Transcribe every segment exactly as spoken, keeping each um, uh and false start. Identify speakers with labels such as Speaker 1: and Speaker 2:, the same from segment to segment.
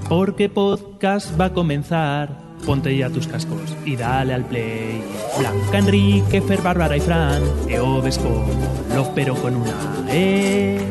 Speaker 1: Porque podcast va a comenzar. Ponte ya tus cascos y dale al play. Blanca, Enrique, Fer, Bárbara y Fran. Eo ves con Love pero con una E.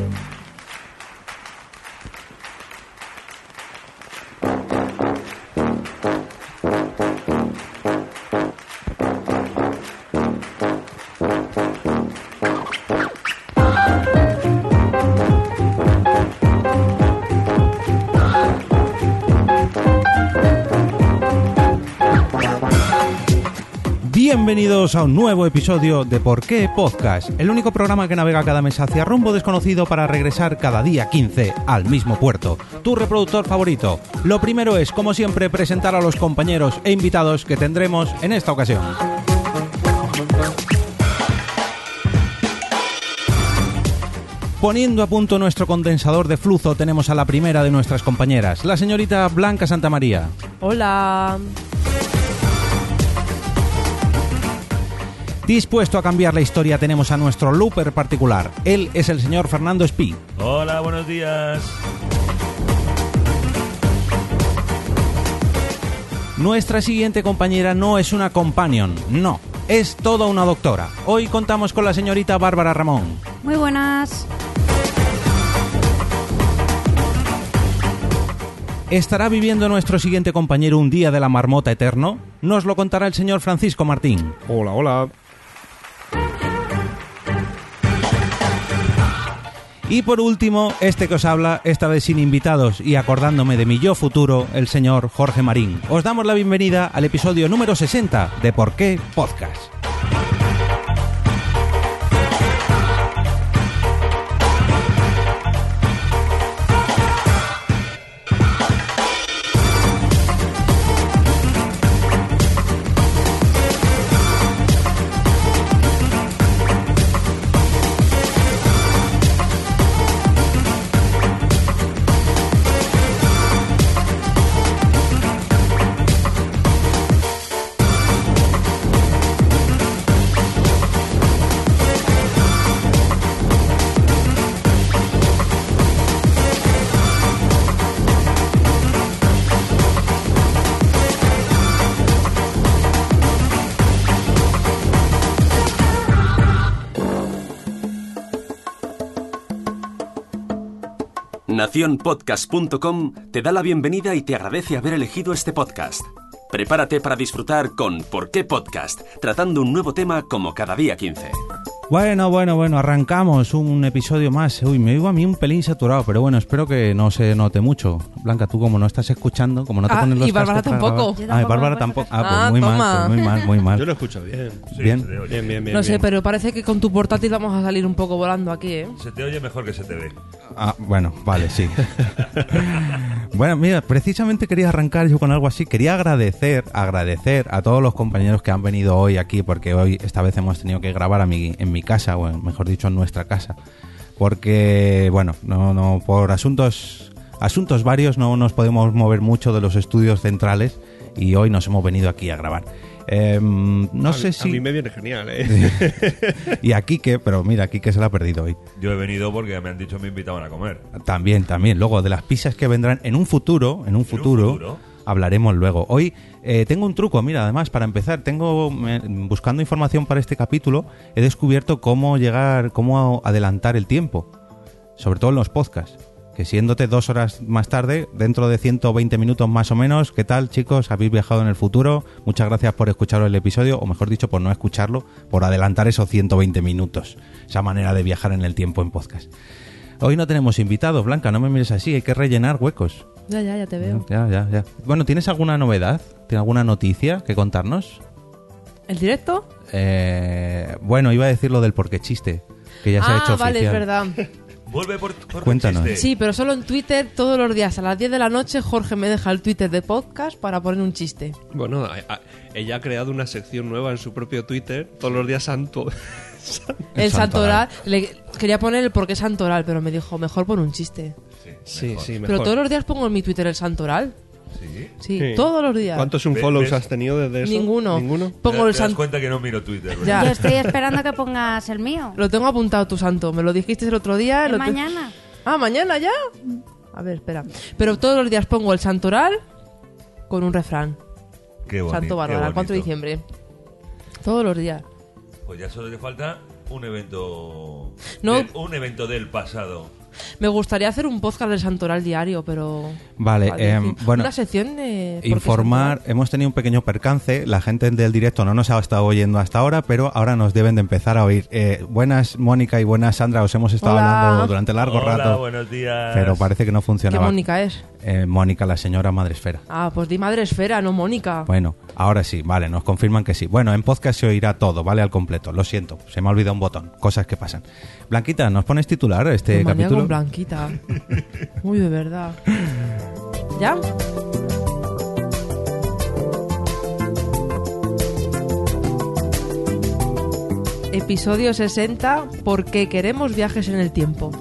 Speaker 2: Bienvenidos a un nuevo episodio de ¿Por qué Podcast? El único programa que navega cada mes hacia rumbo desconocido para regresar cada día quince al mismo puerto. Tu reproductor favorito. Lo primero es, como siempre, presentar a los compañeros e invitados que tendremos en esta ocasión. Poniendo a punto nuestro condensador de flujo, tenemos a la primera de nuestras compañeras, la señorita Blanca Santamaría.
Speaker 3: Hola.
Speaker 2: Dispuesto a cambiar la historia, tenemos a nuestro looper particular. Él es el señor Fernando Espí.
Speaker 4: Hola, buenos días.
Speaker 2: Nuestra siguiente compañera no es una companion, no, es toda una doctora. Hoy contamos con la señorita Bárbara Ramón.
Speaker 5: Muy buenas.
Speaker 2: ¿Estará viviendo nuestro siguiente compañero un día de la marmota eterno? Nos lo contará el señor Francisco Martín.
Speaker 6: Hola, hola.
Speaker 2: Y por último, este que os habla, esta vez sin invitados y acordándome de mi yo futuro, el señor Jorge Marín. Os damos la bienvenida al episodio número sesenta de ¿Por qué Podcast?
Speaker 7: Nación Podcast punto com te da la bienvenida y te agradece haber elegido este podcast. Prepárate para disfrutar con ¿Por qué Podcast? Tratando un nuevo tema como cada día quince.
Speaker 2: Bueno, bueno, bueno, arrancamos un episodio más. Uy, me oigo a mí un pelín saturado, pero bueno, espero que no se note mucho. Blanca, tú como no estás escuchando, como no te
Speaker 3: ah,
Speaker 2: pones los
Speaker 3: y Bárbara
Speaker 2: cascos para
Speaker 3: tampoco.
Speaker 2: grabar. Ah, y Bárbara tampoco. Ah, pues
Speaker 3: ah,
Speaker 2: muy
Speaker 3: toma.
Speaker 2: mal, pues muy mal, muy mal.
Speaker 6: Yo lo escucho bien.
Speaker 4: Sí,
Speaker 2: Bien.
Speaker 4: se te oye.
Speaker 6: Bien, bien, bien.
Speaker 3: No sé,
Speaker 6: bien.
Speaker 3: pero parece que con tu portátil vamos a salir un poco volando aquí, ¿eh?
Speaker 4: Se te oye mejor que se te ve.
Speaker 2: Ah, bueno, vale, sí. Bueno, mira, precisamente quería arrancar yo con algo así. Quería agradecer, agradecer a todos los compañeros que han venido hoy aquí, porque hoy, esta vez hemos tenido que grabar a mi, en mi casa, o en, mejor dicho, en nuestra casa. Porque, bueno, no, no, por asuntos, asuntos varios no nos podemos mover mucho de los estudios centrales y hoy nos hemos venido aquí a grabar. Eh, no
Speaker 6: a
Speaker 2: sé
Speaker 6: mí,
Speaker 2: si...
Speaker 6: A mí me viene genial, ¿eh?
Speaker 2: Y a Quique, pero mira, Quique se la ha perdido hoy.
Speaker 4: Yo he venido porque me han dicho que me invitaban a comer.
Speaker 2: También, también. Luego, de las pizzas que vendrán en un futuro, en un futuro,
Speaker 4: futuro?
Speaker 2: hablaremos luego. Hoy eh, tengo un truco, mira, además, para empezar, tengo, eh, buscando información para este capítulo, he descubierto cómo llegar, cómo adelantar el tiempo, sobre todo en los podcasts. Que siéndote dos horas más tarde, dentro de ciento veinte minutos más o menos, ¿qué tal, chicos? ¿Habéis viajado en el futuro? Muchas gracias por escuchar el episodio, o mejor dicho, por no escucharlo, por adelantar esos ciento veinte minutos. Esa manera de viajar en el tiempo en podcast. Hoy no tenemos invitados, Blanca, no me mires así, hay que rellenar huecos.
Speaker 3: Ya, ya, ya te veo.
Speaker 2: Ya, ya, ya. Bueno, ¿tienes alguna novedad? ¿Tienes alguna noticia que contarnos?
Speaker 3: ¿El directo?
Speaker 2: Eh, bueno, iba a decir lo del porqué chiste, que ya se
Speaker 3: ah,
Speaker 2: ha hecho
Speaker 3: vale,
Speaker 2: oficial.
Speaker 3: es verdad.
Speaker 4: Vuelve por, por
Speaker 2: Cuéntanos.
Speaker 4: chiste.
Speaker 3: Sí, pero solo en Twitter, todos los días a las diez de la noche, Jorge me deja el Twitter de podcast para poner un chiste.
Speaker 6: Bueno, a- a- ella ha creado una sección nueva en su propio Twitter, todos los días santo.
Speaker 2: El
Speaker 3: El
Speaker 2: santoral.
Speaker 3: santoral. Le, quería poner el por qué santoral, pero me dijo, mejor pon un chiste.
Speaker 6: Sí,
Speaker 4: mejor.
Speaker 6: sí, mejor.
Speaker 3: Pero todos los días pongo en mi Twitter el santoral.
Speaker 4: Sí.
Speaker 3: Sí,
Speaker 6: Sí.
Speaker 3: todos los días.
Speaker 6: ¿Cuántos
Speaker 4: Ve-
Speaker 6: unfollows
Speaker 4: ves-
Speaker 6: has tenido desde eso?
Speaker 3: Ninguno.
Speaker 6: ¿Ninguno?
Speaker 3: Pongo
Speaker 4: te,
Speaker 3: el
Speaker 4: te das
Speaker 3: santo.
Speaker 4: cuenta que no miro Twitter, ¿verdad?
Speaker 3: Ya.
Speaker 5: Yo estoy esperando que pongas el mío.
Speaker 3: Lo tengo apuntado tu santo. Me lo dijiste el otro día.
Speaker 5: ¿Es
Speaker 3: lo te-
Speaker 5: mañana?
Speaker 3: Ah, mañana ya. A ver, espera. Pero todos los días pongo el santoral con un refrán.
Speaker 4: Qué bonito.
Speaker 3: Santo Bárbara,
Speaker 4: qué
Speaker 3: cuatro de
Speaker 4: bonito.
Speaker 3: diciembre. Todos los días.
Speaker 4: Pues ya solo le falta un evento.
Speaker 3: No.
Speaker 4: del- un evento del pasado.
Speaker 3: Me gustaría hacer un podcast del santoral diario, pero...
Speaker 2: Vale, em,
Speaker 3: decir,
Speaker 2: bueno,
Speaker 3: Una sección de... ¿por qué
Speaker 2: informar,
Speaker 3: santoral?
Speaker 2: hemos tenido un pequeño percance, la gente del directo no nos ha estado oyendo hasta ahora, pero ahora nos deben de empezar a oír. Eh, buenas Mónica y buenas Sandra, os hemos estado
Speaker 3: Hola.
Speaker 2: hablando durante largo
Speaker 4: Hola,
Speaker 2: rato,
Speaker 4: buenos días.
Speaker 2: pero parece que no
Speaker 3: ¿Qué
Speaker 2: funcionaba.
Speaker 3: Mónica es?
Speaker 2: Eh, Mónica, la señora Madresfera.
Speaker 3: Ah, pues di Madre Esfera, no Mónica.
Speaker 2: Bueno, ahora sí, vale, nos confirman que sí. Bueno, en podcast se oirá todo, ¿vale? Al completo, lo siento, se me ha olvidado un botón, cosas que pasan. Blanquita, ¿nos pones titular este
Speaker 3: Qué manía
Speaker 2: capítulo?
Speaker 3: con Blanquita. Muy de verdad. ¿Ya? Episodio sesenta. ¿Por qué queremos viajes en el tiempo?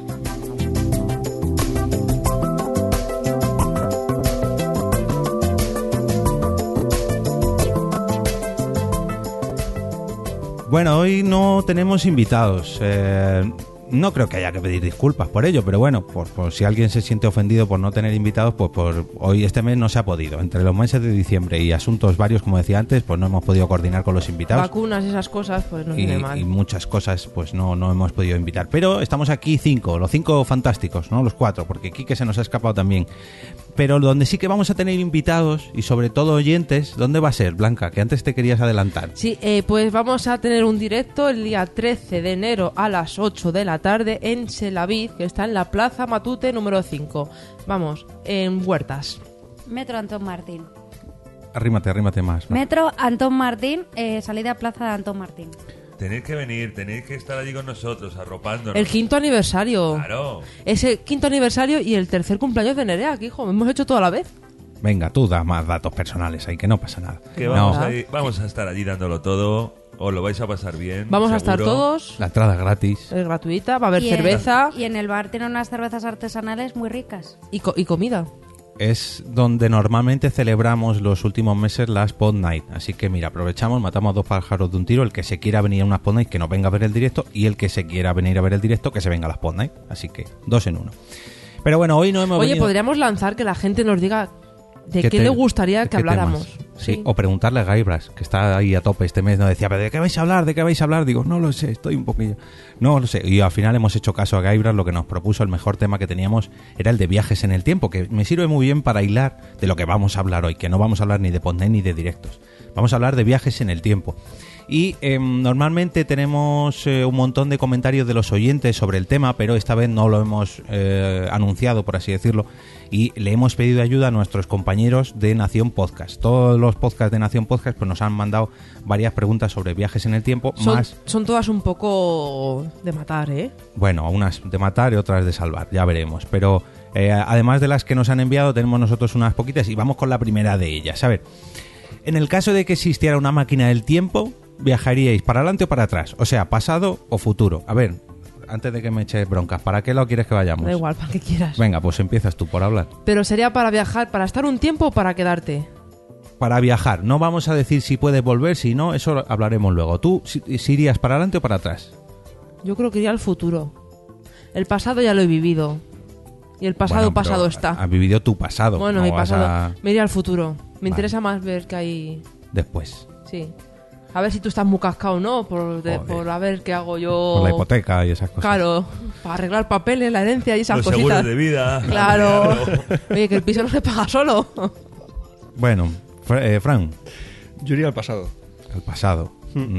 Speaker 2: Bueno, hoy no tenemos invitados. Eh, no creo que haya que pedir disculpas por ello, pero bueno, por, por si alguien se siente ofendido por no tener invitados, pues por hoy este mes no se ha podido. Entre los meses de diciembre y asuntos varios, como decía antes, pues no hemos podido coordinar con los invitados.
Speaker 3: Vacunas y esas cosas, pues no
Speaker 2: Y,
Speaker 3: viene mal.
Speaker 2: y muchas cosas pues no, no hemos podido invitar. Pero estamos aquí cinco, los cinco fantásticos, ¿no? Los cuatro, porque Quique se nos ha escapado también. Pero donde sí que vamos a tener invitados y sobre todo oyentes, ¿dónde va a ser, Blanca? Que antes te querías adelantar.
Speaker 3: Sí, eh, pues vamos a tener un directo el día trece de enero a las ocho de la tarde en Selavid, que está en la Plaza Matute número cinco. Vamos, en Huertas.
Speaker 5: Metro Antón Martín.
Speaker 2: Arrímate, arrímate más. ¿no?
Speaker 5: Metro Antón Martín, eh, salida Plaza de Antón Martín.
Speaker 4: Tenéis que venir, tenéis que estar allí con nosotros, arropándonos.
Speaker 3: El quinto aniversario.
Speaker 4: Claro.
Speaker 3: Ese quinto aniversario y el tercer cumpleaños de Nerea, que hijo, hemos hecho todo a la vez.
Speaker 2: Venga, tú da más datos personales ahí, que no pasa nada.
Speaker 4: Que
Speaker 2: No,
Speaker 4: vamos, a ir- vamos a estar allí dándolo todo. Os lo vais a pasar bien.
Speaker 3: Vamos a estar
Speaker 4: seguro.
Speaker 3: todos.
Speaker 2: la entrada gratis.
Speaker 3: Es gratuita, va a haber
Speaker 5: Y en-
Speaker 3: cerveza
Speaker 5: y en el bar tienen unas cervezas artesanales muy ricas.
Speaker 3: y, co- y comida.
Speaker 2: Es donde normalmente celebramos los últimos meses las Pod Night. Así que mira, aprovechamos, matamos a dos pájaros de un tiro. El que se quiera venir a unas Pod Night, que nos venga a ver el directo. Y el que se quiera venir a ver el directo, que se venga a las Pod Night. Así que dos en uno. Pero bueno, hoy no hemos
Speaker 3: Oye,
Speaker 2: venido...
Speaker 3: podríamos lanzar que la gente nos diga de qué,
Speaker 2: te-
Speaker 3: le gustaría
Speaker 2: de
Speaker 3: que
Speaker 2: qué
Speaker 3: habláramos.
Speaker 2: temas. Sí, o preguntarle a Gaibras, que está ahí a tope este mes, no decía, ¿pero de qué vais a hablar? ¿De qué vais a hablar? Digo, no lo sé, estoy un poquillo... No lo sé. Y al final hemos hecho caso a Gaibras, lo que nos propuso, el mejor tema que teníamos era el de viajes en el tiempo, que me sirve muy bien para hilar de lo que vamos a hablar hoy, que no vamos a hablar ni de Podnet ni de directos. Vamos a hablar de viajes en el tiempo. Y eh, normalmente tenemos eh, un montón de comentarios de los oyentes sobre el tema, pero esta vez no lo hemos eh, anunciado, por así decirlo, y le hemos pedido ayuda a nuestros compañeros de Nación Podcast. Todos los podcasts de Nación Podcast pues nos han mandado varias preguntas sobre viajes en el tiempo,
Speaker 3: Son,
Speaker 2: más,
Speaker 3: son todas un poco de matar, ¿eh?
Speaker 2: bueno, unas de matar y otras de salvar, ya veremos. Pero eh, además de las que nos han enviado, tenemos nosotros unas poquitas y vamos con la primera de ellas. A ver, en el caso de que existiera una máquina del tiempo, ¿viajaríais para adelante o para atrás? O sea, pasado o futuro. A ver, antes de que me eches broncas, ¿para qué lado quieres que vayamos?
Speaker 3: Da igual, para que quieras.
Speaker 2: Venga, pues empiezas tú por hablar.
Speaker 3: Pero sería para viajar, para estar un tiempo o para quedarte.
Speaker 2: Para viajar, no vamos a decir si puedes volver, si no, eso hablaremos luego. ¿Tú si, si irías para adelante o para atrás?
Speaker 3: Yo creo que iría al futuro. El pasado ya lo he vivido. Y el pasado
Speaker 2: Bueno, pero
Speaker 3: pasado está.
Speaker 2: Has vivido tu pasado.
Speaker 3: Bueno,
Speaker 2: no
Speaker 3: mi
Speaker 2: vas
Speaker 3: pasado.
Speaker 2: a-
Speaker 3: Me iría al futuro. Me
Speaker 2: Vale.
Speaker 3: interesa más ver qué hay.
Speaker 2: Después.
Speaker 3: Sí. A ver si tú estás muy cascado o no, por, de-
Speaker 2: Joder.
Speaker 3: por a ver qué hago yo.
Speaker 2: Por la hipoteca y esas cosas.
Speaker 3: Claro, para arreglar papeles, la herencia y esas
Speaker 4: Los
Speaker 3: cositas.
Speaker 4: seguros de vida.
Speaker 3: Claro. Oye, que el piso no se paga solo.
Speaker 2: Bueno, Fra- eh, Fran,
Speaker 6: Yo iría al pasado.
Speaker 2: al pasado.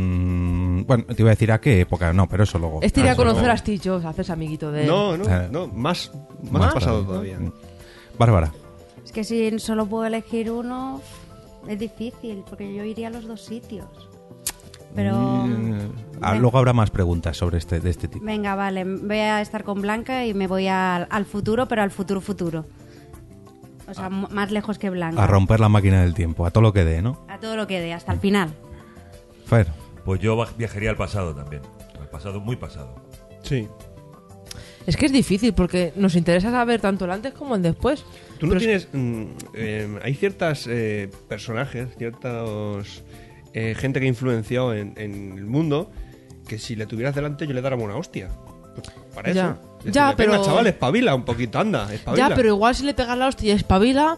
Speaker 2: Mm, bueno, te iba a decir a qué época, no, pero eso luego.
Speaker 3: Este iría a
Speaker 2: Eso
Speaker 3: conocer
Speaker 2: luego.
Speaker 3: a Steve Jobs, haces amiguito de él.
Speaker 6: No, no,
Speaker 2: Eh.
Speaker 6: no, más, más,
Speaker 2: Más
Speaker 6: pasado
Speaker 2: pasado.
Speaker 6: todavía.
Speaker 2: Bárbara,
Speaker 5: Es que si solo puedo elegir uno, es difícil, porque yo iría a los dos sitios. Pero...
Speaker 2: ah,
Speaker 5: Ven-
Speaker 2: luego habrá más preguntas sobre este de este tipo.
Speaker 5: Venga, vale, voy a estar con Blanca y me voy al, al futuro, pero al futuro futuro. O sea, m- más lejos que Blanca.
Speaker 2: A romper la máquina del tiempo, a todo lo que dé, ¿no?
Speaker 5: A todo lo que dé, hasta el final.
Speaker 2: Fer,
Speaker 4: Pues yo va- viajaría al pasado también. Al pasado, muy pasado.
Speaker 6: Sí.
Speaker 3: Es que es difícil porque nos interesa saber tanto el antes como el después.
Speaker 6: Tú no
Speaker 3: Pero es-
Speaker 6: tienes... mm, eh, hay ciertas eh, personajes, ciertos... eh, gente que ha influenciado en, en el mundo que si le tuvieras delante yo le daría una hostia. Pues para
Speaker 3: Ya.
Speaker 6: eso. Decirle,
Speaker 3: Ya, pero-
Speaker 6: venga, chaval, espabila un poquito, anda, espabila.
Speaker 3: Ya, pero igual si le pegas la hostia y espabila,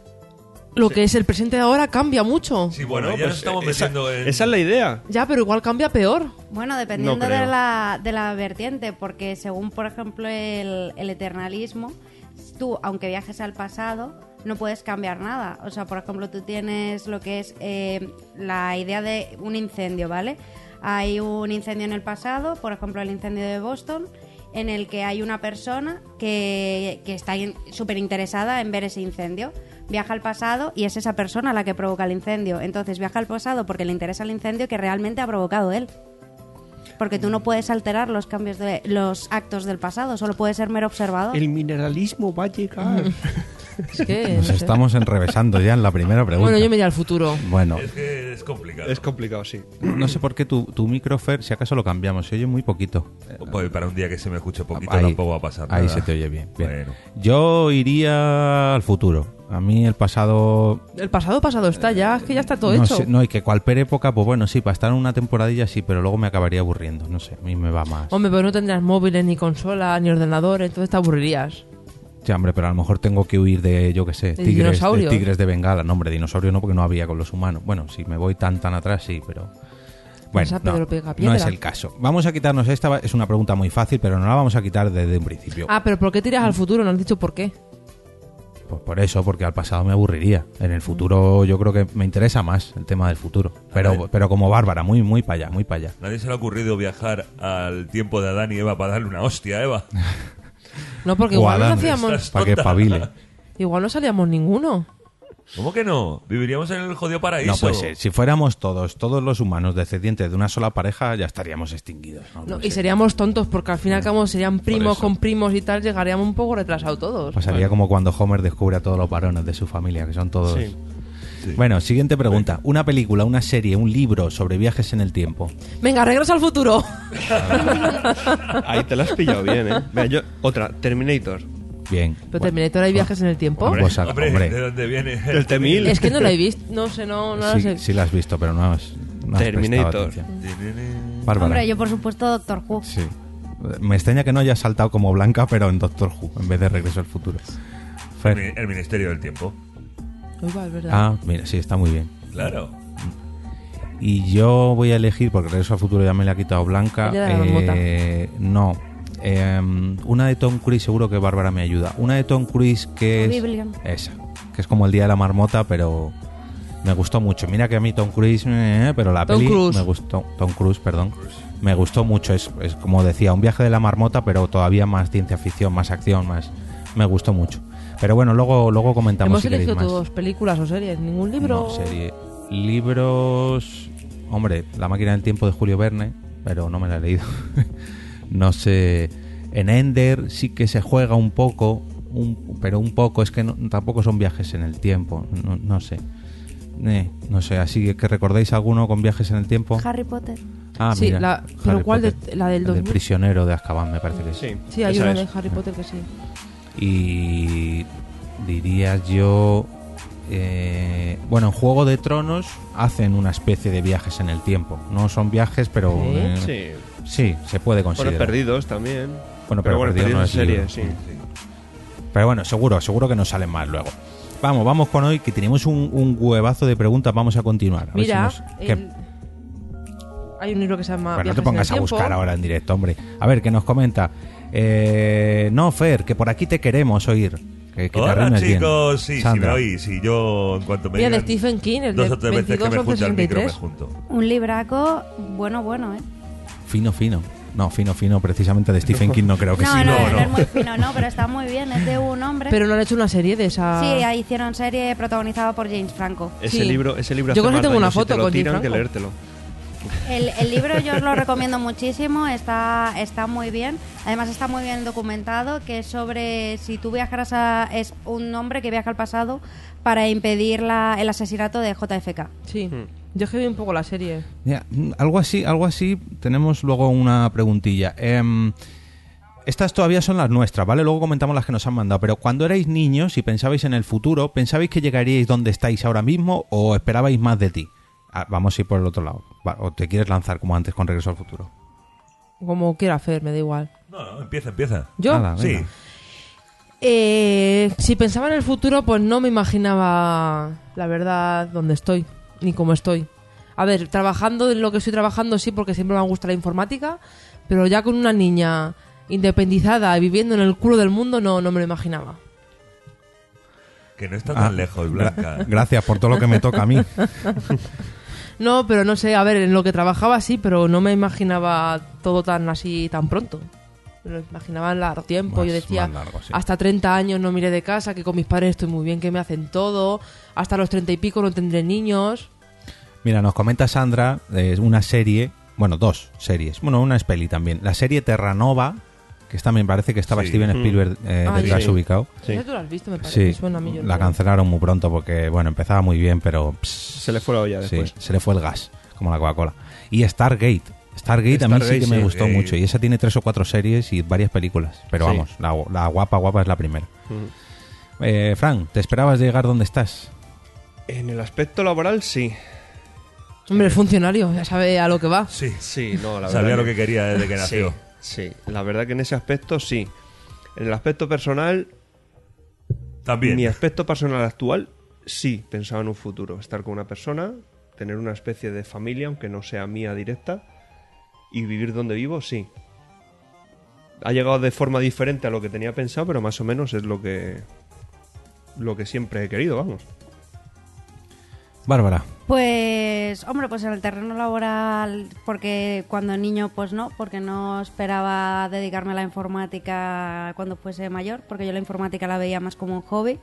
Speaker 3: lo que es el presente de ahora cambia mucho.
Speaker 4: Sí, bueno,
Speaker 6: Bueno,
Speaker 4: ya
Speaker 6: pues
Speaker 4: nos estamos
Speaker 6: esa,
Speaker 4: metiendo en...
Speaker 6: esa es la idea.
Speaker 3: Ya, pero igual cambia peor.
Speaker 5: Bueno, dependiendo
Speaker 6: No creo.
Speaker 5: de, la, de la vertiente, porque según, por ejemplo, el, el eternalismo, tú, aunque viajes al pasado, no puedes cambiar nada. O sea, por ejemplo, tú tienes lo que es eh, la idea de un incendio, ¿vale? Hay un incendio en el pasado, por ejemplo, el incendio de Boston, en el que hay una persona que, que está súper interesada en ver ese incendio. Viaja al pasado y es esa persona la que provoca el incendio. Entonces viaja al pasado porque le interesa el incendio que realmente ha provocado él. Porque tú no puedes alterar los cambios de los actos del pasado, solo puedes ser mero observador.
Speaker 6: El mineralismo va a llegar.
Speaker 3: Es que.
Speaker 2: Nos
Speaker 3: no sé.
Speaker 2: estamos enrevesando ya en la primera pregunta.
Speaker 3: Bueno, yo me iría al futuro.
Speaker 2: Bueno,
Speaker 4: Es que es complicado.
Speaker 6: Es complicado, sí.
Speaker 2: no sé por qué tu, tu micro, Fer, si acaso lo cambiamos, se oye muy poquito.
Speaker 4: Pues para un día que se me escuche poquito
Speaker 2: Ahí-
Speaker 4: tampoco va a pasar
Speaker 2: Ahí
Speaker 4: nada.
Speaker 2: se te oye bien. bien.
Speaker 4: Bueno.
Speaker 2: Yo iría al futuro. A mí el pasado...
Speaker 3: El pasado pasado está ya, es que ya está todo
Speaker 2: no
Speaker 3: hecho.
Speaker 2: sé, no, y que cualquier época, pues bueno, sí, para estar en una temporadilla sí, pero luego me acabaría aburriendo. No sé, a mí me va más.
Speaker 3: Hombre, pero no tendrías móviles, ni consola, ni ordenador, entonces te aburrirías.
Speaker 2: Sí, hombre, pero a lo mejor tengo que huir de, yo qué sé, tigres de,
Speaker 3: dinosaurios?
Speaker 2: tigres de Bengala. No, hombre, dinosaurio no, porque no había con los humanos. Bueno, si me voy tan tan atrás, sí, pero... Bueno,
Speaker 3: Esa
Speaker 2: no,
Speaker 3: Pedro Picapiedra.
Speaker 2: no es el caso. Vamos a quitarnos esta, es una pregunta muy fácil, pero no la vamos a quitar desde un principio.
Speaker 3: Ah, pero ¿por qué tiras al futuro? No has dicho por qué.
Speaker 2: Pues por eso, porque al pasado me aburriría. En el futuro yo creo que me interesa más el tema del futuro. Pero, pero como Bárbara, muy muy para allá, muy para allá.
Speaker 4: Nadie se le ha ocurrido viajar al tiempo de Adán y Eva para darle una hostia a Eva.
Speaker 3: No, porque
Speaker 2: O
Speaker 3: igual no
Speaker 2: Adán,
Speaker 3: hacíamos.
Speaker 2: para que espabile.
Speaker 3: Igual no salíamos ninguno.
Speaker 4: ¿Cómo que no? Viviríamos en el jodido paraíso.
Speaker 2: No, pues eh, si fuéramos todos, todos los humanos descendientes de una sola pareja, ya estaríamos extinguidos. ¿no?
Speaker 3: No,
Speaker 2: No
Speaker 3: y
Speaker 2: sé.
Speaker 3: seríamos tontos porque al fin y al cabo serían primos
Speaker 2: eso.
Speaker 3: con primos y tal, llegaríamos un poco retrasados todos.
Speaker 2: Pasaría como cuando Homer descubre a todos los varones de su familia, que son todos...
Speaker 6: Sí.
Speaker 4: Sí.
Speaker 2: Bueno, siguiente pregunta. Una película, una serie, un libro sobre viajes en el tiempo.
Speaker 3: Venga, regresa al futuro.
Speaker 6: Ahí te la has pillado bien, ¿eh? Mira, yo, otra, Terminator.
Speaker 2: Bien.
Speaker 3: Pero
Speaker 2: Bueno,
Speaker 3: Terminator hay viajes en el tiempo.
Speaker 2: Hombre. Pues,
Speaker 4: Hombre,
Speaker 2: hombre.
Speaker 4: ¿de dónde viene?
Speaker 6: El T mil.
Speaker 3: Es que no la he visto, no sé, no, no la
Speaker 2: sí,
Speaker 3: sé.
Speaker 2: sí la has visto, pero no has, no has
Speaker 6: Terminator.
Speaker 2: prestado atención. Bárbara.
Speaker 5: Hombre, yo por supuesto Doctor Who.
Speaker 2: Sí. Me extraña que no hayas saltado como Blanca, pero en Doctor Who, en vez de Regreso al Futuro.
Speaker 4: El,
Speaker 2: Fer.
Speaker 4: mi- el Ministerio del Tiempo.
Speaker 3: Uy, va, es verdad.
Speaker 2: Ah, mira, sí, está muy bien.
Speaker 4: Claro.
Speaker 2: Y yo voy a elegir, porque Regreso al Futuro ya me le ha quitado Blanca.
Speaker 3: Ella de la marmota.
Speaker 2: eh, no. Eh, una de Tom Cruise, seguro que Bárbara me ayuda. Una de Tom Cruise que es.
Speaker 5: Oblivion.
Speaker 2: Esa. Que es como el día de la marmota, pero. Me gustó mucho. Mira que a mí Tom Cruise, eh, pero la
Speaker 3: Tom
Speaker 2: peli
Speaker 3: Cruise.
Speaker 2: me gustó. Tom Cruise, perdón. Me gustó mucho. Es, es como decía, un viaje de la marmota, pero todavía más ciencia ficción, más acción, más. Me gustó mucho. Pero bueno, luego, luego comentamos
Speaker 3: Hemos
Speaker 2: si queréis
Speaker 3: elegido
Speaker 2: más.
Speaker 3: todos películas o series, ningún libro.
Speaker 2: No, serie. Libros. Hombre, La máquina del tiempo de Julio Verne, pero no me la he leído. No sé. En Ender sí que se juega un poco, un, pero un poco, es que no- tampoco son viajes en el tiempo, no, no sé. Eh, no sé, así que recordéis alguno con viajes en el tiempo.
Speaker 5: Harry Potter.
Speaker 2: Ah,
Speaker 3: Sí,
Speaker 2: mira.
Speaker 3: la- pero
Speaker 2: Harry
Speaker 3: ¿cuál de-
Speaker 2: Potter.
Speaker 3: la del
Speaker 2: El
Speaker 3: dos
Speaker 2: del
Speaker 3: mil?
Speaker 2: prisionero de Azkaban, me parece que sí.
Speaker 6: Sí,
Speaker 3: Sí, hay
Speaker 6: esa
Speaker 3: una
Speaker 6: es.
Speaker 3: de Harry Potter que sí.
Speaker 2: Y diría yo, eh, bueno, en Juego de Tronos hacen una especie de viajes en el tiempo. No son viajes, pero
Speaker 3: ¿Sí?
Speaker 2: eh,
Speaker 6: Sí.
Speaker 2: sí, se puede
Speaker 6: Bueno,
Speaker 2: considerar.
Speaker 6: Perdidos también.
Speaker 2: Bueno, pero
Speaker 6: bueno,
Speaker 2: Perdidos no
Speaker 6: Perdidos
Speaker 2: es
Speaker 6: en serie,
Speaker 2: libro.
Speaker 6: sí.
Speaker 2: Pero bueno, seguro, seguro que nos salen más luego. Vamos, vamos con hoy, que tenemos un, un huevazo de preguntas. Vamos a continuar. A ver
Speaker 3: Mira,
Speaker 2: si nos- ¿Qué?
Speaker 3: el- hay un libro que se llama
Speaker 2: Bueno, no te
Speaker 3: Viajes en
Speaker 2: pongas
Speaker 3: el
Speaker 2: a
Speaker 3: tiempo.
Speaker 2: buscar ahora en directo, hombre. A ver, ¿qué nos comenta? Eh, no, Fer, que por aquí te queremos oír. Que, que te
Speaker 4: Hola
Speaker 2: arrimes bien.
Speaker 4: chicos, sí, sí
Speaker 2: Sandra.
Speaker 4: me oí. Sí, yo en cuanto me
Speaker 3: Mira, de
Speaker 4: digan
Speaker 3: Stephen King, el
Speaker 4: dos
Speaker 3: de
Speaker 4: o tres veces que me
Speaker 3: veintidós,
Speaker 4: junte al micro me
Speaker 3: sesenta y tres.
Speaker 4: junto.
Speaker 5: Un libraco bueno, bueno, ¿eh?
Speaker 2: Fino, fino. No, fino, fino, precisamente de Stephen King no creo que
Speaker 5: no,
Speaker 2: sí.
Speaker 5: no,
Speaker 4: no,
Speaker 5: no,
Speaker 4: no.
Speaker 5: es muy fino, no, pero está muy bien. Es de un hombre.
Speaker 3: Pero no han hecho una serie de esa...
Speaker 5: Sí, ahí hicieron serie protagonizada por James Franco.
Speaker 6: Ese
Speaker 3: Sí.
Speaker 6: libro, ese libro
Speaker 3: Yo
Speaker 6: hace
Speaker 3: con eso
Speaker 6: más
Speaker 3: tengo
Speaker 6: daño
Speaker 3: una
Speaker 6: si
Speaker 3: foto
Speaker 6: te lo
Speaker 3: con James
Speaker 6: tiran que
Speaker 3: Franco.
Speaker 6: leértelo.
Speaker 5: El, el libro yo os lo recomiendo muchísimo, está, está muy bien. Además está muy bien documentado, que es sobre si tú viajaras a... Es un hombre que viaja al pasado para impedir la, el asesinato de J F K.
Speaker 3: Sí.
Speaker 2: Hmm.
Speaker 3: Yo es que vi un poco la serie.
Speaker 2: Mira, mm, algo así, algo así. Tenemos luego una preguntilla. Em, estas todavía son las nuestras, ¿vale? Luego comentamos las que nos han mandado. Pero cuando erais niños y pensabais en el futuro, ¿pensabais que llegaríais donde estáis ahora mismo o esperabais más de ti? Ah, vamos a ir por el otro lado. Va, ¿o te quieres lanzar como antes con Regreso al Futuro?
Speaker 3: Como quiera hacer, me da igual.
Speaker 4: No, no, empieza, empieza.
Speaker 3: ¿Yo?
Speaker 2: Hala,
Speaker 4: Sí.
Speaker 2: venga.
Speaker 3: Eh, si pensaba en el futuro, pues no me imaginaba, la verdad, dónde estoy, ni cómo estoy. A ver, trabajando en lo que estoy trabajando sí, porque siempre me ha gustado la informática, pero ya con una niña independizada y viviendo en el culo del mundo, no, no me lo imaginaba.
Speaker 4: Que no está
Speaker 2: Ah,
Speaker 4: tan lejos, Blanca.
Speaker 2: gra- gracias por todo lo que me toca a mí.
Speaker 3: No, pero no sé, a ver, en lo que trabajaba sí, pero no me imaginaba todo tan así tan pronto. Me lo imaginaba en largo tiempo.
Speaker 2: Más-
Speaker 3: Yo decía,
Speaker 2: más largo, sí.
Speaker 3: hasta treinta años no miré de casa, que con mis padres estoy muy bien, que me hacen todo. Hasta los treinta y pico no tendré niños.
Speaker 2: Mira, nos comenta Sandra eh, una serie, bueno, dos series. Bueno, una es peli también. La serie Terranova, que esta me parece que estaba
Speaker 4: Sí.
Speaker 2: Steven Spielberg eh,
Speaker 3: Ah,
Speaker 2: detrás
Speaker 6: sí.
Speaker 2: ubicado.
Speaker 6: Sí.
Speaker 3: ¿Esa tú la has visto? Me parece.
Speaker 2: Sí,
Speaker 3: Me suena a mí, yo
Speaker 2: la
Speaker 3: creo.
Speaker 2: cancelaron muy pronto porque, bueno, empezaba muy bien, pero pss,
Speaker 6: Se le fue la olla
Speaker 2: sí,
Speaker 6: después.
Speaker 2: se le fue el gas, como la Coca-Cola. Y Stargate. Stargate a mí sí
Speaker 6: Stargate,
Speaker 2: que me
Speaker 6: sí.
Speaker 2: gustó
Speaker 4: Stargate.
Speaker 2: mucho. Y esa tiene tres o cuatro series y varias películas. Pero
Speaker 6: Sí.
Speaker 2: vamos, la, la guapa, guapa es la primera.
Speaker 6: Ujú.
Speaker 2: Eh, Fran, ¿te esperabas llegar donde estás?
Speaker 6: En el aspecto laboral, sí.
Speaker 3: Hombre, el funcionario, ya sabe a lo que va.
Speaker 4: Sí.
Speaker 6: Sí, no, la
Speaker 4: Sabía
Speaker 6: verdad
Speaker 4: lo que quería desde que nació.
Speaker 6: Sí, sí, la verdad que en ese aspecto sí. En el aspecto personal,
Speaker 4: También.
Speaker 6: mi aspecto personal actual, sí pensaba en un futuro. Estar con una persona, tener una especie de familia, aunque no sea mía directa, y vivir donde vivo, sí. Ha llegado de forma diferente a lo que tenía pensado, pero más o menos es lo que lo que siempre he querido, vamos.
Speaker 2: Bárbara.
Speaker 5: Pues, hombre, pues en el terreno laboral, porque cuando niño, pues no, porque no esperaba dedicarme a la informática cuando fuese mayor, porque yo la informática la veía más como un hobby.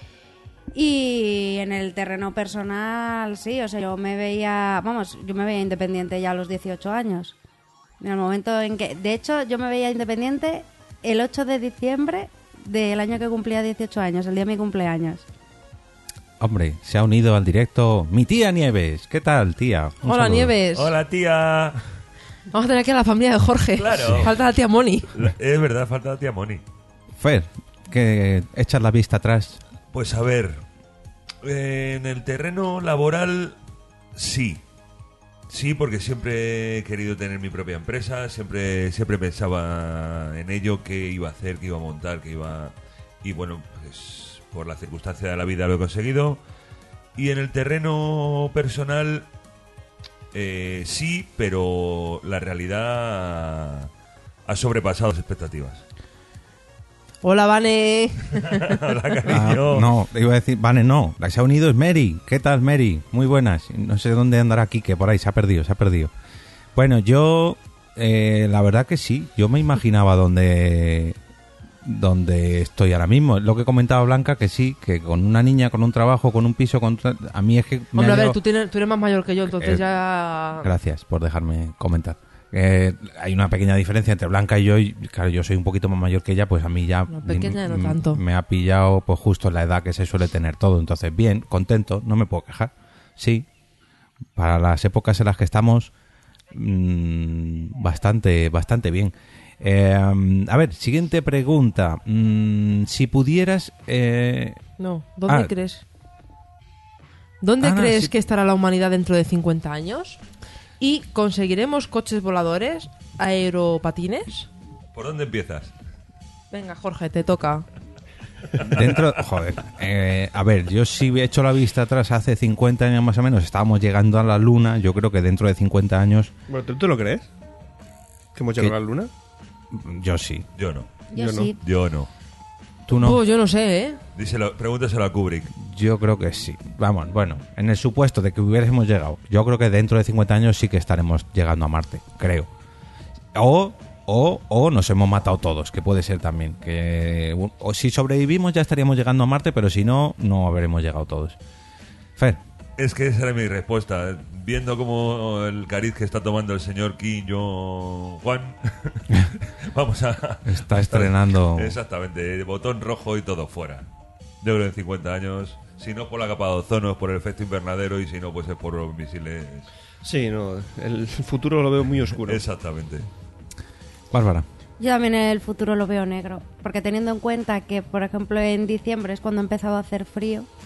Speaker 5: Y en el terreno personal, sí, o sea, yo me veía, vamos, yo me veía independiente ya a los dieciocho años. En el momento en que, de hecho, yo me veía independiente el ocho de diciembre del año que cumplía dieciocho años, el día de mi cumpleaños.
Speaker 2: Hombre, se ha unido al directo mi tía Nieves. ¿Qué tal, tía? Un
Speaker 3: Hola,
Speaker 2: saludo.
Speaker 3: Nieves.
Speaker 4: Hola, tía.
Speaker 3: Vamos a tener aquí a la familia de Jorge.
Speaker 4: Claro.
Speaker 3: Falta la tía Moni.
Speaker 4: La- Es verdad, falta la tía Moni.
Speaker 2: Fer, que echas la vista atrás.
Speaker 4: Pues a ver, eh, en el terreno laboral, sí. Sí, porque siempre he querido tener mi propia empresa, siempre siempre pensaba en ello, qué iba a hacer, qué iba a montar, qué iba... Y bueno, pues por la circunstancia de la vida lo he conseguido. Y en el terreno personal, eh, sí, pero la realidad ha sobrepasado las expectativas.
Speaker 3: Hola, Vane.
Speaker 4: Hola,
Speaker 2: Ah,
Speaker 4: cariño.
Speaker 2: no, iba a decir, vale, no. La que se ha unido es Mary. ¿Qué tal, Mary? Muy buenas. No sé dónde andará Kike, por ahí, se ha perdido, se ha perdido. Bueno, yo, eh, la verdad que sí, yo me imaginaba donde, donde estoy ahora mismo. Lo que comentaba Blanca, que sí, que con una niña, con un trabajo, con un piso, con tra- a mí es que... me
Speaker 3: Hombre,
Speaker 2: ha
Speaker 3: a ver,
Speaker 2: llegado-
Speaker 3: tú, tienes, tú eres más mayor que yo, entonces
Speaker 2: Eh,
Speaker 3: ya...
Speaker 2: Gracias por dejarme comentar. Eh, hay una pequeña diferencia entre Blanca y yo, y claro, yo soy un poquito más mayor que ella, pues a mí ya
Speaker 3: No, pequeña no
Speaker 2: m-
Speaker 3: tanto.
Speaker 2: me ha pillado pues justo la edad que se suele tener todo, entonces bien, contento, no me puedo quejar. Sí, para las épocas en las que estamos, mmm, bastante, bastante bien. Eh, a ver, siguiente pregunta. Mm, si pudieras... eh,
Speaker 3: No, ¿dónde
Speaker 2: Ah.
Speaker 3: crees? ¿Dónde
Speaker 2: Ah, no,
Speaker 3: crees
Speaker 2: sí.
Speaker 3: que estará la humanidad dentro de cincuenta años? ¿Y conseguiremos coches voladores, aeropatines?
Speaker 4: ¿Por dónde empiezas?
Speaker 3: Venga, Jorge, te toca.
Speaker 2: Dentro, joder, eh, a ver, yo si he hecho la vista atrás hace cincuenta años más o menos, estábamos llegando a la luna, yo creo que dentro de cincuenta años,
Speaker 6: Bueno, ¿tú, tú lo crees? ¿Que hemos llegado a la luna?
Speaker 2: yo sí.
Speaker 4: Yo no.
Speaker 5: Yo,
Speaker 6: Yo no.
Speaker 5: sí.
Speaker 4: Yo no.
Speaker 2: Tú no,
Speaker 3: Pues yo no sé, ¿eh?
Speaker 4: Díselo, pregúntaselo a Kubrick.
Speaker 2: yo creo que sí. Vamos, bueno, en el supuesto de que hubiésemos llegado, yo creo que dentro de cincuenta años sí que estaremos llegando a Marte, creo. O, o, o nos hemos matado todos, que puede ser también. Que, o si sobrevivimos ya estaríamos llegando a Marte, pero si no, no habremos llegado todos. Fer.
Speaker 4: Es que esa era mi respuesta. Viendo como el cariz que está tomando el señor Kim Jong-Juan, vamos a...
Speaker 2: Está estrenando-
Speaker 4: Exactamente, botón rojo y todo fuera. Yo creo que en cincuenta años, si no por la capa de ozono, es por el efecto invernadero y si no, pues es por los misiles.
Speaker 6: Sí, no. El futuro lo veo muy oscuro.
Speaker 4: Exactamente.
Speaker 2: Bárbara.
Speaker 5: Yo también el futuro lo veo negro, porque teniendo en cuenta que, por ejemplo, en diciembre es cuando ha empezado a hacer frío,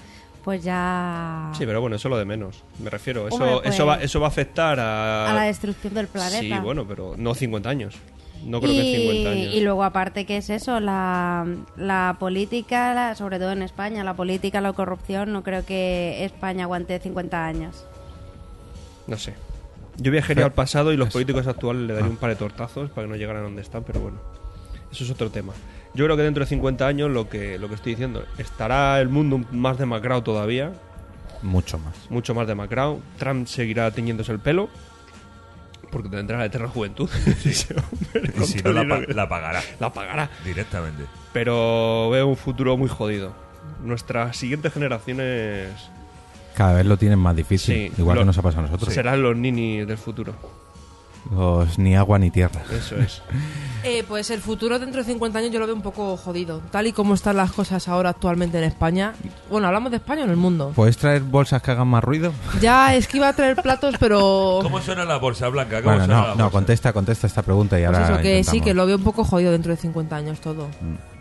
Speaker 5: pues ya...
Speaker 6: Sí, pero bueno, eso es lo de menos. Me refiero, eso,
Speaker 5: Hombre, pues,
Speaker 6: eso, va, eso va a afectar a...
Speaker 5: a la destrucción del planeta.
Speaker 6: Sí, bueno, pero no cincuenta años. No creo
Speaker 5: y,
Speaker 6: que cincuenta años.
Speaker 5: y luego aparte que es eso, la, la política, la- sobre todo en España, la política, la corrupción, no creo que España aguante cincuenta años.
Speaker 6: No sé. Yo viajaría al pasado y los
Speaker 2: es-
Speaker 6: políticos actuales le
Speaker 2: Ah.
Speaker 6: daría un par de tortazos para que no llegaran a donde están, pero bueno. Eso es otro tema. Yo creo que dentro de cincuenta años, lo que, lo que estoy diciendo, estará el mundo más demacrado todavía,
Speaker 2: Mucho más.
Speaker 6: mucho más demacrado. Trump seguirá teñiéndose el pelo, porque tendrá la eterna juventud. Ese hombre,
Speaker 4: Y
Speaker 6: con
Speaker 4: si
Speaker 6: todo
Speaker 4: no,
Speaker 6: el
Speaker 4: la,
Speaker 6: dinero
Speaker 4: pa-
Speaker 6: que-
Speaker 4: la pagará
Speaker 6: la pagará.
Speaker 4: directamente.
Speaker 6: Pero veo un futuro muy jodido. Nuestras siguientes generaciones
Speaker 2: Cada vez lo tienen más difícil,
Speaker 6: Sí,
Speaker 2: igual
Speaker 6: lo-
Speaker 2: que nos ha pasado a nosotros.
Speaker 6: serán los ninis del futuro.
Speaker 2: Los ni agua ni tierra.
Speaker 6: Eso es.
Speaker 3: Eh, pues el futuro dentro de cincuenta años yo lo veo un poco jodido. Tal y como están las cosas ahora actualmente en España. Bueno, hablamos de España o en el mundo.
Speaker 2: ¿Puedes traer bolsas que hagan más ruido?
Speaker 3: Ya, es que iba a traer platos, pero...
Speaker 4: ¿Cómo suena la bolsa, Blanca? ¿Cómo
Speaker 2: Bueno,
Speaker 4: suena
Speaker 2: no,
Speaker 4: la
Speaker 2: no,
Speaker 4: bolsa?
Speaker 2: contesta, contesta esta pregunta y
Speaker 3: Pues
Speaker 2: ahora
Speaker 3: eso, que sí,
Speaker 2: intentamos.
Speaker 3: que lo veo un poco jodido dentro de cincuenta años todo.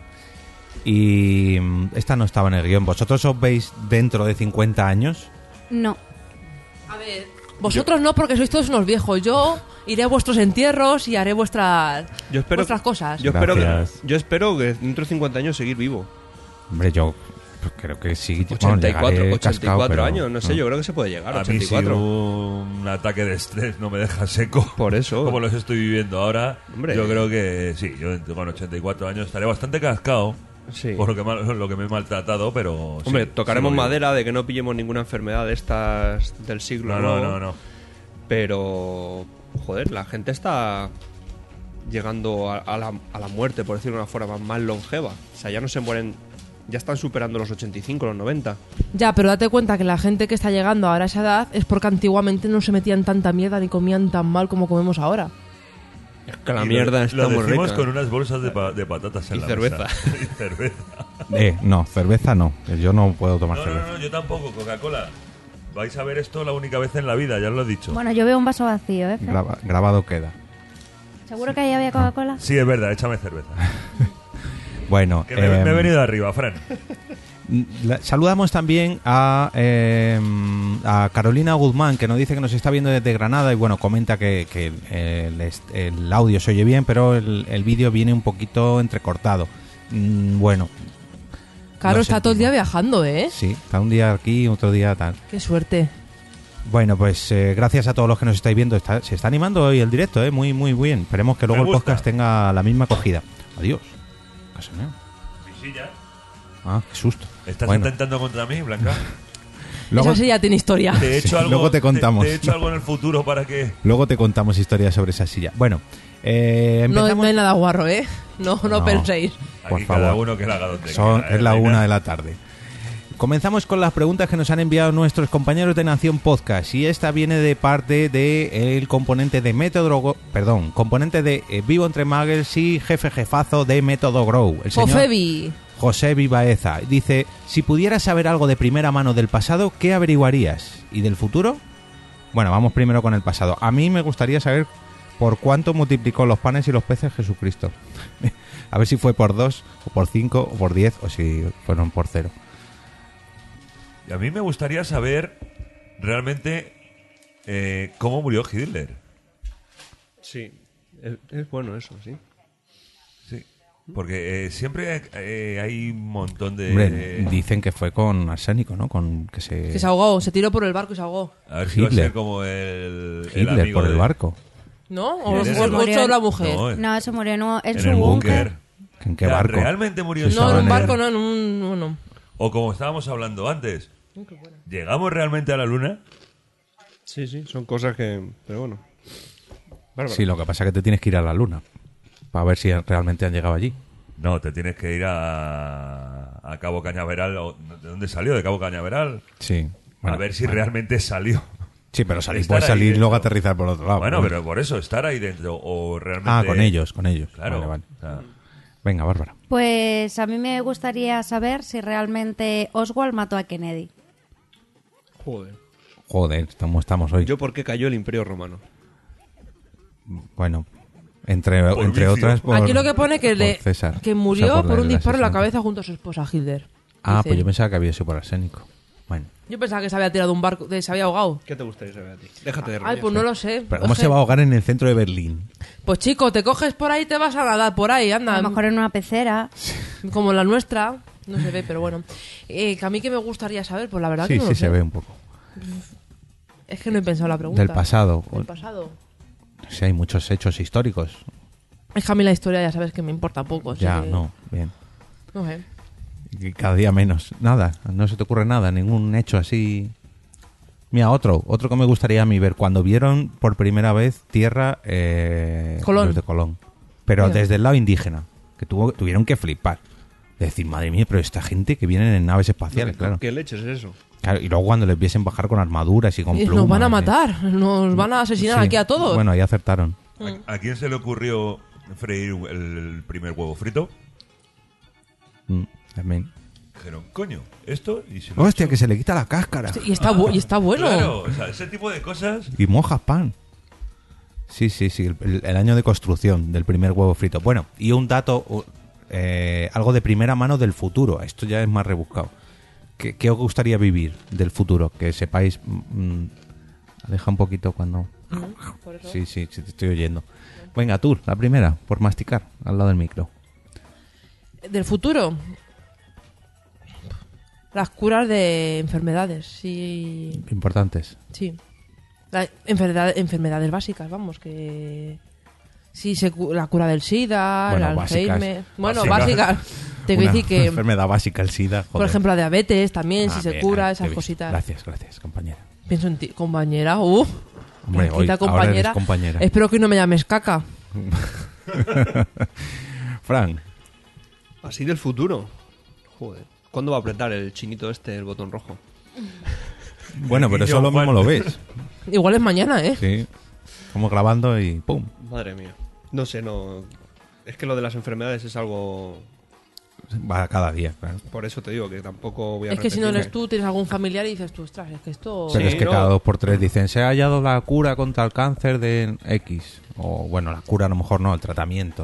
Speaker 2: Y mm, esta no estaba en el guión. ¿Vosotros os veis dentro de cincuenta años?
Speaker 5: No.
Speaker 3: A ver, vosotros no, porque sois todos unos viejos. Yo iré a vuestros entierros y haré vuestras,
Speaker 6: Yo espero,
Speaker 3: vuestras cosas.
Speaker 6: Yo espero, que,
Speaker 2: Gracias.
Speaker 6: yo espero que dentro de cincuenta años seguir vivo.
Speaker 2: Hombre, yo pues, creo que sí. Bueno,
Speaker 6: ochenta y cuatro,
Speaker 2: llegaré
Speaker 6: ochenta y
Speaker 2: cascado,
Speaker 6: cuatro
Speaker 2: pero-
Speaker 6: años, no sé, yo creo que se puede llegar.
Speaker 4: A mí
Speaker 6: ochenta y
Speaker 4: si
Speaker 6: cuatro.
Speaker 4: un ataque de estrés no me deja seco.
Speaker 6: Por eso.
Speaker 4: Como los estoy viviendo ahora,
Speaker 6: Hombre.
Speaker 4: yo creo que sí, yo con ochenta y cuatro años estaré bastante cascado
Speaker 6: Sí.
Speaker 4: por lo que, mal- lo que me he maltratado, pero...
Speaker 6: Hombre,
Speaker 4: sí,
Speaker 6: tocaremos
Speaker 4: sigo vivo.
Speaker 6: madera de que no pillemos ninguna enfermedad de estas del siglo.
Speaker 4: No, no, no, no.
Speaker 6: Pero, joder, la gente está llegando a, a la, a la muerte, por decirlo de una forma más longeva. O sea, ya no se mueren, ya están superando los ochenta y cinco, los noventa.
Speaker 3: Ya, pero date cuenta que la gente que está llegando ahora a esa edad es porque antiguamente no se metían tanta mierda ni comían tan mal como comemos ahora.
Speaker 6: Es que la
Speaker 4: Y
Speaker 6: mierda
Speaker 4: lo,
Speaker 6: está
Speaker 4: lo
Speaker 6: muy
Speaker 4: decimos
Speaker 6: rica.
Speaker 4: con unas bolsas de, pa- de patatas en
Speaker 6: Y
Speaker 4: la
Speaker 6: cerveza.
Speaker 4: mesa. Y cerveza.
Speaker 2: Eh, no, cerveza no. Yo no puedo tomar
Speaker 4: No,
Speaker 2: cerveza.
Speaker 4: no, no, yo tampoco, Coca-Cola. Vais a ver esto la única vez en la vida, ya os lo he dicho.
Speaker 5: Bueno, yo veo un vaso vacío, ¿eh? Fer?
Speaker 2: Graba- grabado queda.
Speaker 5: ¿Seguro que ahí había Coca-Cola?
Speaker 4: Sí, es verdad, échame cerveza.
Speaker 2: Bueno,
Speaker 4: Que me,
Speaker 2: em,
Speaker 4: me he venido de arriba, Fran.
Speaker 2: la- saludamos también a, eh, a Carolina Guzmán, que nos dice que nos está viendo desde Granada y bueno, comenta que, que el, el est- el audio se oye bien, pero el, el vídeo viene un poquito entrecortado. Mm, bueno,
Speaker 3: Claro,
Speaker 2: Lo
Speaker 3: está todo el día
Speaker 2: sentimos.
Speaker 3: viajando, ¿eh?
Speaker 2: sí, está un día aquí, otro día tal.
Speaker 3: Qué suerte.
Speaker 2: Bueno, pues eh, gracias a todos los que nos estáis viendo. Está- se está animando hoy el directo, ¿eh? Muy, muy bien. Esperemos que luego
Speaker 4: Me
Speaker 2: el
Speaker 4: gusta.
Speaker 2: podcast tenga la misma acogida. Adiós. ¿Qué ha sonado?
Speaker 4: Visilla.
Speaker 2: Ah, qué susto.
Speaker 4: ¿Estás
Speaker 2: Bueno,
Speaker 4: intentando contra mí, Blanca?
Speaker 2: luego,
Speaker 3: Esa sí ya tiene historia.
Speaker 4: ¿Te he hecho algo,
Speaker 2: luego te contamos.
Speaker 4: ¿Te, he hecho algo en el futuro para que...?
Speaker 2: luego te contamos historias sobre esa silla. Bueno, eh,
Speaker 3: No,
Speaker 2: empezamos.
Speaker 3: no hay nada guarro, ¿eh? No, no,
Speaker 2: No.
Speaker 3: penséis.
Speaker 2: Por
Speaker 4: Aquí cada
Speaker 2: favor.
Speaker 4: uno que la haga donde
Speaker 2: Son-
Speaker 4: quiera, ¿eh,
Speaker 2: es la
Speaker 4: reina?
Speaker 2: una de la tarde. Comenzamos con las preguntas que nos han enviado nuestros compañeros de Nación Podcast y esta viene de parte de el componente de Método Go- perdón, componente de eh, Vivo entre Muggles y jefe jefazo de Método Grow, el señor
Speaker 3: Fofebi.
Speaker 2: José Vivaeza. Dice, si pudieras saber algo de primera mano del pasado, ¿qué averiguarías? ¿Y del futuro? Bueno, vamos primero con el pasado. A mí me gustaría saber por cuánto multiplicó los panes y los peces Jesucristo. A ver si fue por dos, o por cinco, o por diez, o si fueron por cero.
Speaker 4: Y a mí me gustaría saber realmente eh, cómo murió Hitler.
Speaker 6: Sí, es, es bueno eso, sí.
Speaker 4: Sí. Porque eh, siempre eh, hay un montón de...
Speaker 2: Hombre, dicen que fue con arsénico, ¿no? Con que se...
Speaker 3: Que se ahogó, se tiró por el barco y se ahogó.
Speaker 4: A ver si va a
Speaker 2: Hitler.
Speaker 4: ser como el, el
Speaker 2: Hitler
Speaker 4: amigo
Speaker 2: por el
Speaker 4: de-
Speaker 2: barco.
Speaker 3: ¿No? O,
Speaker 4: Sí,
Speaker 3: o
Speaker 4: sí,
Speaker 3: el
Speaker 4: sí.
Speaker 3: coche o la mujer.
Speaker 4: No,
Speaker 5: No, eso murió en, un- en
Speaker 4: en
Speaker 5: su
Speaker 4: el
Speaker 5: búnker.
Speaker 4: búnker.
Speaker 2: ¿En qué
Speaker 4: O sea,
Speaker 2: barco?
Speaker 4: ¿Realmente murió
Speaker 2: Sí,
Speaker 4: en
Speaker 3: No, en
Speaker 2: estaban
Speaker 3: un
Speaker 2: en-
Speaker 3: barco, no, en un... Bueno.
Speaker 4: O como estábamos hablando antes, ¿llegamos realmente a la luna?
Speaker 6: Sí, sí, son cosas que... Pero bueno. Bárbaro.
Speaker 2: Sí, lo que pasa es que te tienes que ir a la luna para ver si realmente han llegado allí.
Speaker 4: No, te tienes que ir a, a Cabo Cañaveral. o- ¿De dónde salió? ¿De Cabo Cañaveral?
Speaker 2: Sí.
Speaker 4: a
Speaker 2: Bueno,
Speaker 4: ver si
Speaker 2: bueno.
Speaker 4: realmente salió.
Speaker 2: Sí, pero salir,
Speaker 4: Estar
Speaker 2: puedes
Speaker 4: ahí
Speaker 2: salir y
Speaker 4: dentro.
Speaker 2: luego aterrizar por otro lado.
Speaker 4: Bueno, pero por eso, estar ahí dentro. O realmente...
Speaker 2: Ah, con ellos, con ellos.
Speaker 4: Claro.
Speaker 2: Vale, vale.
Speaker 4: o sea,
Speaker 2: Venga, Bárbara.
Speaker 5: Pues a mí me gustaría saber si realmente Oswald mató a Kennedy.
Speaker 6: Joder.
Speaker 2: Joder, estamos, estamos hoy.
Speaker 6: Yo, ¿por qué cayó el Imperio Romano?
Speaker 2: Bueno, entre,
Speaker 4: Por
Speaker 2: entre
Speaker 4: vicio.
Speaker 2: otras por,
Speaker 3: Aquí lo que pone que,
Speaker 2: por
Speaker 3: le,
Speaker 2: César.
Speaker 3: que
Speaker 2: O
Speaker 3: murió
Speaker 2: sea,
Speaker 3: por,
Speaker 2: el
Speaker 3: un disparo en la
Speaker 2: asesinato.
Speaker 3: cabeza junto a su esposa Hitler.
Speaker 2: Ah,
Speaker 3: Dice.
Speaker 2: pues yo pensaba que había sido por arsénico. Bueno.
Speaker 3: Yo pensaba que se había tirado un barco, de- se había ahogado.
Speaker 6: ¿Qué te gustaría saber a ti? Déjate de
Speaker 3: Ay,
Speaker 6: rollos.
Speaker 3: pues no lo sé.
Speaker 2: Pero ¿cómo
Speaker 3: Es
Speaker 2: se
Speaker 3: que-
Speaker 2: va a ahogar en el centro de Berlín?
Speaker 3: Pues chico, te coges por ahí y te vas a nadar por ahí, anda.
Speaker 5: A lo mejor en una pecera.
Speaker 3: Como la nuestra. No se ve, pero bueno. Eh, que a mí que me gustaría saber, pues la verdad
Speaker 2: Sí,
Speaker 3: que no
Speaker 2: sí
Speaker 3: lo
Speaker 2: se
Speaker 3: sé.
Speaker 2: ve un poco.
Speaker 3: Es que no he pensado la pregunta.
Speaker 2: Del pasado.
Speaker 3: Del pasado.
Speaker 2: Sí, hay muchos hechos históricos.
Speaker 3: Es que a mí la historia ya sabes que me importa poco. así
Speaker 2: Ya,
Speaker 3: que-
Speaker 2: no, bien.
Speaker 3: No sé.
Speaker 2: Y cada día menos. Nada, no se te ocurre nada, ningún hecho así. Mira, otro, otro que me gustaría a mí ver. Cuando vieron por primera vez tierra eh,
Speaker 3: Colón.
Speaker 2: los de Colón. Pero
Speaker 3: Mira.
Speaker 2: desde el lado indígena. Que tuvo, tuvieron que flipar. De decir, madre mía, pero esta gente que vienen en naves espaciales, claro.
Speaker 6: ¿Qué leches es eso?
Speaker 2: Claro, y luego cuando les viesen bajar con armaduras y con
Speaker 3: Y
Speaker 2: plumas.
Speaker 3: nos van a
Speaker 2: ¿eh?
Speaker 3: matar, nos van a asesinar
Speaker 2: Sí.
Speaker 3: aquí a todos.
Speaker 2: Bueno, ahí acertaron.
Speaker 4: ¿A, a quién se le ocurrió freír el, el primer huevo frito?
Speaker 2: Mm, también.
Speaker 4: Dijeron, coño, esto y se lo
Speaker 2: Hostia,
Speaker 4: echo.
Speaker 2: que se le quita la cáscara.
Speaker 3: y, está bu- y está bueno.
Speaker 4: Claro, o sea, ese tipo de cosas.
Speaker 2: Y mojas pan. Sí, sí, sí, el, el año de construcción del primer huevo frito. Bueno, y un dato, u- eh, algo de primera mano del futuro. Esto ya es más rebuscado. ¿Qué, qué os gustaría vivir del futuro? Que sepáis... mm, deja un poquito cuando... Sí, sí, sí, te estoy oyendo. Venga, tú, la primera, por masticar, al lado del micro.
Speaker 3: Del futuro. Las curas de enfermedades, sí.
Speaker 2: Importantes.
Speaker 3: Sí. La enfermedad- enfermedades básicas, vamos, que... Sí, se cu- la cura del SIDA,
Speaker 2: Bueno,
Speaker 3: el
Speaker 2: básicas.
Speaker 3: Alzheimer... Bueno,
Speaker 4: Básicas.
Speaker 3: básicas. Te quiero
Speaker 2: Una
Speaker 3: decir que,
Speaker 2: enfermedad básica, el SIDA,
Speaker 3: por
Speaker 2: joder.
Speaker 3: ejemplo, la diabetes también,
Speaker 2: Ah,
Speaker 3: si se
Speaker 2: bien,
Speaker 3: cura,
Speaker 2: ah,
Speaker 3: esas
Speaker 2: qué bien.
Speaker 3: cositas.
Speaker 2: Gracias, gracias, compañera.
Speaker 3: Pienso en ti, compañera. Uh,
Speaker 2: Hombre, hoy,
Speaker 3: tranquila,
Speaker 2: ahora
Speaker 3: compañera.
Speaker 2: eres compañera.
Speaker 3: Espero que hoy no me llames caca.
Speaker 2: Fran,
Speaker 6: Así del futuro. Joder. ¿Cuándo va a apretar el chinito este el botón rojo?
Speaker 2: bueno, pero
Speaker 4: Y
Speaker 2: eso
Speaker 4: yo,
Speaker 2: lo mismo
Speaker 4: Juan.
Speaker 2: lo ves.
Speaker 3: Igual es mañana, ¿eh?
Speaker 2: Sí. Estamos grabando y ¡pum!
Speaker 6: Madre mía. No sé, no... Es que lo de las enfermedades es algo...
Speaker 2: Va cada día, claro.
Speaker 6: Por eso te digo que tampoco voy a
Speaker 3: Es que si no
Speaker 6: repetirme.
Speaker 3: eres tú, tienes algún familiar y dices tú, ostras, es que esto...
Speaker 2: Pero
Speaker 6: Sí,
Speaker 2: es que
Speaker 6: no.
Speaker 2: cada dos por tres dicen, se ha hallado la cura contra el cáncer de X. O bueno, la cura a lo mejor no, el tratamiento.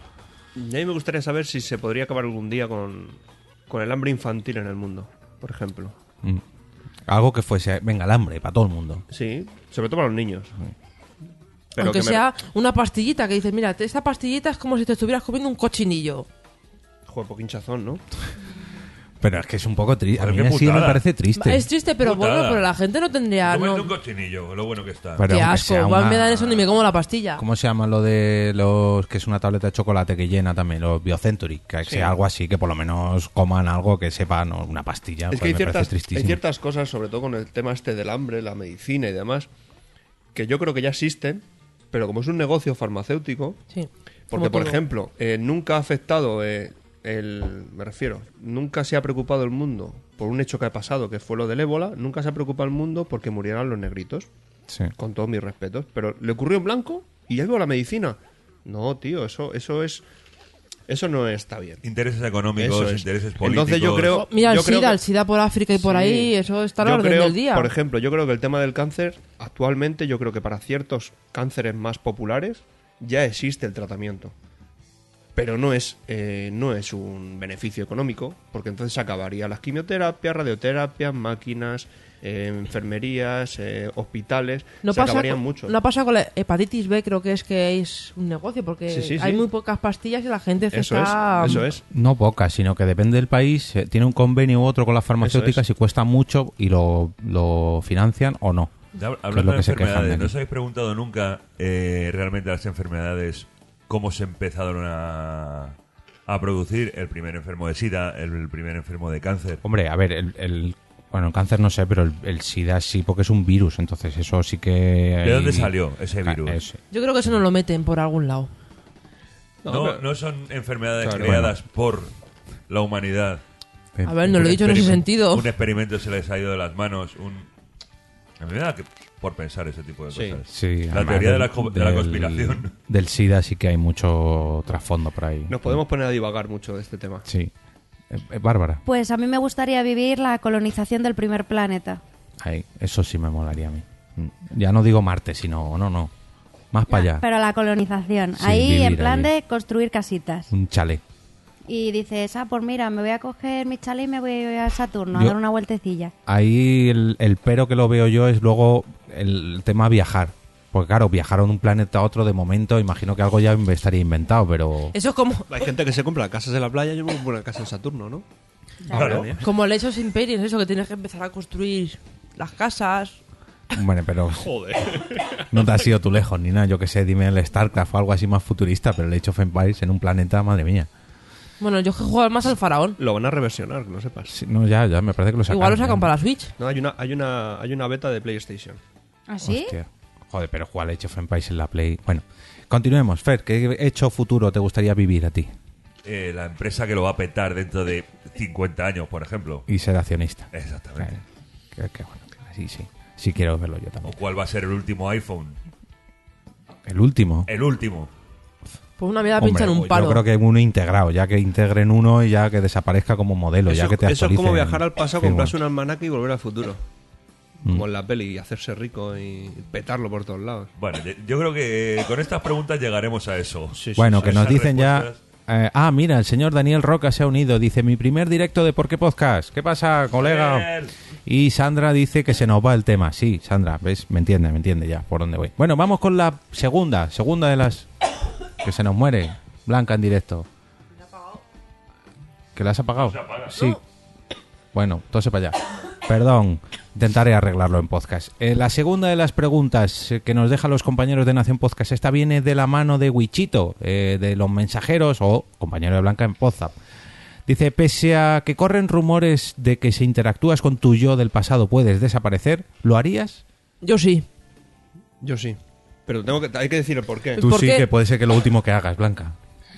Speaker 6: Y a mí me gustaría saber si se podría acabar algún día con, con el hambre infantil en el mundo, por ejemplo.
Speaker 2: Mm. Algo que fuese, venga, el hambre para todo el mundo.
Speaker 6: Sí, sobre todo para los niños. Pero
Speaker 3: Aunque
Speaker 6: que me-
Speaker 3: sea una pastillita que dices, mira, esta pastillita es como si te estuvieras comiendo un cochinillo.
Speaker 6: Joder, poco hinchazón, ¿no?
Speaker 2: Pero es que es un poco triste. A
Speaker 4: Joder,
Speaker 2: mí
Speaker 4: qué
Speaker 2: así me
Speaker 4: putada.
Speaker 2: parece triste.
Speaker 3: Es triste, pero
Speaker 4: Putada.
Speaker 3: bueno, pero la gente no tendría...
Speaker 4: Comerse
Speaker 3: No,
Speaker 4: un cochinillo, lo bueno que está.
Speaker 2: Pero
Speaker 3: qué
Speaker 2: aunque
Speaker 3: asco,
Speaker 2: sea
Speaker 3: igual
Speaker 2: una-
Speaker 3: me dan eso ni me como la pastilla.
Speaker 2: ¿Cómo se llama lo de los que es una tableta de chocolate que llena también? Los Biocentury. Que
Speaker 6: Sí.
Speaker 2: sea algo así, que por lo menos coman algo que sepa, no, una pastilla.
Speaker 6: Es
Speaker 2: pues
Speaker 6: que hay
Speaker 2: me parece
Speaker 6: ciertas, hay
Speaker 2: tristísimo.
Speaker 6: ciertas cosas, sobre todo con el tema este del hambre, la medicina y demás, que yo creo que ya existen, pero como es un negocio farmacéutico,
Speaker 3: Sí.
Speaker 6: porque
Speaker 3: como
Speaker 6: por
Speaker 3: todo.
Speaker 6: ejemplo, eh, nunca ha afectado eh, el... Me refiero, nunca se ha preocupado el mundo por un hecho que ha pasado, que fue lo del ébola, nunca se ha preocupado el mundo porque murieran los negritos,
Speaker 2: Sí.
Speaker 6: con todos mis respetos, pero le ocurrió en blanco y ya vio la medicina. No, tío, eso, eso es... Eso no está bien.
Speaker 4: Intereses económicos,
Speaker 6: Eso es.
Speaker 4: intereses políticos.
Speaker 6: Entonces yo creo...
Speaker 3: Mira, el
Speaker 6: yo creo
Speaker 3: SIDA,
Speaker 6: que-
Speaker 3: el SIDA por África y por
Speaker 6: Sí.
Speaker 3: ahí, eso está a la
Speaker 6: Yo
Speaker 3: orden
Speaker 6: creo,
Speaker 3: del día.
Speaker 6: Por ejemplo, yo creo que el tema del cáncer, actualmente, yo creo que para ciertos cánceres más populares ya existe el tratamiento. Pero no es, eh, no es un beneficio económico, porque entonces se acabaría las quimioterapias, radioterapias, máquinas, eh, enfermerías, eh, hospitales.
Speaker 3: no
Speaker 6: se
Speaker 3: pasa,
Speaker 6: acabarían
Speaker 3: con,
Speaker 6: mucho.
Speaker 3: no pasa con la hepatitis B, creo que es que es un negocio, porque
Speaker 6: Sí, sí,
Speaker 3: hay
Speaker 6: sí.
Speaker 3: muy pocas pastillas y la gente se
Speaker 6: Eso
Speaker 3: está...
Speaker 6: es, eso es.
Speaker 2: No pocas, sino que depende del país. eh, Tiene un convenio u otro con las farmacéuticas
Speaker 6: Eso
Speaker 2: y cuesta mucho y lo, lo financian o no.
Speaker 4: Ya,
Speaker 2: Que es
Speaker 4: Hablando
Speaker 2: lo
Speaker 4: de
Speaker 2: que se quejan de
Speaker 4: enfermedades,
Speaker 2: aquí.
Speaker 4: ¿no os habéis preguntado nunca eh, realmente las enfermedades cómo se empezaron a, a producir? El primer enfermo de SIDA, el primer enfermo de cáncer.
Speaker 2: Hombre, a ver, el, el- bueno, el cáncer no sé, pero el, el SIDA sí, porque es un virus, entonces eso sí que...
Speaker 4: ¿De dónde
Speaker 2: hay-
Speaker 4: salió ese
Speaker 2: Ah,
Speaker 4: virus?
Speaker 2: ese.
Speaker 3: Yo creo que eso no lo meten por algún lado.
Speaker 4: No,
Speaker 6: No, pero-
Speaker 4: no son enfermedades
Speaker 6: Claro.
Speaker 4: creadas por la humanidad.
Speaker 3: A ver, no lo he
Speaker 4: Un
Speaker 3: dicho en ese
Speaker 4: experimento-
Speaker 3: sentido.
Speaker 4: Un experimento se les ha ido de las manos. Un... A mí me da que por pensar ese tipo de
Speaker 6: Sí.
Speaker 4: cosas.
Speaker 2: Sí,
Speaker 4: la
Speaker 2: además
Speaker 4: teoría de la,
Speaker 2: del-
Speaker 4: co- de la
Speaker 2: del-
Speaker 4: conspiración.
Speaker 2: Del SIDA sí que hay mucho trasfondo por ahí.
Speaker 6: Nos podemos poner a divagar mucho de este tema.
Speaker 2: Sí. Eh, eh, Bárbara,
Speaker 5: Pues a mí me gustaría vivir la colonización del primer planeta.
Speaker 2: ahí, eso sí me molaría a mí. Mm. Ya no digo Marte, sino, no, no, más para allá.
Speaker 5: Pero la colonización.
Speaker 2: Sí,
Speaker 5: ahí
Speaker 2: vivir
Speaker 5: en plan
Speaker 2: allí.
Speaker 5: de construir casitas.
Speaker 2: Un chalet.
Speaker 5: y dices, ah, pues mira, me voy a coger mi chalet y me voy a ir a Saturno a
Speaker 2: Yo-
Speaker 5: dar una vueltecilla.
Speaker 2: Ahí el, el pero que lo veo yo es luego el tema viajar. Porque claro, viajar de un planeta a otro de momento, imagino que algo ya estaría inventado, pero...
Speaker 3: Eso es como,
Speaker 6: Hay gente que se compra casas en la playa, yo me compro una casa en Saturno, ¿no?
Speaker 4: Claro.
Speaker 3: como el Age of Empires, eso que tienes que empezar a construir las casas.
Speaker 2: Bueno, pero
Speaker 6: Joder.
Speaker 2: no te has ido tú lejos ni nada. Yo que sé, dime el StarCraft o algo así más futurista, pero el Age of Empires en un planeta, madre mía.
Speaker 3: Bueno, yo que juego más al faraón.
Speaker 6: Lo van a reversionar, que no sepas.
Speaker 2: Sí, no, ya, ya, me parece que lo sacan.
Speaker 3: Igual lo sacan
Speaker 2: ya.
Speaker 3: para la Switch.
Speaker 6: No, hay una, hay una, hay una beta de PlayStation.
Speaker 5: ¿Ah, sí?
Speaker 2: Hostia. Joder, pero jugar al Age of Empires en la Play... Bueno, continuemos. Fer, ¿qué hecho futuro te gustaría vivir a ti?
Speaker 4: Eh, la empresa que lo va a petar dentro de cincuenta años, por ejemplo.
Speaker 2: Y ser accionista.
Speaker 4: Exactamente.
Speaker 2: Claro. Qué, qué bueno. Sí, sí. Sí quiero verlo yo
Speaker 4: O
Speaker 2: también.
Speaker 4: cuál va a ser el último iPhone.
Speaker 2: El último.
Speaker 4: El último.
Speaker 3: Pues una vida
Speaker 2: Hombre,
Speaker 3: pincha en un palo.
Speaker 2: Yo creo que uno integrado, ya que integren uno y ya que desaparezca como modelo,
Speaker 6: Eso,
Speaker 2: ya que te
Speaker 6: eso es como
Speaker 2: actualicen
Speaker 6: viajar al pasado,
Speaker 2: firmware.
Speaker 6: comprarse un almanaque y volver al futuro.
Speaker 2: Mm.
Speaker 6: Como en la peli, y hacerse rico y petarlo por todos lados.
Speaker 4: Bueno, yo- yo creo que con estas preguntas llegaremos a eso.
Speaker 6: Sí, sí,
Speaker 2: Bueno,
Speaker 6: sí.
Speaker 2: que nos
Speaker 4: Esas
Speaker 2: dicen ya...
Speaker 4: respuestas.
Speaker 2: eh, ah, mira, el señor Daniel Roca se ha unido. Dice, mi primer directo de Por qué Podcast. ¿Qué pasa, colega?
Speaker 4: Joder.
Speaker 2: Y Sandra dice que se nos va el tema. Sí, Sandra, ¿ves? Me entiende, me entiende ya por dónde voy. Bueno, vamos con la segunda. Segunda de las... Que se nos muere. Blanca en directo. ¿Que la has apagado? Sí. Bueno, tose para allá. Perdón, intentaré arreglarlo en podcast. Eh, la segunda de las preguntas eh, que nos dejan los compañeros de Nación Podcast, esta viene de la mano de Wichito, eh, de los mensajeros o compañero de Blanca en Podzap. Dice, pese a que corren rumores de que si interactúas con tu yo del pasado puedes desaparecer, ¿lo harías?
Speaker 3: Yo sí.
Speaker 6: Yo sí. Pero tengo que, hay que decir el por qué.
Speaker 2: Tú
Speaker 3: ¿Por
Speaker 2: sí
Speaker 3: qué?
Speaker 2: que puede ser que lo último que hagas, Blanca.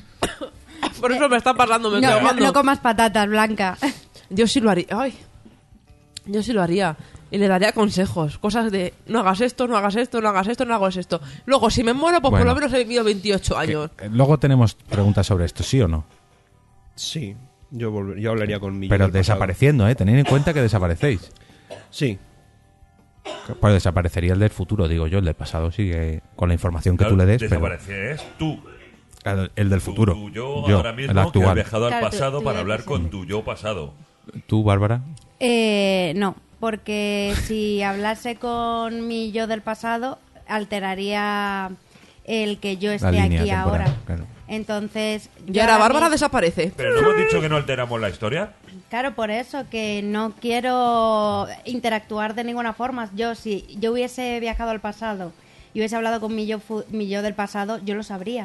Speaker 3: Por eso me está pasando, me
Speaker 5: No,
Speaker 3: estoy
Speaker 5: no,
Speaker 3: ahogando.
Speaker 5: no comas patatas, Blanca.
Speaker 3: Yo sí lo haría. Ay. Yo sí lo haría. Y le daría consejos. Cosas de no hagas esto, no hagas esto, no hagas esto, no hagas esto. Luego, si me muero, pues
Speaker 2: Bueno.
Speaker 3: por lo menos he vivido veintiocho años.
Speaker 2: Que, eh, luego tenemos preguntas sobre esto, ¿sí o no?
Speaker 6: Sí. Yo, volver- yo hablaría con mi yo
Speaker 2: Pero
Speaker 6: del pasado.
Speaker 2: desapareciendo, ¿eh? Tened en cuenta que desaparecéis.
Speaker 6: Sí.
Speaker 2: Pues desaparecería el del futuro, digo yo. El del pasado sigue con la información que
Speaker 4: Claro,
Speaker 2: tú le des. Pero,
Speaker 4: desapareces tú.
Speaker 2: Claro, el del
Speaker 4: Tu-
Speaker 2: futuro.
Speaker 4: Tu yo,
Speaker 2: Yo,
Speaker 4: ahora mismo
Speaker 2: el
Speaker 4: que has
Speaker 2: actual.
Speaker 4: viajado al
Speaker 5: Claro, tu-
Speaker 4: pasado
Speaker 5: tu
Speaker 4: para
Speaker 5: yo
Speaker 4: hablar
Speaker 5: presente.
Speaker 4: con tu yo pasado.
Speaker 2: ¿Tú, Bárbara?
Speaker 5: Eh, no, porque si hablase con mi yo del pasado, alteraría el que yo esté
Speaker 2: línea
Speaker 5: aquí
Speaker 2: temporal,
Speaker 5: ahora.
Speaker 2: claro.
Speaker 5: Entonces...
Speaker 3: Y
Speaker 5: yo
Speaker 3: ahora
Speaker 5: ahora
Speaker 3: Bárbara
Speaker 5: mismo-
Speaker 3: desaparece.
Speaker 4: Pero no hemos dicho que no alteramos la historia.
Speaker 5: Claro, por eso que no quiero interactuar de ninguna forma. Yo, si yo hubiese viajado al pasado y hubiese hablado con mi yo, fu- mi yo del pasado, yo lo sabría.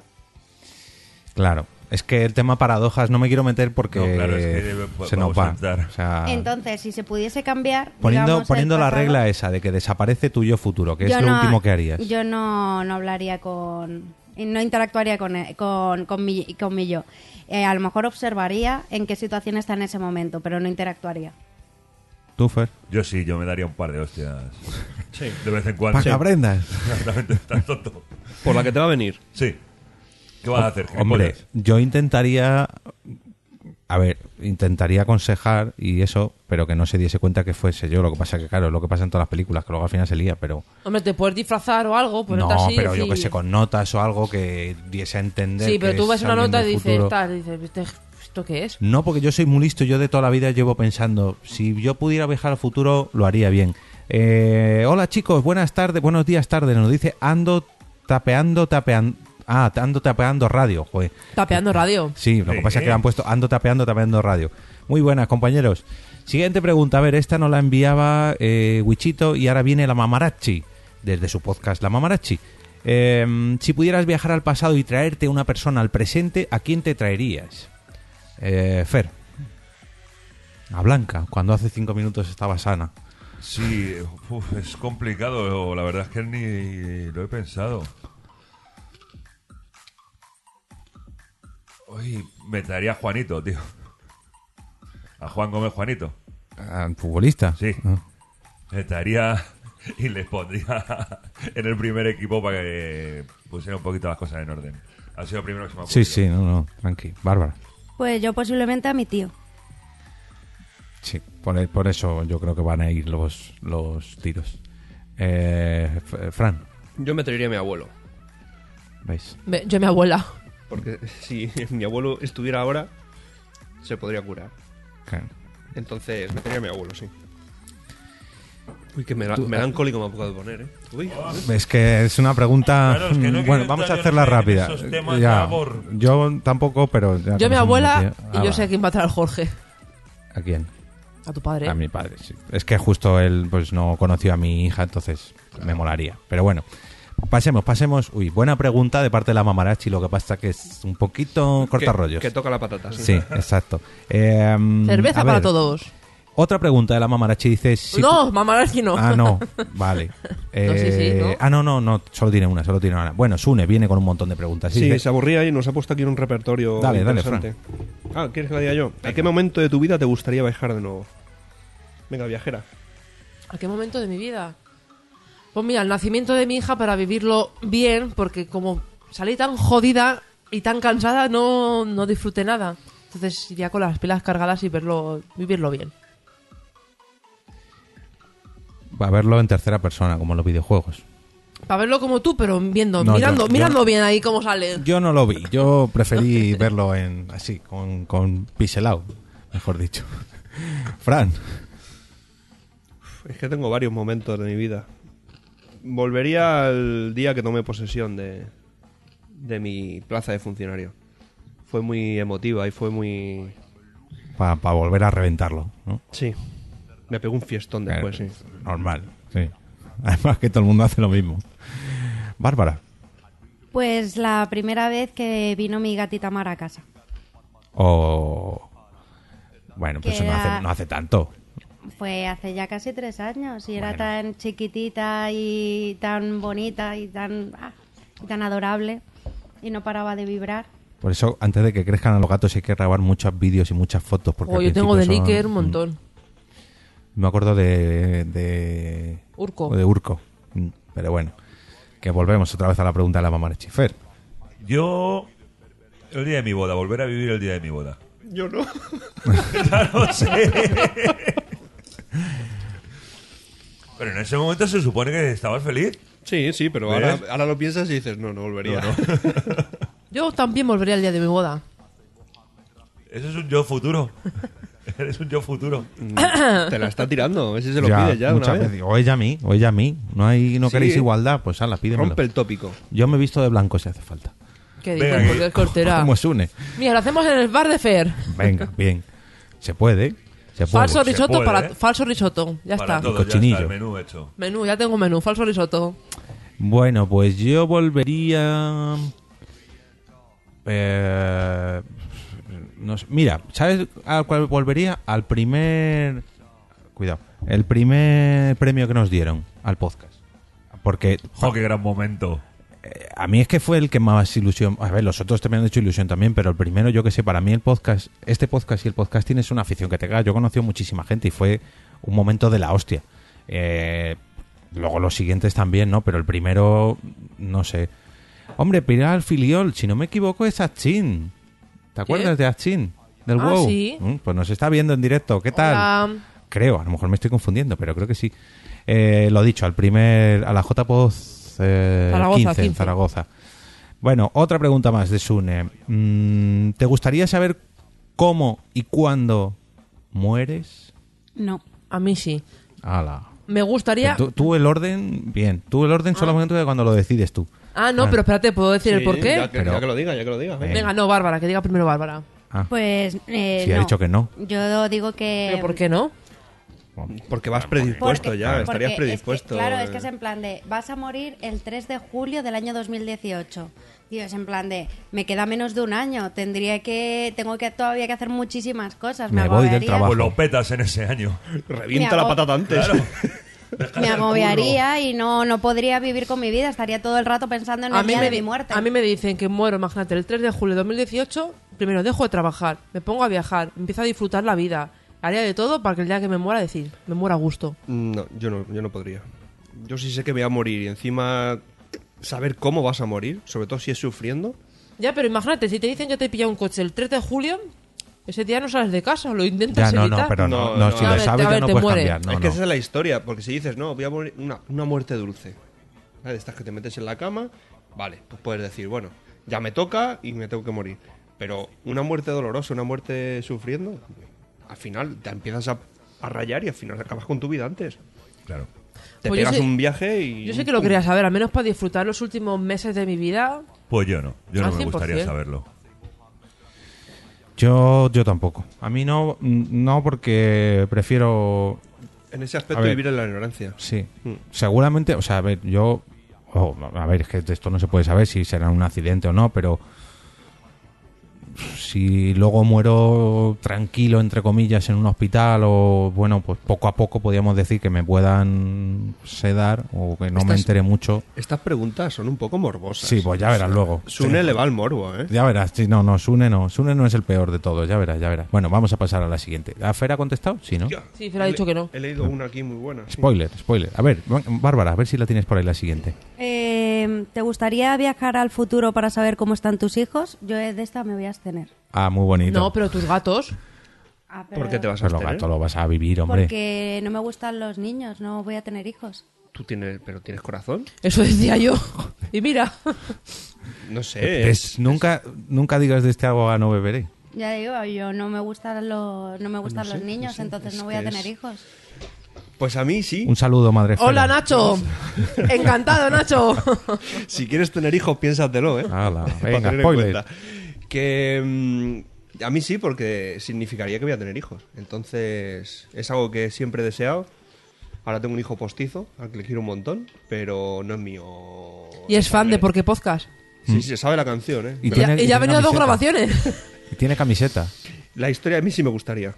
Speaker 2: Claro. Es que el tema paradojas no me quiero meter porque
Speaker 4: No, claro, es que debe-
Speaker 2: se nos
Speaker 4: vamos
Speaker 2: va.
Speaker 4: a entrar.
Speaker 2: O sea,
Speaker 5: Entonces, si se pudiese cambiar...
Speaker 2: poniendo
Speaker 5: digamos, el
Speaker 2: poniendo la
Speaker 5: pasado,
Speaker 2: regla esa de que desaparece tu yo futuro, que es
Speaker 5: yo
Speaker 2: lo
Speaker 5: no-
Speaker 2: último que harías.
Speaker 5: Yo no, no hablaría con... y no interactuaría con, él- con, con, mi, con mi yo. Eh, a lo mejor observaría en qué situación está en ese momento, pero no interactuaría.
Speaker 2: ¿Tú, Fer?
Speaker 4: Yo sí, yo me daría un par de hostias.
Speaker 6: Sí.
Speaker 4: De vez en cuando.
Speaker 2: Para que aprendas.
Speaker 4: Exactamente, estás tonto.
Speaker 6: Por la que te va a venir.
Speaker 4: Sí. ¿Qué vas a hacer?
Speaker 2: Hombre,
Speaker 4: gilipollas?
Speaker 2: yo intentaría... A ver, intentaría aconsejar y eso, pero que no se diese cuenta que fuese yo. Lo que pasa que, claro, es lo que pasa en todas las películas, que luego al final se lía, pero...
Speaker 3: Hombre, te puedes disfrazar o algo, ponerte
Speaker 2: No,
Speaker 3: así.
Speaker 2: pero yo
Speaker 3: y-
Speaker 2: que sé, con notas o algo que diese a entender.
Speaker 3: Sí, pero
Speaker 2: que
Speaker 3: tú
Speaker 2: es
Speaker 3: ves una
Speaker 2: alguien
Speaker 3: nota y
Speaker 2: del
Speaker 3: dices,
Speaker 2: futuro.
Speaker 3: tal, dices, "¿Este- ¿esto qué es?
Speaker 2: No, porque yo soy muy listo. Yo de toda la vida llevo pensando, si yo pudiera viajar al futuro, lo haría bien. Eh, hola chicos, buenas tardes, buenos días, tarde. Nos dice ando tapeando, tapeando. Ah, ando tapeando radio, joder.
Speaker 3: Tapeando radio.
Speaker 2: Sí, lo que
Speaker 4: Sí.
Speaker 2: pasa es que le han puesto ando tapeando, tapeando radio. Muy buenas, compañeros. Siguiente pregunta. A ver, esta nos la enviaba eh, Wichito y ahora viene la Mamarachi, desde su podcast La Mamarachi. Eh, si pudieras viajar al pasado y traerte una persona al presente, ¿a quién te traerías? Eh, Fer. A Blanca, cuando hace cinco minutos estaba sana.
Speaker 4: Sí, uf, es complicado. La verdad es que ni lo he pensado. Uy, me traería a Juanito, tío. A Juan Gómez Juanito.
Speaker 2: ¿Al futbolista?
Speaker 4: Sí.
Speaker 2: Ah.
Speaker 4: Me traería y les pondría en el primer equipo para que pusiera un poquito las cosas en orden. Ha sido el primero que se me ha
Speaker 2: Sí,
Speaker 4: ocurrido.
Speaker 2: sí, no, no, tranqui. Bárbara.
Speaker 5: Pues yo posiblemente a mi tío.
Speaker 2: Sí, por, por eso yo creo que van a ir los, los tiros. Eh, F- Fran,
Speaker 6: Yo me traería a mi abuelo.
Speaker 2: ¿veis?
Speaker 3: Ve, Yo, mi abuela.
Speaker 6: Porque si mi abuelo estuviera ahora, se podría curar.
Speaker 2: Claro.
Speaker 6: Entonces, metería a mi abuelo, sí. Uy, qué mela- melancólico me ha podido poner, ¿eh? Uy.
Speaker 2: Es que es una pregunta...
Speaker 4: Claro, es que no
Speaker 2: bueno,
Speaker 4: quiero
Speaker 2: vamos a
Speaker 4: entrar
Speaker 2: hacerla
Speaker 4: yo en
Speaker 2: rápida.
Speaker 4: esos temas
Speaker 2: Ya,
Speaker 4: de amor.
Speaker 2: yo tampoco, pero... ya
Speaker 3: Yo, mi
Speaker 2: conocemos
Speaker 3: abuela,
Speaker 2: un
Speaker 3: y
Speaker 2: tío.
Speaker 3: yo
Speaker 2: Ah,
Speaker 3: sé a
Speaker 2: va.
Speaker 3: quién matar al Jorge.
Speaker 2: ¿A quién?
Speaker 3: A tu padre.
Speaker 2: A mi padre, sí. Es que justo él pues no conoció a mi hija, entonces me molaría. Pero bueno, pasemos, pasemos. Uy, buena pregunta de parte de la Mamarachi, lo que pasa que es un poquito cortarrollos.
Speaker 6: Que, que toca la patata, sí.
Speaker 2: Sí, exacto. Eh,
Speaker 3: Cerveza
Speaker 2: a
Speaker 3: para
Speaker 2: ver,
Speaker 3: todos.
Speaker 2: Otra pregunta de la Mamarachi dice... si-
Speaker 3: No, Mamarachi no.
Speaker 2: Ah, no, vale.
Speaker 3: No, sí, sí, ¿no?
Speaker 2: Ah, no, no, no, solo tiene una, solo tiene una. Bueno, Sune viene con un montón de preguntas.
Speaker 6: Sí,
Speaker 2: Dice-
Speaker 6: se aburría y nos ha puesto aquí un repertorio
Speaker 2: Dale, dale,
Speaker 6: interesante. Ah, ¿quieres que la diga yo? ¿A qué momento de tu vida te gustaría viajar de nuevo? Venga, viajera.
Speaker 3: ¿A qué momento de mi vida? Pues mira, el nacimiento de mi hija para vivirlo bien, porque como salí tan jodida y tan cansada, no, no disfruté nada. Entonces iría con las pilas cargadas y verlo, vivirlo bien.
Speaker 2: Va a verlo en tercera persona, como en los videojuegos.
Speaker 3: Para verlo como tú, pero viendo,
Speaker 2: No,
Speaker 3: mirando,
Speaker 2: yo- yo
Speaker 3: mirando
Speaker 2: no.
Speaker 3: bien ahí cómo sale.
Speaker 2: Yo no lo vi, yo preferí verlo en así, con, con pixelado, mejor dicho. Fran,
Speaker 6: Es que tengo varios momentos de mi vida. Volvería al día que tomé posesión de, de mi plaza de funcionario. Fue muy emotiva y fue muy...
Speaker 2: para volver a reventarlo, ¿no?
Speaker 6: Sí. Me pegó un fiestón después,
Speaker 2: Eh,
Speaker 6: sí.
Speaker 2: Normal, sí. Además que todo el mundo hace lo mismo. Bárbara.
Speaker 5: Pues la primera vez que vino mi gatita Mara a casa.
Speaker 2: O... Bueno, pues
Speaker 5: Que
Speaker 2: no hace,
Speaker 5: era-
Speaker 2: no hace tanto.
Speaker 5: Fue hace ya casi tres años y era
Speaker 2: Bueno.
Speaker 5: tan chiquitita y tan bonita y tan, ah, y tan adorable y no paraba de vibrar.
Speaker 2: Por eso, antes de que crezcan a los gatos hay que grabar muchos vídeos y muchas fotos. Porque
Speaker 3: O
Speaker 2: al
Speaker 3: yo tengo de
Speaker 2: principio son-
Speaker 3: Licker un montón.
Speaker 2: Me acuerdo de... de...
Speaker 3: Urco.
Speaker 2: De Urco. Mm, Pero bueno, que volvemos otra vez a la pregunta de la mamá de Chifer.
Speaker 4: Yo, el día de mi boda, volver a vivir el día de mi boda.
Speaker 6: Yo no.
Speaker 4: Ya lo sé. Pero en ese momento se supone que estabas feliz.
Speaker 6: Sí, sí, pero
Speaker 4: ¿Ves?
Speaker 6: ahora, ahora lo piensas y dices, no, no volvería.
Speaker 3: Yo también volvería el día de mi boda.
Speaker 4: Eso es un yo futuro. Eres un yo futuro.
Speaker 6: Te la está tirando, ese se lo
Speaker 2: Ya,
Speaker 6: pide ya de una
Speaker 2: muchas
Speaker 6: vez.
Speaker 2: veces. O ella a mí, o ella a mí. No hay, no
Speaker 6: Sí.
Speaker 2: queréis igualdad, pues ala, pídemelo.
Speaker 6: Rompe el tópico.
Speaker 2: Yo me he visto de blanco si hace falta.
Speaker 3: ¿Qué
Speaker 4: Venga,
Speaker 3: dices?
Speaker 4: que-
Speaker 3: Porque es cortera.
Speaker 2: Como Sune.
Speaker 3: Mira, lo hacemos en el bar de Fer.
Speaker 2: Venga, bien. Se puede. Se puede.
Speaker 3: Falso
Speaker 4: se
Speaker 3: risotto
Speaker 4: puede,
Speaker 3: para
Speaker 4: ¿eh?
Speaker 3: falso risotto. Ya
Speaker 4: Para
Speaker 3: está.
Speaker 4: todo, ya
Speaker 2: Cochinillo.
Speaker 4: está, el menú hecho.
Speaker 3: Menú, ya tengo menú, falso risotto.
Speaker 2: Bueno, pues yo volvería... Eh, no sé. Mira, ¿sabes al cual volvería? Al primer... Cuidado. El primer premio que nos dieron al podcast. Porque
Speaker 4: ¡Jo, qué gran momento!
Speaker 2: eh, a mí es que fue el que más ilusión... A ver, los otros te me han hecho ilusión también, pero el primero, yo que sé, para mí el podcast... Este podcast y el podcasting es una afición que te caga. Yo he conocido muchísima gente y fue un momento de la hostia. Eh, luego los siguientes también, ¿no? Pero el primero, no sé... Hombre, Pilar Filiol, si no me equivoco, es Achin. ¿Te acuerdas de Achin? Del
Speaker 3: Ah,
Speaker 2: WoW.
Speaker 3: sí.
Speaker 2: Mm, Pues nos está viendo en directo. ¿Qué tal?
Speaker 3: Hola.
Speaker 2: Creo, a lo mejor me estoy confundiendo, pero creo que sí. Eh, lo dicho, al primer, a la J-Poz eh,
Speaker 3: Zaragoza,
Speaker 2: quince en
Speaker 3: quince.
Speaker 2: Zaragoza. Bueno, otra pregunta más de Sune. Mm, ¿Te gustaría saber cómo y cuándo mueres?
Speaker 5: No.
Speaker 3: A mí sí.
Speaker 2: Ala.
Speaker 3: Me gustaría...
Speaker 2: Tú, tú el orden, bien. Tú el orden solamente cuando lo decides tú.
Speaker 3: Ah, no,
Speaker 2: Ah.
Speaker 3: pero espérate, ¿puedo decir el
Speaker 6: Sí,
Speaker 3: por qué?
Speaker 6: Ya que,
Speaker 2: Pero-
Speaker 6: ya que lo diga, ya que lo diga. venga.
Speaker 3: Venga, no, Bárbara, que diga primero Bárbara.
Speaker 2: Ah,
Speaker 5: Pues eh,
Speaker 2: Sí, ha
Speaker 5: no.
Speaker 2: dicho que no.
Speaker 5: Yo digo que...
Speaker 3: ¿Pero por qué no?
Speaker 6: Porque vas predispuesto
Speaker 5: Porque-
Speaker 6: ya,
Speaker 5: porque
Speaker 6: estarías
Speaker 5: es que,
Speaker 6: predispuesto.
Speaker 5: claro, es
Speaker 6: eh.
Speaker 5: que es en plan de, vas a morir el tres de julio del año dos mil dieciocho. Tío, es en plan de, me queda menos de un año, tendría que, tengo que todavía que hacer muchísimas cosas. Me,
Speaker 2: Me voy del
Speaker 5: agobiaría-
Speaker 2: trabajo.
Speaker 4: Pues lo petas en ese año.
Speaker 6: Revienta
Speaker 5: Me
Speaker 6: la
Speaker 5: hago-
Speaker 6: patata antes.
Speaker 5: Me agobiaría y no, no podría vivir con mi vida, estaría todo el rato pensando en
Speaker 3: A
Speaker 5: el
Speaker 3: mí,
Speaker 5: día
Speaker 3: me
Speaker 5: de
Speaker 3: di-
Speaker 5: mi muerte.
Speaker 3: a mí me dicen que muero, imagínate, el tres de julio de dos mil dieciocho, primero dejo de trabajar, me pongo a viajar, empiezo a disfrutar la vida. Haría de todo para que el día que me muera decir, me muera a gusto.
Speaker 6: No, yo no, yo no podría. Yo sí sé que voy a morir y encima saber cómo vas a morir, sobre todo si es sufriendo.
Speaker 3: Ya, pero imagínate, si te dicen que te pilla un coche el tres de julio, ese día no sales de casa, lo
Speaker 2: ya
Speaker 3: intentas
Speaker 2: no,
Speaker 3: evitar.
Speaker 2: no, pero no,
Speaker 6: No,
Speaker 2: no,
Speaker 6: no.
Speaker 2: si
Speaker 6: A
Speaker 2: lo
Speaker 3: ver,
Speaker 2: sabes
Speaker 3: a
Speaker 2: ya
Speaker 3: ver,
Speaker 2: no
Speaker 3: te
Speaker 2: puedes
Speaker 3: muere.
Speaker 2: cambiar. No,
Speaker 6: es que
Speaker 2: no.
Speaker 6: esa es la historia, porque si dices, no, voy a morir una, una muerte dulce. ¿Vale? De estas que te metes en la cama, vale, pues puedes decir, bueno, Ya me toca y me tengo que morir. Pero una muerte dolorosa, una muerte sufriendo, al final te empiezas a, a rayar y al final acabas con tu vida antes.
Speaker 4: Claro.
Speaker 6: Te
Speaker 3: Pues yo
Speaker 6: pegas
Speaker 3: sé-
Speaker 6: un viaje y...
Speaker 3: Yo sé que lo quería saber, al menos para disfrutar los últimos meses de mi vida.
Speaker 4: Pues yo no, yo no
Speaker 3: Al
Speaker 4: me
Speaker 3: cien por
Speaker 4: gustaría
Speaker 3: cien.
Speaker 4: saberlo.
Speaker 2: Yo, yo tampoco. A mí no, no porque prefiero...
Speaker 6: En ese
Speaker 2: A
Speaker 6: aspecto
Speaker 2: ver.
Speaker 6: vivir en la ignorancia.
Speaker 2: Sí.
Speaker 6: Mm.
Speaker 2: Seguramente, o sea, a ver, yo... oh, a ver, es que esto no se puede saber si será un accidente o no, pero... Si luego muero tranquilo, entre comillas, en un hospital o, bueno, pues poco a poco podríamos decir que me puedan sedar o que no me
Speaker 6: Estás-
Speaker 2: entere mucho.
Speaker 6: Estas preguntas son un poco morbosas.
Speaker 2: Sí, pues ya verás luego.
Speaker 6: Sune
Speaker 2: Sí.
Speaker 6: le va al morbo, ¿eh?
Speaker 2: Ya verás, sí, no, no, Sune no. Sune no es el peor de todos, ya verás, ya verás. Bueno, vamos a pasar a la siguiente. ¿A Fer ha contestado? Sí, ¿no?
Speaker 6: Ya.
Speaker 3: Sí, Fer ha dicho que no.
Speaker 6: He leído una aquí muy buena. sí.
Speaker 2: Spoiler, spoiler. A ver, Bárbara, a ver si la tienes por ahí la siguiente.
Speaker 5: Eh, ¿Te gustaría viajar al futuro para saber cómo están tus hijos? Yo de esta me voy a abstener.
Speaker 2: Ah, muy bonito.
Speaker 3: No, pero tus gatos.
Speaker 5: Ah, pero-
Speaker 6: ¿Por qué te vas a
Speaker 2: Pues lo
Speaker 6: abstener?
Speaker 2: gato lo vas a vivir, hombre.
Speaker 5: Porque no me gustan los niños, no voy a tener hijos.
Speaker 6: ¿Tú tienes, pero tienes corazón?
Speaker 3: Eso decía yo. Y mira.
Speaker 6: No sé.
Speaker 2: Es-
Speaker 6: es-
Speaker 2: nunca, nunca digas de este agua no beberé.
Speaker 5: Ya digo, yo no me gustan los, no me gustan
Speaker 6: No
Speaker 5: los
Speaker 6: sé,
Speaker 5: niños,
Speaker 6: no sé,
Speaker 5: entonces
Speaker 6: es
Speaker 5: no voy a
Speaker 6: que
Speaker 5: tener
Speaker 6: es-
Speaker 5: hijos.
Speaker 6: Pues a mí sí.
Speaker 2: Un saludo, madre Fera.
Speaker 3: Hola, Nacho. Encantado, Nacho.
Speaker 6: Si quieres tener hijos, piénsatelo, ¿eh?
Speaker 2: Hala,
Speaker 6: Para
Speaker 2: venga,
Speaker 6: tener en
Speaker 2: spoiler.
Speaker 6: cuenta. Que mm, a mí sí, porque significaría que voy a tener hijos. Entonces, es algo que siempre he deseado. Ahora tengo un hijo postizo, al que le quiero un montón, pero no es mío.
Speaker 3: Y es fan de Por qué Podcast.
Speaker 6: Sí, sí, se sabe la canción, ¿eh?
Speaker 2: Y
Speaker 3: Y ya,
Speaker 2: tiene-
Speaker 3: y ya ha
Speaker 2: tiene
Speaker 3: venido a dos
Speaker 2: camiseta.
Speaker 3: grabaciones.
Speaker 2: Y tiene camiseta.
Speaker 6: La historia a mí sí me gustaría.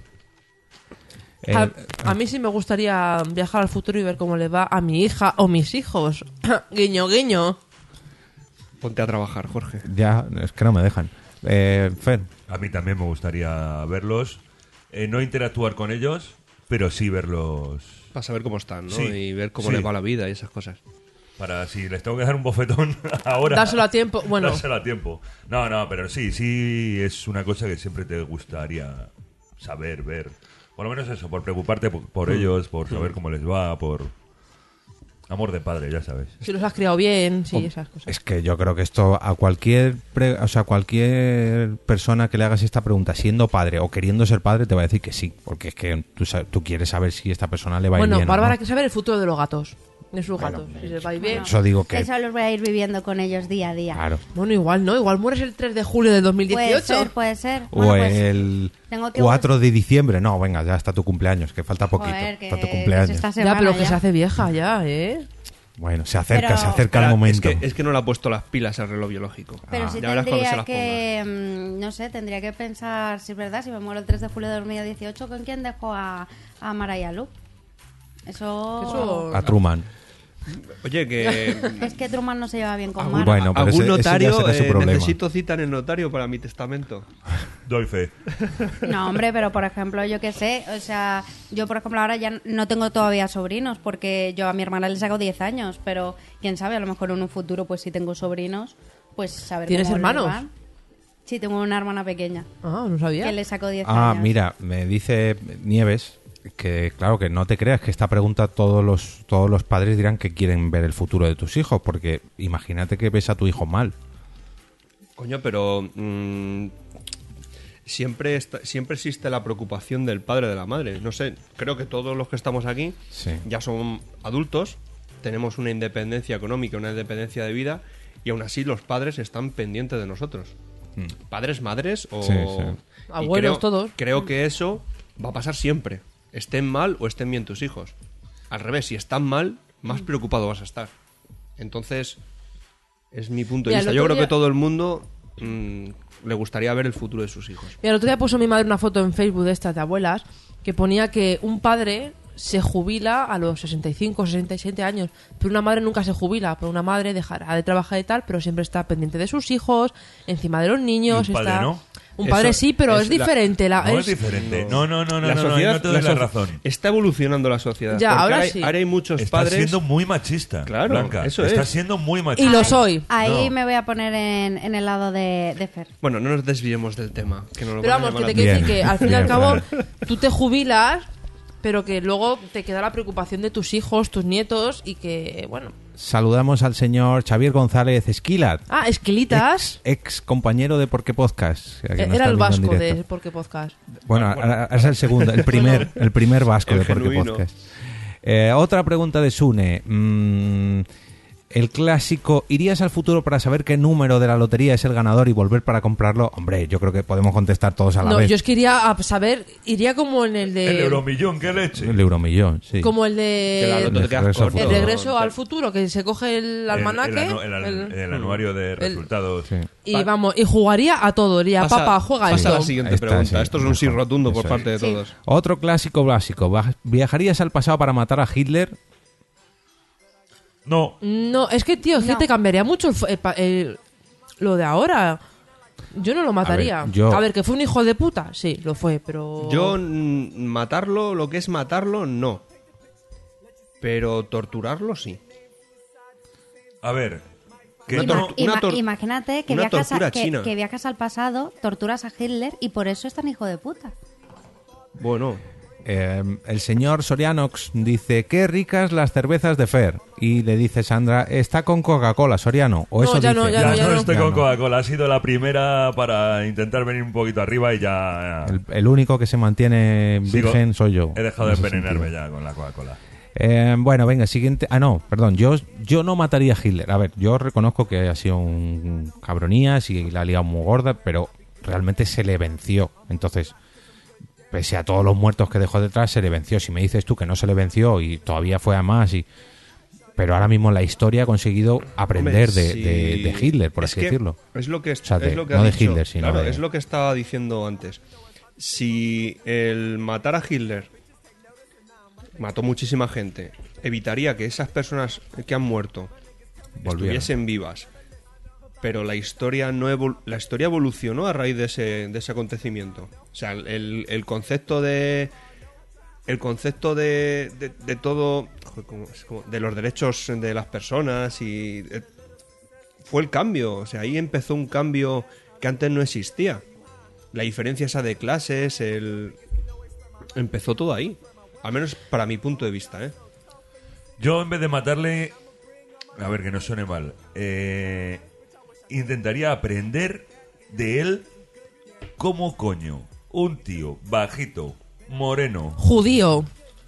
Speaker 2: Eh,
Speaker 3: A, a mí sí me gustaría viajar al futuro y ver cómo le va a mi hija o mis hijos. Guiño, guiño.
Speaker 6: Ponte a trabajar, Jorge.
Speaker 2: ya, es que no me dejan. Eh, Fer,
Speaker 4: A mí también me gustaría verlos. Eh, no interactuar con ellos, pero sí verlos.
Speaker 6: Para saber cómo están, ¿no?
Speaker 4: Sí,
Speaker 6: Y ver cómo
Speaker 4: sí.
Speaker 6: les va la vida y esas cosas.
Speaker 4: Para si les tengo que dar un bofetón ahora.
Speaker 3: Dárselo a tiempo. Bueno,
Speaker 4: Dárselo a tiempo. No, no, pero sí, sí es una cosa que siempre te gustaría saber, ver. Por lo menos eso, por preocuparte por, por ellos, por saber cómo les va, por amor de padre, ya sabes.
Speaker 3: si los has criado bien, sí, esas cosas.
Speaker 2: es que yo creo que esto a cualquier pre- o sea, cualquier persona que le hagas esta pregunta siendo padre o queriendo ser padre te va a decir que sí, porque es que tú, sa- tú quieres saber si esta persona le va a ir
Speaker 3: Bueno,
Speaker 2: bien o
Speaker 3: Bárbara
Speaker 2: no.
Speaker 3: hay que saber el futuro de los gatos. De sus gatos. Si les va a ir bien.
Speaker 2: Eso digo que
Speaker 5: Eso los voy a ir viviendo con ellos día a día.
Speaker 2: claro.
Speaker 3: Bueno, igual no. Igual mueres el tres de julio de dos mil
Speaker 5: Puede
Speaker 3: dieciocho.
Speaker 5: ser, puede ser.
Speaker 2: O
Speaker 5: Bueno, pues,
Speaker 2: el
Speaker 5: tengo que-
Speaker 2: cuatro de diciembre. No, venga, ya está tu cumpleaños, que falta poquito.
Speaker 5: joder, que
Speaker 2: Está tu
Speaker 5: es
Speaker 2: cumpleaños.
Speaker 5: esta
Speaker 3: Ya,
Speaker 5: semana
Speaker 3: pero que
Speaker 5: ya.
Speaker 3: se hace vieja ya, ¿eh?
Speaker 2: Bueno, se acerca,
Speaker 5: Pero-
Speaker 2: se acerca el
Speaker 6: Espera,
Speaker 2: momento.
Speaker 6: Es que, es que no le ha puesto las pilas al reloj biológico.
Speaker 5: Pero
Speaker 2: Ah.
Speaker 5: sí
Speaker 6: Ya verás cuando se
Speaker 5: tendría
Speaker 6: las
Speaker 5: que, mm, no sé, tendría que pensar, si es verdad, si me muero el tres de julio de dos mil dieciocho, ¿con quién dejo a, a Mara y a Luke? Eso...
Speaker 3: Eso...
Speaker 2: A Truman.
Speaker 6: Oye, que...
Speaker 5: Es que Truman no se lleva bien con
Speaker 6: algún-
Speaker 5: Mara.
Speaker 2: Bueno, pero
Speaker 6: algún
Speaker 2: ese- ese ya
Speaker 6: notario,
Speaker 2: será su
Speaker 6: eh,
Speaker 2: problema.
Speaker 6: necesito cita en el notario para mi testamento.
Speaker 4: Doy fe.
Speaker 5: No, hombre, pero por ejemplo, yo qué sé, o sea, yo por ejemplo ahora ya no tengo todavía sobrinos porque yo a mi hermana le saco diez años, pero quién sabe, a lo mejor en un futuro pues si tengo sobrinos, pues saber
Speaker 3: ¿Tienes
Speaker 5: cómo les
Speaker 3: hermanos?
Speaker 5: va. Sí, tengo una hermana pequeña
Speaker 3: Ah, no sabía.
Speaker 5: que le saco diez
Speaker 2: Ah,
Speaker 5: años.
Speaker 2: mira, me dice Nieves que, claro, que no te creas que esta pregunta todos los, todos los padres dirán que quieren ver el futuro de tus hijos, porque imagínate que ves a tu hijo mal.
Speaker 6: Coño, pero... mm, siempre, está- siempre existe la preocupación del padre o de la madre. No sé, creo que todos los que estamos aquí
Speaker 2: Sí.
Speaker 6: ya son adultos, tenemos una independencia económica, una independencia de vida, y aún así los padres están pendientes de nosotros. Padres, madres o...
Speaker 2: Sí, sí.
Speaker 6: y
Speaker 3: Abuelos,
Speaker 6: creo-
Speaker 3: todos.
Speaker 6: Creo que eso va a pasar siempre. Estén mal o estén bien tus hijos. Al revés, si están mal, más preocupado vas a estar. Entonces, es mi punto de
Speaker 3: Mira, el
Speaker 6: vista. Yo
Speaker 3: otro
Speaker 6: creo que
Speaker 3: día-
Speaker 6: todo el mundo mm, le gustaría ver el futuro de sus hijos.
Speaker 3: Y el otro día puso mi madre una foto en Facebook de estas de abuelas que ponía que un padre se jubila a los sesenta y cinco, sesenta y siete años, pero una madre nunca se jubila, pero una madre dejará de trabajar y tal, pero siempre está pendiente de sus hijos, encima de los niños.
Speaker 4: Y un padre
Speaker 3: está...
Speaker 4: no.
Speaker 3: Un
Speaker 6: Eso
Speaker 3: padre sí, pero
Speaker 6: es
Speaker 3: es,
Speaker 6: la-
Speaker 3: diferente. La,
Speaker 4: No es
Speaker 3: es-
Speaker 4: diferente. No, no, no, no,
Speaker 6: la
Speaker 4: no, no,
Speaker 6: sociedad
Speaker 4: no te doy la
Speaker 6: so-
Speaker 4: razón.
Speaker 6: Está evolucionando la sociedad.
Speaker 3: Ya,
Speaker 6: porque
Speaker 3: ahora
Speaker 6: ahora,
Speaker 3: sí.
Speaker 6: ahora hay muchos
Speaker 4: Estás
Speaker 6: padres...
Speaker 4: siendo muy machista.
Speaker 6: Claro,
Speaker 4: Blanca.
Speaker 6: eso
Speaker 4: Estás
Speaker 6: es.
Speaker 4: siendo muy
Speaker 3: Y
Speaker 4: machista.
Speaker 3: lo soy.
Speaker 5: Ahí
Speaker 4: No.
Speaker 5: me voy a poner en, en el lado de, de Fer.
Speaker 6: Bueno, no nos desviemos del tema. Que no lo
Speaker 3: Pero
Speaker 6: vamos
Speaker 3: vamos,
Speaker 6: a
Speaker 3: que te
Speaker 6: llamar
Speaker 3: quiero
Speaker 2: Bien,
Speaker 3: decir que al fin y
Speaker 2: bien,
Speaker 3: al cabo
Speaker 2: Fran.
Speaker 3: tú te jubilas, pero que luego te queda la preocupación de tus hijos, tus nietos y que, bueno,
Speaker 2: saludamos al señor Xavier González Esquilat,
Speaker 3: Ah, Esquilitas.
Speaker 2: ex, ex compañero de Por qué Podcast. que nos está
Speaker 3: Era el
Speaker 2: viendo en
Speaker 3: vasco
Speaker 2: directo.
Speaker 3: de Porque Podcast.
Speaker 2: Bueno, ahora es el segundo, el primer, el primer vasco
Speaker 6: El
Speaker 2: de Por qué
Speaker 6: genuino.
Speaker 2: Podcast. Eh, otra pregunta de Sune. Mm, el clásico, ¿irías al futuro para saber qué número de la lotería es el ganador y volver para comprarlo? Hombre, yo creo que podemos contestar todos a la
Speaker 3: No,
Speaker 2: vez.
Speaker 3: yo es que iría a saber, iría como en el de...
Speaker 4: El euromillón, qué leche.
Speaker 2: El euromillón, sí.
Speaker 3: Como el
Speaker 6: Que la
Speaker 3: de...
Speaker 6: loto te quedas
Speaker 2: regreso al
Speaker 6: corto.
Speaker 3: El regreso
Speaker 6: Tal.
Speaker 3: al futuro, que se coge el
Speaker 4: El-
Speaker 3: almanaque.
Speaker 4: El, anu- el anu-
Speaker 3: el-
Speaker 4: el anuario de resultados.
Speaker 2: Sí.
Speaker 3: y vamos, y jugaría a todo. Diría,
Speaker 6: Pasa-
Speaker 3: papá, juega
Speaker 6: pasa a la
Speaker 3: esto.
Speaker 6: siguiente
Speaker 2: Esta,
Speaker 6: pregunta.
Speaker 2: sí,
Speaker 6: Esto es un sí
Speaker 2: mejor.
Speaker 6: rotundo por
Speaker 2: Eso
Speaker 6: parte
Speaker 2: es.
Speaker 6: de
Speaker 5: Sí.
Speaker 6: todos.
Speaker 2: Otro clásico básico. Va- ¿Viajarías al pasado para matar a Hitler?
Speaker 4: No,
Speaker 3: No, es que, tío, es que
Speaker 5: No.
Speaker 3: te cambiaría mucho el f- el pa- el- lo de ahora. Yo no lo mataría. A
Speaker 2: ver,
Speaker 3: ver,
Speaker 2: yo-
Speaker 3: que fue un hijo de puta, sí, lo fue, pero...
Speaker 6: Yo, mm, matarlo, lo que es matarlo, no. Pero torturarlo, sí.
Speaker 4: a ver. Que
Speaker 6: Una
Speaker 4: no,
Speaker 6: tortu- una
Speaker 5: Ima-
Speaker 6: tor-
Speaker 5: imagínate que
Speaker 6: una
Speaker 5: viajas,
Speaker 6: tortura
Speaker 5: a- que,
Speaker 6: china.
Speaker 5: que viajas al pasado, torturas a Hitler y por eso es tan hijo de puta.
Speaker 6: Bueno,
Speaker 2: Eh, el señor Sorianox dice, qué ricas las cervezas de Fer. Y le dice Sandra, está con Coca-Cola, Soriano. O
Speaker 3: No,
Speaker 2: eso
Speaker 3: ya
Speaker 2: dice.
Speaker 3: no, ya
Speaker 4: ya,
Speaker 3: no, ya
Speaker 4: no
Speaker 3: no.
Speaker 4: estoy
Speaker 2: Ya
Speaker 4: con
Speaker 2: no.
Speaker 4: Coca-Cola. Ha sido la primera para intentar venir un poquito arriba y ya.
Speaker 2: El, el único que se mantiene
Speaker 4: Sigo-
Speaker 2: virgen soy yo.
Speaker 4: He dejado de
Speaker 2: en ese
Speaker 4: envenenarme
Speaker 2: sentido.
Speaker 4: ya con la Coca-Cola.
Speaker 2: Eh, bueno, venga, siguiente. Ah, no, perdón. Yo, yo no mataría a Hitler. A ver, yo reconozco que ha sido un cabronías y la ha liado muy gorda, pero realmente se le venció. Entonces, pese a todos los muertos que dejó detrás, se le venció. Si me dices tú que no se le venció y todavía fue a más, y pero ahora mismo la historia ha conseguido aprender
Speaker 6: hombre,
Speaker 2: de,
Speaker 6: si-
Speaker 2: de- de Hitler, por
Speaker 6: es
Speaker 2: así
Speaker 6: que
Speaker 2: decirlo.
Speaker 6: Es lo que,
Speaker 2: O sea, de-
Speaker 6: es lo que
Speaker 2: no
Speaker 6: ha
Speaker 2: de
Speaker 6: dicho.
Speaker 2: Hitler, sino
Speaker 6: Claro,
Speaker 2: de-
Speaker 6: es lo que estaba diciendo antes. Si el matar a Hitler mató muchísima gente, evitaría que esas personas que han muerto
Speaker 2: Volvieran.
Speaker 6: estuviesen vivas. Pero la historia no evol- la historia evolucionó a raíz de ese, de ese acontecimiento. O sea, el, el concepto de el concepto de, de, de todo joder, ¿cómo es? Como de los derechos de las personas y eh, fue el cambio. O sea, ahí empezó un cambio que antes no existía. La diferencia esa de clases, el empezó todo ahí. Al menos para mi punto de vista, ¿eh?
Speaker 4: Yo, en vez de matarle. A ver, que no suene mal. Eh, intentaría aprender de él cómo coño un tío bajito, moreno,
Speaker 3: Judío.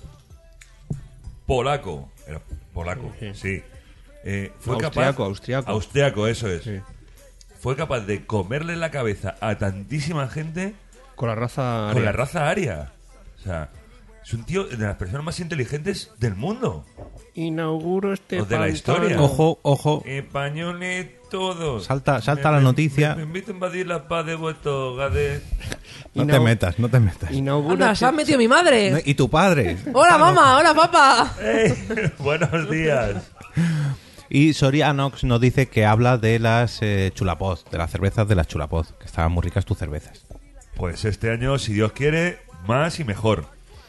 Speaker 4: polaco. Era polaco,
Speaker 6: Sí.
Speaker 4: sí. Eh, fue
Speaker 6: Austriaco,
Speaker 4: capaz,
Speaker 6: austriaco.
Speaker 4: Austriaco, eso es.
Speaker 6: Sí.
Speaker 4: Fue capaz de comerle la cabeza a tantísima gente
Speaker 6: Con la raza
Speaker 4: con la
Speaker 6: aria.
Speaker 4: raza aria. O sea, es un tío de las personas más inteligentes del mundo.
Speaker 6: Inauguro este
Speaker 4: O de la
Speaker 6: pantano.
Speaker 4: historia.
Speaker 2: Ojo, ojo.
Speaker 4: Españoles todos.
Speaker 2: Salta- salta
Speaker 4: Me-
Speaker 2: la
Speaker 4: me-
Speaker 2: noticia.
Speaker 4: Me, me invito a invadir la paz de vuestros hogares.
Speaker 2: No te
Speaker 6: Inau-
Speaker 2: metas, no te metas.
Speaker 6: Inauguro
Speaker 3: Anda,
Speaker 6: este-
Speaker 3: se ha metido mi madre.
Speaker 2: Y tu padre.
Speaker 3: Hola, mamá, hola, papá.
Speaker 4: ¡Ey! Buenos días.
Speaker 2: Y Sorianox nos dice que habla de las eh, chulapoz, de las cervezas de las chulapoz, que estaban muy ricas tus cervezas.
Speaker 4: Pues este año, si Dios quiere, más y mejor.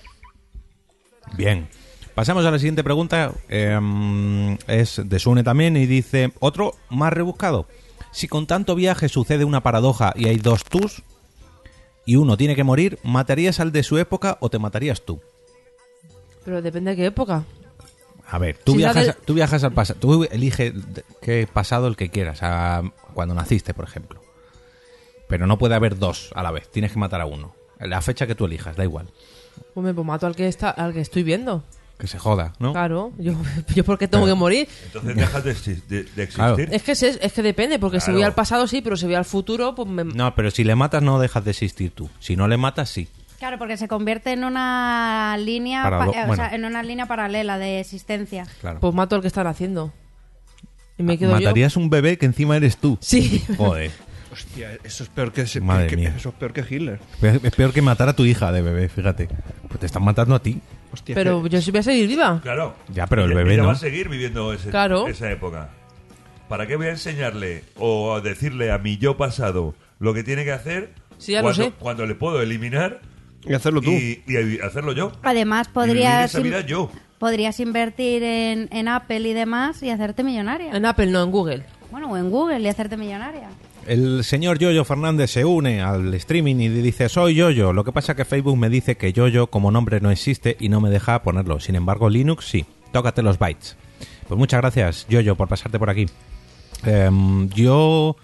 Speaker 2: Bien. Pasamos a la siguiente pregunta. eh, es de Sune también y dice, otro más rebuscado. Si con tanto viaje sucede una paradoja y hay dos tus y uno tiene que morir, ¿matarías al de su época o te matarías tú?
Speaker 3: Pero depende de qué época.
Speaker 2: A ver, tú,
Speaker 3: Si
Speaker 2: viajas,
Speaker 3: la de-
Speaker 2: tú viajas al pasado. Tú elige de- qué pasado el que quieras, a cuando naciste, por ejemplo. Pero no puede haber dos a la vez. Tienes que matar a uno. La fecha que tú elijas, da igual.
Speaker 3: Pues me pues mato al que está, al que estoy viendo.
Speaker 2: Que se joda, ¿no?
Speaker 3: Claro, yo, yo porque tengo que morir.
Speaker 4: Entonces dejas de, exi- de- de
Speaker 2: Claro.
Speaker 4: existir.
Speaker 3: Es que es, es que depende, porque si
Speaker 4: Claro.
Speaker 3: voy al pasado sí, pero si voy al futuro, pues me...
Speaker 2: No, pero si le matas no dejas de existir tú. Si no le matas, sí.
Speaker 5: Claro, porque se convierte en una línea,
Speaker 2: Parado-
Speaker 5: pa- eh, o
Speaker 2: bueno.
Speaker 5: sea, en una línea paralela de existencia.
Speaker 2: Claro.
Speaker 3: Pues mato al que están haciendo. Y me quedo
Speaker 2: Matarías un bebé que encima eres tú.
Speaker 3: yo. Sí.
Speaker 2: Joder.
Speaker 6: Hostia, eso es peor que, ese-
Speaker 2: Madre
Speaker 6: que-
Speaker 2: mía.
Speaker 6: eso es peor que Hitler.
Speaker 2: Es peor que matar a tu hija de bebé, fíjate. Pues te están matando a ti.
Speaker 6: Hostia,
Speaker 3: Pero
Speaker 6: que-
Speaker 3: yo sí voy a seguir viva.
Speaker 4: Claro.
Speaker 2: Ya, pero el
Speaker 4: Ella-
Speaker 2: bebé
Speaker 4: ella
Speaker 2: no.
Speaker 4: va a seguir viviendo ese-
Speaker 3: Claro.
Speaker 4: esa época. ¿Para qué voy a enseñarle o a decirle a mi yo pasado lo que tiene que hacer
Speaker 3: Sí, ya lo
Speaker 4: cuando,
Speaker 3: sé.
Speaker 4: cuando le puedo eliminar
Speaker 6: y hacerlo tú.
Speaker 4: y, y hacerlo yo?
Speaker 5: Además,
Speaker 4: Y vivir
Speaker 5: podrías,
Speaker 4: esa vida yo.
Speaker 5: podrías invertir en, en Apple y demás y hacerte millonaria.
Speaker 3: En Apple, no, en Google.
Speaker 5: Bueno, o en Google y hacerte millonaria.
Speaker 2: El señor Yoyo Fernández se une al streaming y dice, soy Yoyo. Lo que pasa que Facebook me dice que Yoyo como nombre no existe y no me deja ponerlo. Sin embargo, Linux sí. Tócate los bytes. pues muchas gracias, Yoyo, por pasarte por aquí. Em, yo...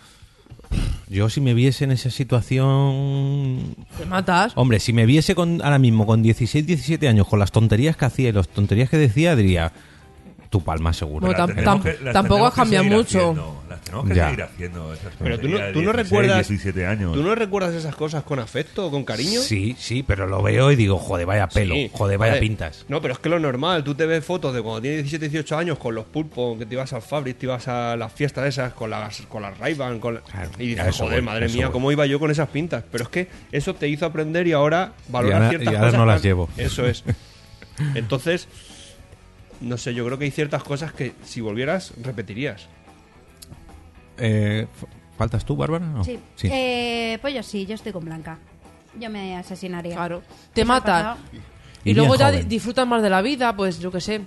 Speaker 2: Yo si me viese en esa situación...
Speaker 3: Te matas.
Speaker 2: Hombre, si me viese con ahora mismo con dieciséis, diecisiete años, con las tonterías que hacía y las tonterías que decía, diría... Tu palma seguro.
Speaker 3: Bueno,
Speaker 4: Las
Speaker 3: tam-
Speaker 4: tenemos
Speaker 3: tam-
Speaker 4: que- las
Speaker 3: tampoco
Speaker 4: tenemos
Speaker 3: has
Speaker 4: que
Speaker 3: cambiado
Speaker 4: seguir
Speaker 3: mucho.
Speaker 4: haciendo, Las tenemos que
Speaker 2: Ya.
Speaker 4: seguir haciendo esas
Speaker 6: Pero tú no,
Speaker 4: tonterías
Speaker 6: tú no
Speaker 4: de
Speaker 6: recuerdas...
Speaker 4: diecisiete años.
Speaker 6: ¿Tú no recuerdas esas cosas con afecto o con cariño?
Speaker 2: Sí, sí, pero lo veo y digo, joder, vaya pelo,
Speaker 6: Sí.
Speaker 2: joder, vaya
Speaker 6: Joder.
Speaker 2: pintas.
Speaker 6: No, pero es que lo normal, tú te ves fotos de cuando tienes diecisiete, dieciocho años con los pulpos, que te ibas al Fabric, te ibas a las fiestas esas, con las, con las Ray-Ban, con la-
Speaker 2: Claro,
Speaker 6: y dices,
Speaker 2: a eso
Speaker 6: joder,
Speaker 2: voy,
Speaker 6: madre
Speaker 2: a eso
Speaker 6: mía,
Speaker 2: voy.
Speaker 6: cómo iba yo con esas pintas. Pero es que eso te hizo aprender y ahora valorar
Speaker 2: Y ahora-
Speaker 6: ciertas
Speaker 2: y ahora
Speaker 6: cosas.
Speaker 2: no las
Speaker 6: tan-
Speaker 2: llevo.
Speaker 6: Eso es. Entonces, no sé, yo creo que hay ciertas cosas que si volvieras, repetirías.
Speaker 2: Eh, f- ¿Faltas tú, Bárbara? No.
Speaker 5: Sí. Eh, pues yo sí, yo estoy con Blanca. Yo me asesinaría.
Speaker 3: Claro. Te
Speaker 5: Eso ha
Speaker 3: matas.
Speaker 5: pasado.
Speaker 3: Y,
Speaker 2: Y
Speaker 3: luego
Speaker 2: bien
Speaker 3: ya
Speaker 2: joven.
Speaker 3: di- disfrutas más de la vida, pues yo qué sé.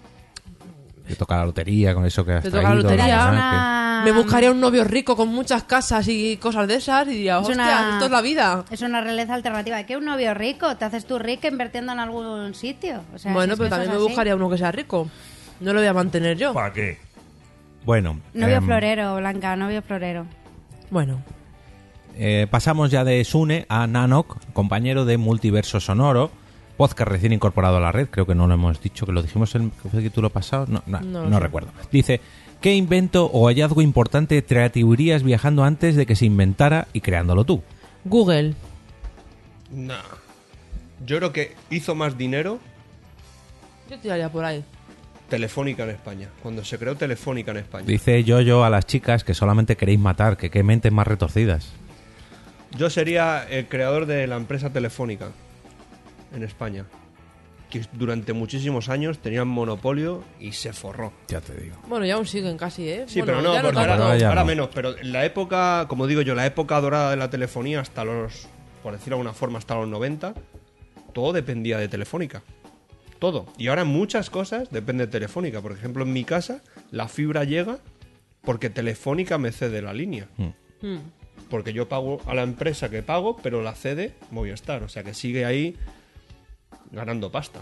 Speaker 2: Te toca la lotería con eso que has
Speaker 3: Te toca la
Speaker 2: traído,
Speaker 3: lotería.
Speaker 2: ¿no?
Speaker 5: Es
Speaker 2: Que-
Speaker 5: una-
Speaker 3: Me buscaría un novio rico con muchas casas y cosas de esas y diría,
Speaker 5: Es
Speaker 3: hostia,
Speaker 5: una-
Speaker 3: esto es la vida.
Speaker 5: Es una realidad alternativa. ¿Qué un novio rico? ¿Te haces tú rica invirtiendo en algún sitio? O sea,
Speaker 3: Bueno,
Speaker 5: si es
Speaker 3: pero
Speaker 5: que
Speaker 3: también
Speaker 5: eso
Speaker 3: me
Speaker 5: es así.
Speaker 3: buscaría uno que sea rico. No lo voy a mantener yo.
Speaker 4: ¿Para qué?
Speaker 2: Bueno,
Speaker 5: Novio
Speaker 2: em,
Speaker 5: florero, Blanca, novio florero.
Speaker 3: Bueno,
Speaker 2: eh, pasamos ya de Sune a Nanok, compañero de Multiverso Sonoro, podcast recién incorporado a la red, creo que no lo hemos dicho, que lo dijimos en el título pasado, no, no,
Speaker 3: No lo
Speaker 2: no
Speaker 3: sé.
Speaker 2: recuerdo. Dice, ¿qué invento o hallazgo importante te atribuirías viajando antes de que se inventara y creándolo tú?
Speaker 3: Google.
Speaker 6: Nah. Yo creo que hizo más dinero
Speaker 3: Yo tiraría por ahí.
Speaker 6: Telefónica en España. Cuando se creó Telefónica en España.
Speaker 2: Dice yo-yo a las chicas que solamente queréis matar, que qué mentes más retorcidas.
Speaker 6: Yo sería el creador de la empresa Telefónica en España, que durante muchísimos años tenían monopolio y se forró.
Speaker 2: Ya te digo.
Speaker 3: Bueno, ya aún siguen casi, ¿eh?
Speaker 6: Sí,
Speaker 3: Bueno,
Speaker 6: pero no,
Speaker 3: ya
Speaker 6: porque
Speaker 3: tanto.
Speaker 6: ahora,
Speaker 2: Ahora ya
Speaker 6: ahora
Speaker 2: no.
Speaker 6: menos. Pero en la época, como digo yo, la época dorada de la telefonía hasta los, por decirlo de alguna forma, hasta los noventa, todo dependía de Telefónica. Todo. Y ahora muchas cosas dependen de Telefónica. Por ejemplo, en mi casa, la fibra llega porque Telefónica me cede la línea.
Speaker 3: Hmm.
Speaker 6: Porque yo pago a la empresa que pago, pero la cede Movistar. O sea que sigue ahí ganando pasta.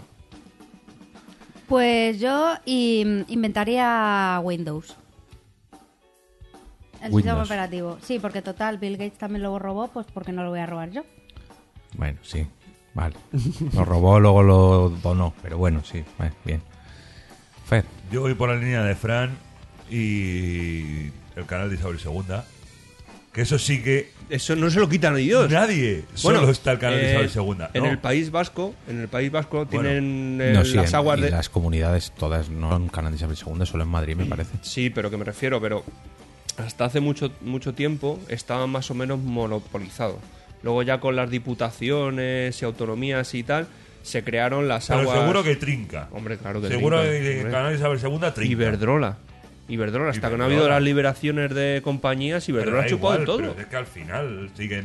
Speaker 5: Pues yo im- inventaría Windows. El sistema
Speaker 2: Windows.
Speaker 5: operativo. Sí, porque total, Bill Gates también lo robó, pues porque no lo voy a robar yo.
Speaker 2: Bueno, sí, vale. Lo robó, luego lo donó, pero bueno, sí, vale, bien. Fer,
Speaker 4: Yo voy por la línea de Fran y el canal de Isabel segunda. Que eso sí que
Speaker 6: Eso no se lo quitan ni Dios.
Speaker 4: nadie. Solo está el canal de
Speaker 6: eh,
Speaker 4: Isabel segunda.
Speaker 6: En
Speaker 4: No.
Speaker 6: el País Vasco, en el País Vasco
Speaker 4: Bueno.
Speaker 6: tienen eh,
Speaker 2: no, sí,
Speaker 6: las
Speaker 2: en-
Speaker 6: aguas
Speaker 2: y
Speaker 6: de...
Speaker 2: las comunidades todas no son Canal de Isabel segunda, solo en Madrid, me parece.
Speaker 6: Sí, pero que me refiero, pero hasta hace mucho mucho tiempo estaban más o menos monopolizados. Luego ya con las diputaciones y autonomías y tal, se crearon las
Speaker 4: Pero
Speaker 6: aguas...
Speaker 4: seguro que trinca.
Speaker 6: Hombre, claro que
Speaker 4: Seguro
Speaker 6: trinca,
Speaker 4: que el
Speaker 6: hombre.
Speaker 4: canal de Isabel segunda trinca.
Speaker 6: Iberdrola. Iberdrola, hasta que no ha habido
Speaker 4: Iberdrola.
Speaker 6: las liberaciones de compañías,
Speaker 4: Pero
Speaker 6: Iberdrola
Speaker 4: da
Speaker 6: ha chupado
Speaker 4: igual,
Speaker 6: todo.
Speaker 4: pero es que al final siguen.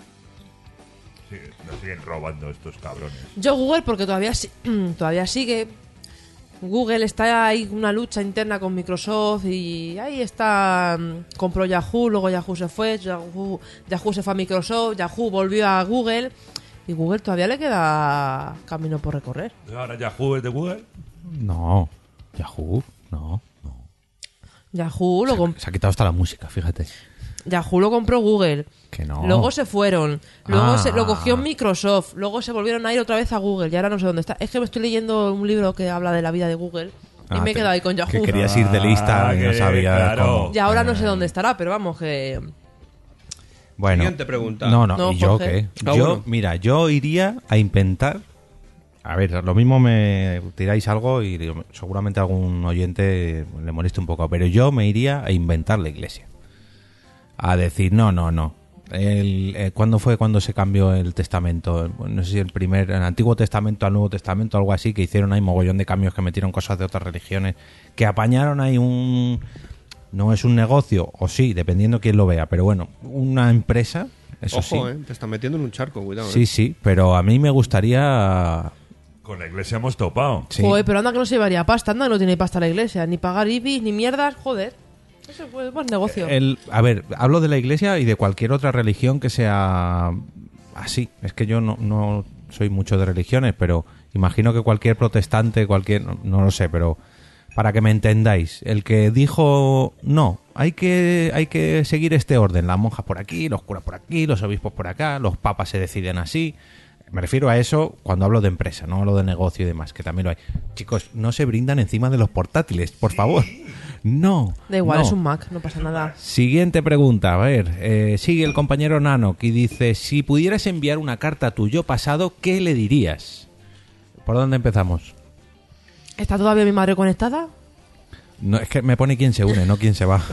Speaker 4: siguen- Nos siguen robando estos cabrones.
Speaker 3: Yo Google porque todavía si- todavía sigue. Google está ahí una lucha interna con Microsoft y ahí está. mm, Compró Yahoo, luego Yahoo se fue, Yahoo, Yahoo se fue a Microsoft, Yahoo volvió a Google y Google todavía le queda camino por recorrer.
Speaker 4: Ahora Yahoo es de Google.
Speaker 2: No, Yahoo, no, no.
Speaker 3: Yahoo lo, com-
Speaker 2: Se ha quitado hasta la música, fíjate.
Speaker 3: Yahoo lo compró Google.
Speaker 2: Que no.
Speaker 3: Luego se fueron. Luego
Speaker 2: Ah.
Speaker 3: se, lo cogió Microsoft. Luego se volvieron a ir otra vez a Google. Y ahora no sé dónde está. Es que me estoy leyendo un libro que habla de la vida de Google. Y
Speaker 2: Ah,
Speaker 3: me he
Speaker 2: te-
Speaker 3: quedado ahí con Yahoo.
Speaker 2: Que querías ir de lista
Speaker 4: Ah,
Speaker 2: y no
Speaker 4: que-
Speaker 2: sabía
Speaker 4: claro.
Speaker 2: cómo.
Speaker 3: Y ahora no sé dónde estará, pero vamos, que.
Speaker 2: Bueno,
Speaker 6: Siguiente pregunta.
Speaker 2: No, no,
Speaker 3: No,
Speaker 2: ¿y yo
Speaker 3: Jorge.
Speaker 2: qué?
Speaker 6: Ah,
Speaker 2: yo,
Speaker 6: bueno.
Speaker 2: mira, yo iría a inventar. A ver, lo mismo me tiráis algo y digo, seguramente a algún oyente le moleste un poco, pero yo me iría a inventar la iglesia. A decir, no, no, no. El, eh, ¿Cuándo fue cuando se cambió el testamento? No sé si el primer, el Antiguo Testamento al Nuevo Testamento, algo así, que hicieron ahí mogollón de cambios, que metieron cosas de otras religiones, que apañaron ahí un... No es un negocio, o sí, dependiendo quién lo vea, pero bueno, una empresa, eso
Speaker 6: Ojo,
Speaker 2: sí.
Speaker 6: eh, te está metiendo en un charco, cuidado.
Speaker 2: Sí,
Speaker 6: eh.
Speaker 2: sí, pero a mí me gustaría...
Speaker 4: Con la iglesia hemos topado.
Speaker 2: Sí.
Speaker 3: Joder, pero anda que no se llevaría pasta. Anda que no tiene pasta la iglesia. Ni pagar I B I, ni mierdas. Joder. Eso es buen negocio.
Speaker 2: El, a ver, hablo de la iglesia y de cualquier otra religión que sea así. Es que yo no, no soy mucho de religiones, pero imagino que cualquier protestante, cualquier... No, no lo sé, pero para que me entendáis. El que dijo, no, hay que, hay que seguir este orden. Las monjas por aquí, los curas por aquí, los obispos por acá, los papas se deciden así. Me refiero a eso cuando hablo de empresa, no hablo de negocio y demás, que también lo hay. Chicos, no se brindan encima de los portátiles, por favor. No.
Speaker 3: Da igual,
Speaker 2: no.
Speaker 3: es un Mac, no pasa nada.
Speaker 2: Siguiente pregunta, a ver, eh, sigue el compañero Nanok y dice, si pudieras enviar una carta a tu yo pasado, ¿qué le dirías? ¿Por dónde empezamos?
Speaker 3: ¿Está todavía mi madre conectada?
Speaker 2: No, es que me pone quién se une, no quién se va.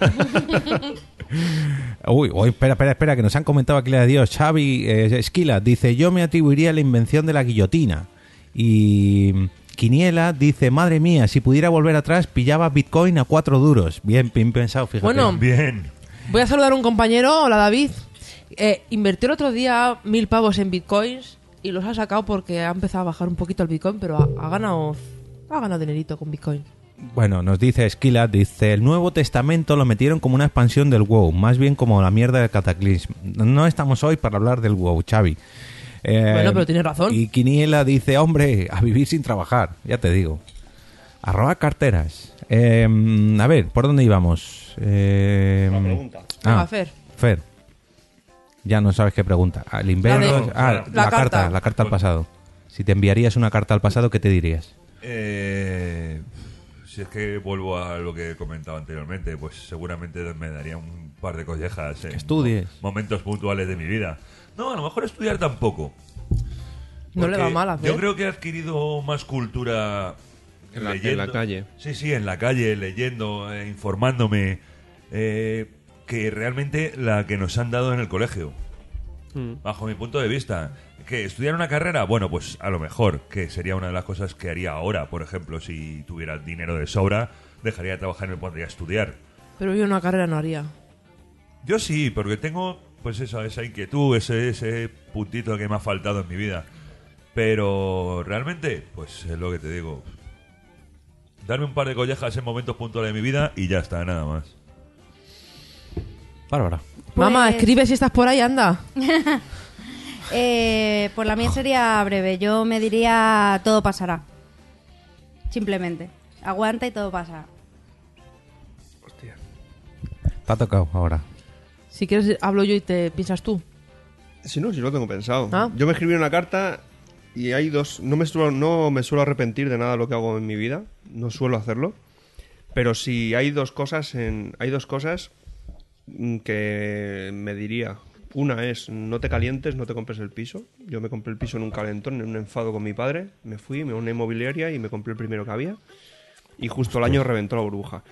Speaker 2: Uy, uy, espera, espera, espera, que nos han comentado aquí la de Dios. Xavi eh, Esquila dice, yo me atribuiría la invención de la guillotina. Y Quiniela dice, madre mía, si pudiera volver atrás, pillaba Bitcoin a cuatro duros. Bien, bien pensado, fíjate.
Speaker 3: Bueno,
Speaker 4: Bien.
Speaker 3: voy a saludar a un compañero, hola David. Eh, invirtió el otro día mil pavos en Bitcoins y los ha sacado porque ha empezado a bajar un poquito el Bitcoin, pero ha, ha ganado ha ganado dinerito con Bitcoin.
Speaker 2: Bueno, nos dice Esquila, dice, el Nuevo Testamento lo metieron como una expansión del WoW, más bien como la mierda del Cataclysm. No estamos hoy para hablar del WoW, Xavi. Eh,
Speaker 3: Bueno, pero tienes razón.
Speaker 2: Y Quiniela dice, hombre, a vivir sin trabajar, ya te digo. A robar carteras. Eh, a ver, ¿por dónde íbamos? Eh,
Speaker 6: Una pregunta.
Speaker 3: Venga,
Speaker 2: ah,
Speaker 3: Fer.
Speaker 2: Fer. Ya no sabes qué pregunta. ¿El invierno?
Speaker 3: La de-
Speaker 2: ah,
Speaker 3: la
Speaker 2: la, carta.
Speaker 3: carta.
Speaker 2: La carta al pasado. Si te enviarías una carta al pasado, ¿qué te dirías?
Speaker 4: Eh, si es que vuelvo a lo que he comentado anteriormente, pues seguramente me daría un par de collejas en
Speaker 2: estudies.
Speaker 4: mo- momentos puntuales de mi vida. No, a lo mejor estudiar tampoco.
Speaker 3: No le
Speaker 4: Porque
Speaker 3: va mal a Fer.
Speaker 4: Yo creo que he adquirido más cultura
Speaker 6: En la- en
Speaker 4: leyendo.
Speaker 6: la calle.
Speaker 4: Sí, sí, en la calle, leyendo, eh, informándome, eh, que realmente la que nos han dado en el colegio.
Speaker 6: Mm.
Speaker 4: Bajo mi punto de vista. ¿Que estudiar una carrera? Bueno, pues a lo mejor, que sería una de las cosas que haría ahora. Por ejemplo, si tuviera dinero de sobra, dejaría de trabajar y me pondría a estudiar.
Speaker 3: Pero yo una carrera no haría.
Speaker 4: Yo sí, porque tengo pues esa, esa inquietud, ese, ese puntito que me ha faltado en mi vida. Pero realmente, pues es lo que te digo. Darme un par de collejas en momentos puntuales de mi vida y ya está, nada más.
Speaker 2: Bárbara.
Speaker 3: Mamá,
Speaker 5: Pues-
Speaker 3: escribe si estás por ahí, anda.
Speaker 5: Eh, pues la mía sería breve. Yo me diría todo pasará. Simplemente. Aguanta y todo pasará.
Speaker 6: Hostia.
Speaker 2: Te ha tocado ahora.
Speaker 3: Si quieres, hablo yo y te piensas tú.
Speaker 6: Si no, si lo tengo pensado.
Speaker 3: Ah.
Speaker 6: Yo me escribí una carta y hay dos... No me, suelo, no me suelo arrepentir de nada de lo que hago en mi vida. No suelo hacerlo. Pero sí hay dos cosas en... Hay dos cosas mm, que me diría. Una es, no te calientes, no te compres el piso. Yo me compré el piso en un calentón, en un enfado con mi padre. Me fui, me fui a una inmobiliaria y me compré el primero que había. Y justo al año reventó la burbuja.